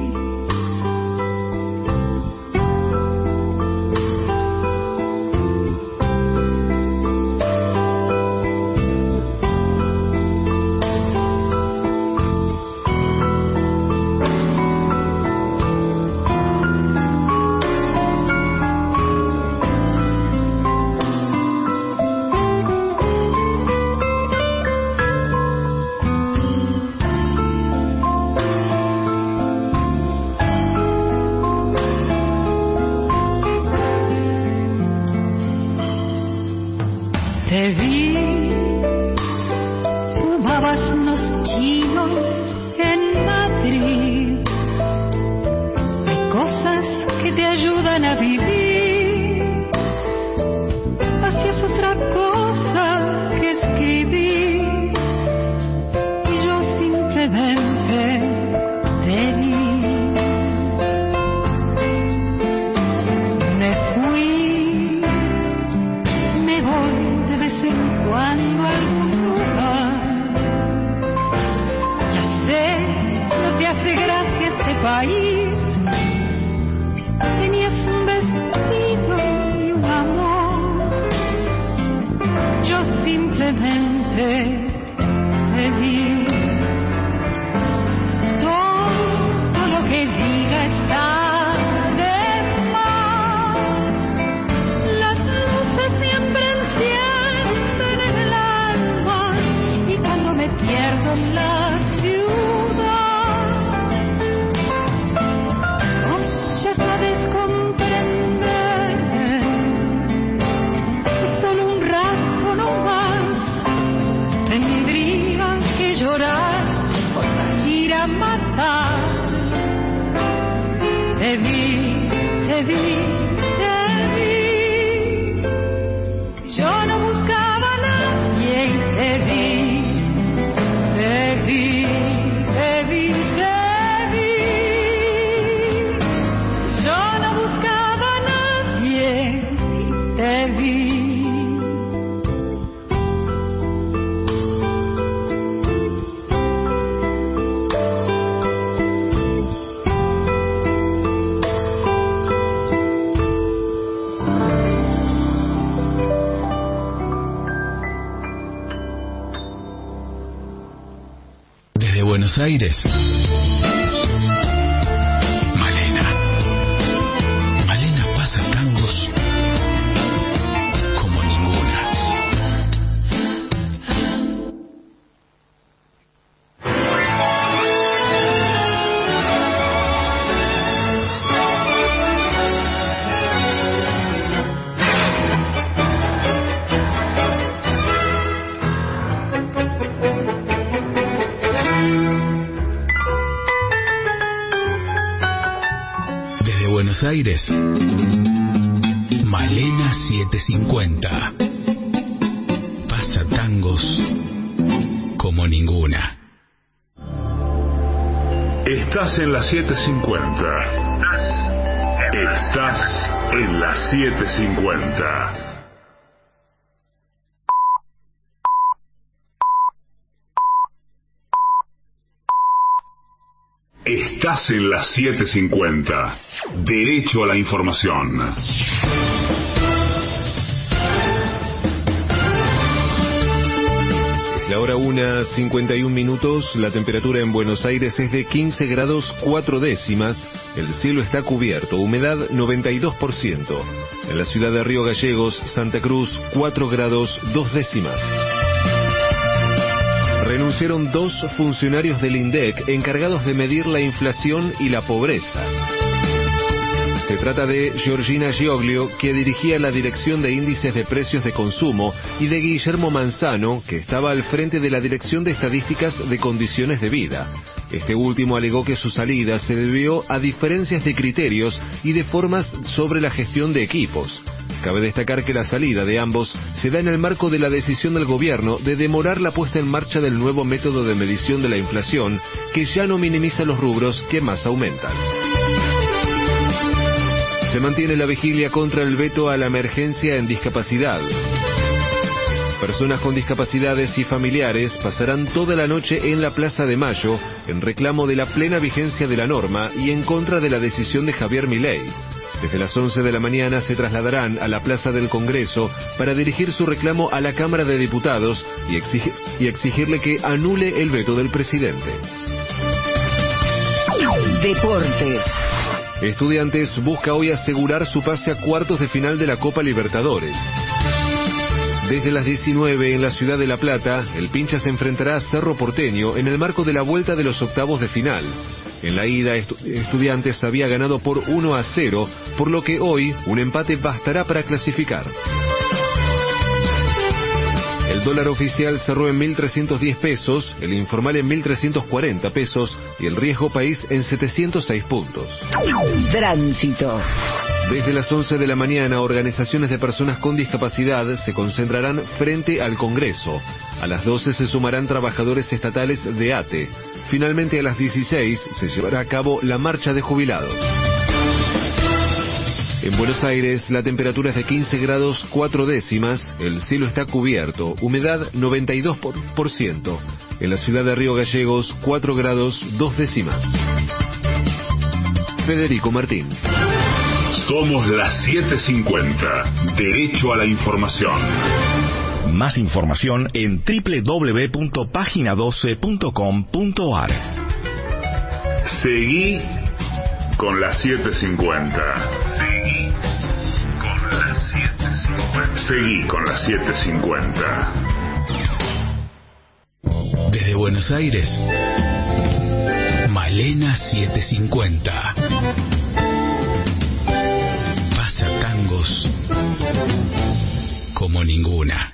Te vi, fumabas unos chinos en Madrid. Hay cosas que te ayudan a vivir. Hacías otra cosa que escribir. Y yo simplemente te vi. Me fui, me voy de vez en cuando a algún lugar. Ya sé, no te hace gracia este país. Tenías un vestido y un amor. Yo simplemente te vi. Todo lo que diga está de más. Las luces siempre encienden en el alma. Y cuando me pierdo en la ciudad, vos ya sabes comprender. Es solo un rato no más. Tendría que llorar o salir a matar. Te vi, te vi, te vi. Yo no buscaba a nadie y te vi. Te vi, te vi, te vi. Yo no buscaba a nadie y te vi.
Desde Buenos Aires, Malena. Malena pasa tangos como ninguna. Buenos Aires, Malena setecientos cincuenta. Pasa tangos como ninguna.
Estás en la setecientos cincuenta. Estás en la setecientos cincuenta. Estás en la setecientos cincuenta. Derecho a la información.
La hora una, cincuenta y un minutos. La temperatura en Buenos Aires es de quince grados cuatro décimas. El cielo está cubierto. Humedad noventa y dos por ciento. En la ciudad de Río Gallegos, Santa Cruz, cuatro grados dos décimas. Renunciaron dos funcionarios del INDEC encargados de medir la inflación y la pobreza. Se trata de Georgina Gioglio, que dirigía la Dirección de Índices de Precios de Consumo, y de Guillermo Manzano, que estaba al frente de la Dirección de Estadísticas de Condiciones de Vida. Este último alegó que su salida se debió a diferencias de criterios y de formas sobre la gestión de equipos. Cabe destacar que la salida de ambos se da en el marco de la decisión del gobierno de demorar la puesta en marcha del nuevo método de medición de la inflación, que ya no minimiza los rubros que más aumentan. Se mantiene la vigilia contra el veto a la emergencia en discapacidad. Personas con discapacidades y familiares pasarán toda la noche en la Plaza de Mayo en reclamo de la plena vigencia de la norma y en contra de la decisión de Javier Milei. Desde las once de la mañana se trasladarán a la Plaza del Congreso para dirigir su reclamo a la Cámara de Diputados y, exigir, y exigirle que anule el veto del presidente.
Deportes.
Estudiantes busca hoy asegurar su pase a cuartos de final de la Copa Libertadores. Desde las diecinueve en la ciudad de La Plata, el Pincha se enfrentará a Cerro Porteño en el marco de la vuelta de los octavos de final. En la ida, estu- Estudiantes había ganado por uno a cero, por lo que hoy un empate bastará para clasificar. El dólar oficial cerró en mil trescientos diez pesos, el informal en mil trescientos cuarenta pesos y el riesgo país en setecientos seis puntos.
Tránsito.
Desde las once de la mañana, organizaciones de personas con discapacidad se concentrarán frente al Congreso. A las doce se sumarán trabajadores estatales de A T E. Finalmente, a las dieciséis se llevará a cabo la marcha de jubilados. En Buenos Aires, la temperatura es de quince grados cuatro décimas, el cielo está cubierto, humedad noventa y dos por ciento. En la ciudad de Río Gallegos, cuatro grados dos décimas. Federico Martín.
Somos las setecientos cincuenta. Derecho a la información.
Más información en doble u doble u doble u punto página doce punto com punto a r.
Seguí con las setecientos cincuenta. Seguí con las setecientos cincuenta.
Desde Buenos Aires, Malena setecientos cincuenta. Pasa tangos como ninguna.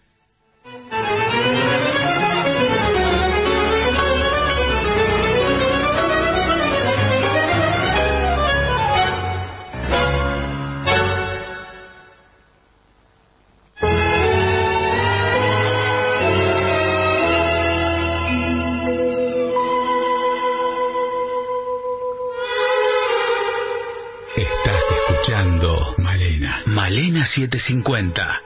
Malena. Malena setecientos cincuenta.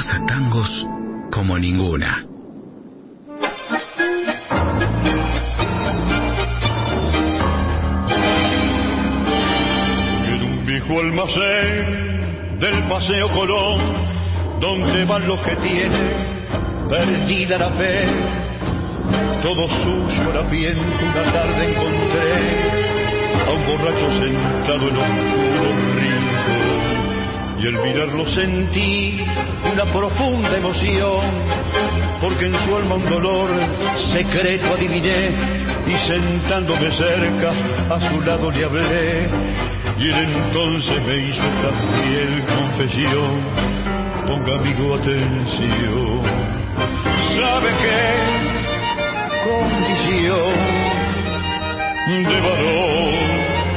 pasatangos como ninguna.
En un viejo almacén del Paseo Colón, donde van los que tienen perdida la fe, todo sucio, harapiento, una tarde encontré a un borracho sentado en un oscuro rincón, y al mirarlo sentí una profunda emoción, porque en su alma un dolor secreto adiviné, y sentándome cerca a su lado le hablé, y él entonces me hizo esta fiel confesión: ponga amigo atención, sabe que condición de varón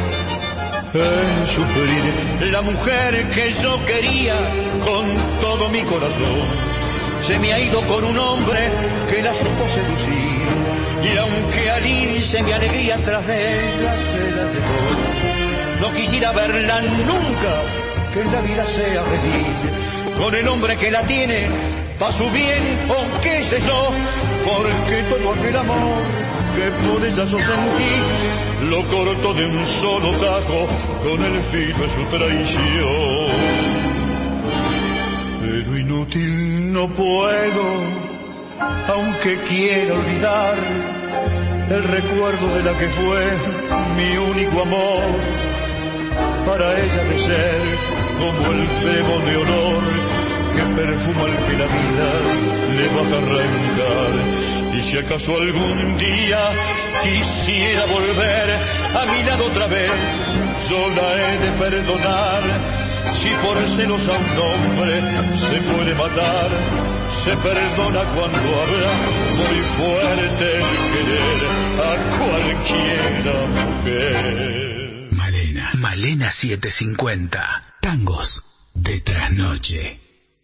es sufrir. La mujer que yo quería con todo mi corazón se me ha ido con un hombre que la supo seducir, y aunque alivie mi alegría tras de ella se la llevó, no quisiera verla nunca, que en la vida sea feliz con el hombre que la tiene pa' su bien o qué sé yo, porque todo aquel amor que por ella yo sentí lo cortó de un solo tajo con el filo de su traición. Pero inútil no puedo, aunque quiera olvidar el recuerdo de la que fue mi único amor, para ella de ser como el cebo de olor que perfuma al que la vida le va a arrancar. Y si acaso algún día quisiera volver a mi lado otra vez, yo la he de perdonar. Si por celos a un hombre se puede matar, se perdona cuando habla muy fuerte el querer a cualquiera mujer.
Malena, Malena setecientos cincuenta, tangos de trasnoche.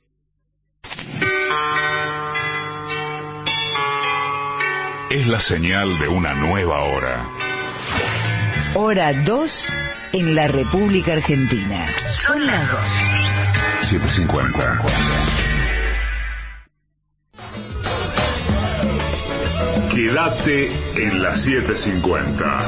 Es la señal de una nueva hora.
Hora dos en la República Argentina. Son las dos.
setecientos cincuenta. Quédate en la setecientos cincuenta.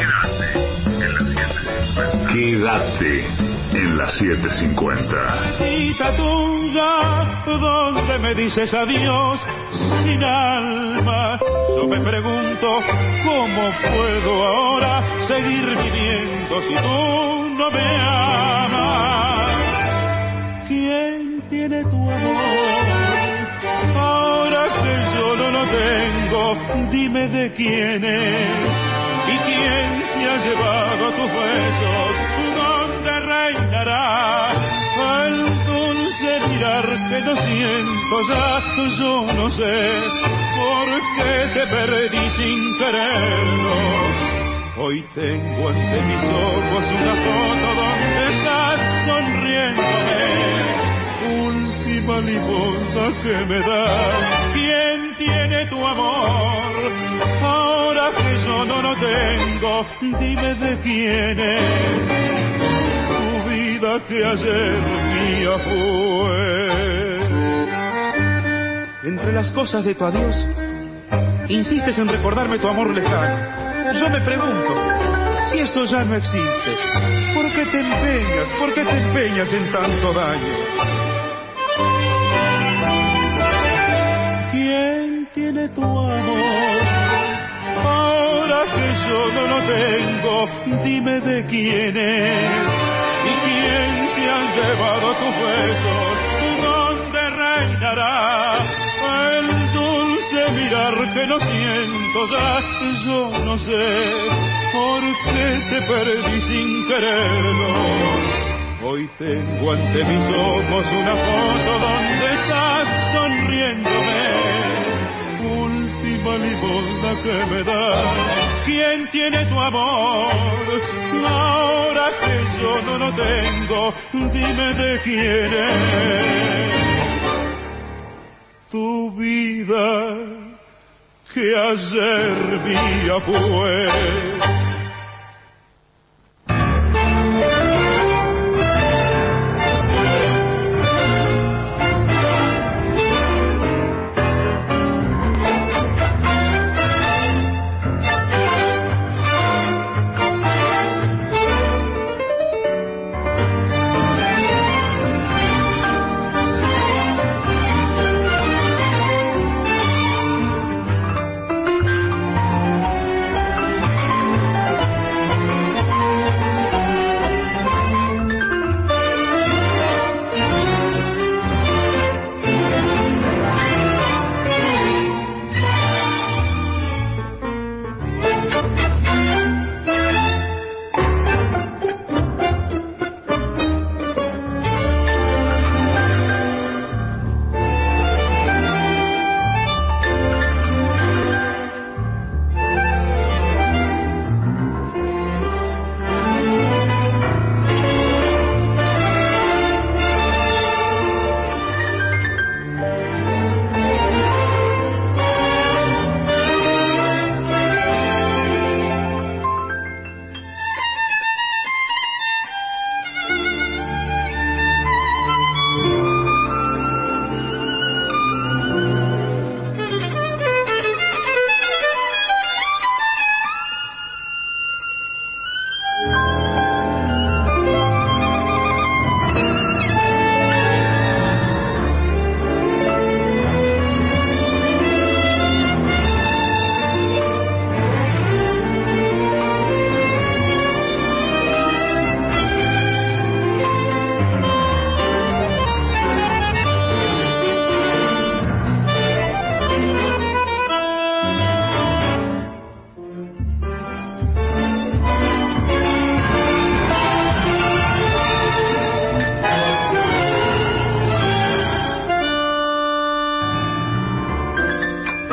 Quédate en la setecientos cincuenta.
Tita tuya, ¿dónde me dices adiós sin alma? Yo me pregunto cómo puedo ahora seguir viviendo si tú no me amas. ¿Quién tiene tu amor? Ahora que yo no lo tengo, dime de quién es y quién se ha llevado tus besos. ¿Dónde reinará el dulce mirar que no siento ya? Yo no sé por qué te perdí sin quererlo. Hoy tengo ante mis ojos una foto donde estás sonriéndome, última limosna que me das. ¿Quién tiene tu amor? Ahora que yo no lo tengo, dime de quién es. Tu vida que ayer mía fue. Entre las cosas de tu adiós, insistes en recordarme tu amor lejano. Yo me pregunto, si eso ya no existe, ¿por qué te empeñas, por qué te empeñas en tanto daño? ¿Quién tiene tu amor? Ahora que yo no lo tengo, dime de quién es y quién se han llevado tus besos. ¿Dónde reinará el dulce mirar que no siento ya? Yo no sé por qué te perdí sin quererlo. Hoy tengo ante mis ojos una foto donde estás sonriéndome, última limosna que me das. ¿Quién tiene tu amor? Ahora que yo no lo tengo, dime de quién es. Tu vida que ayer mía fue.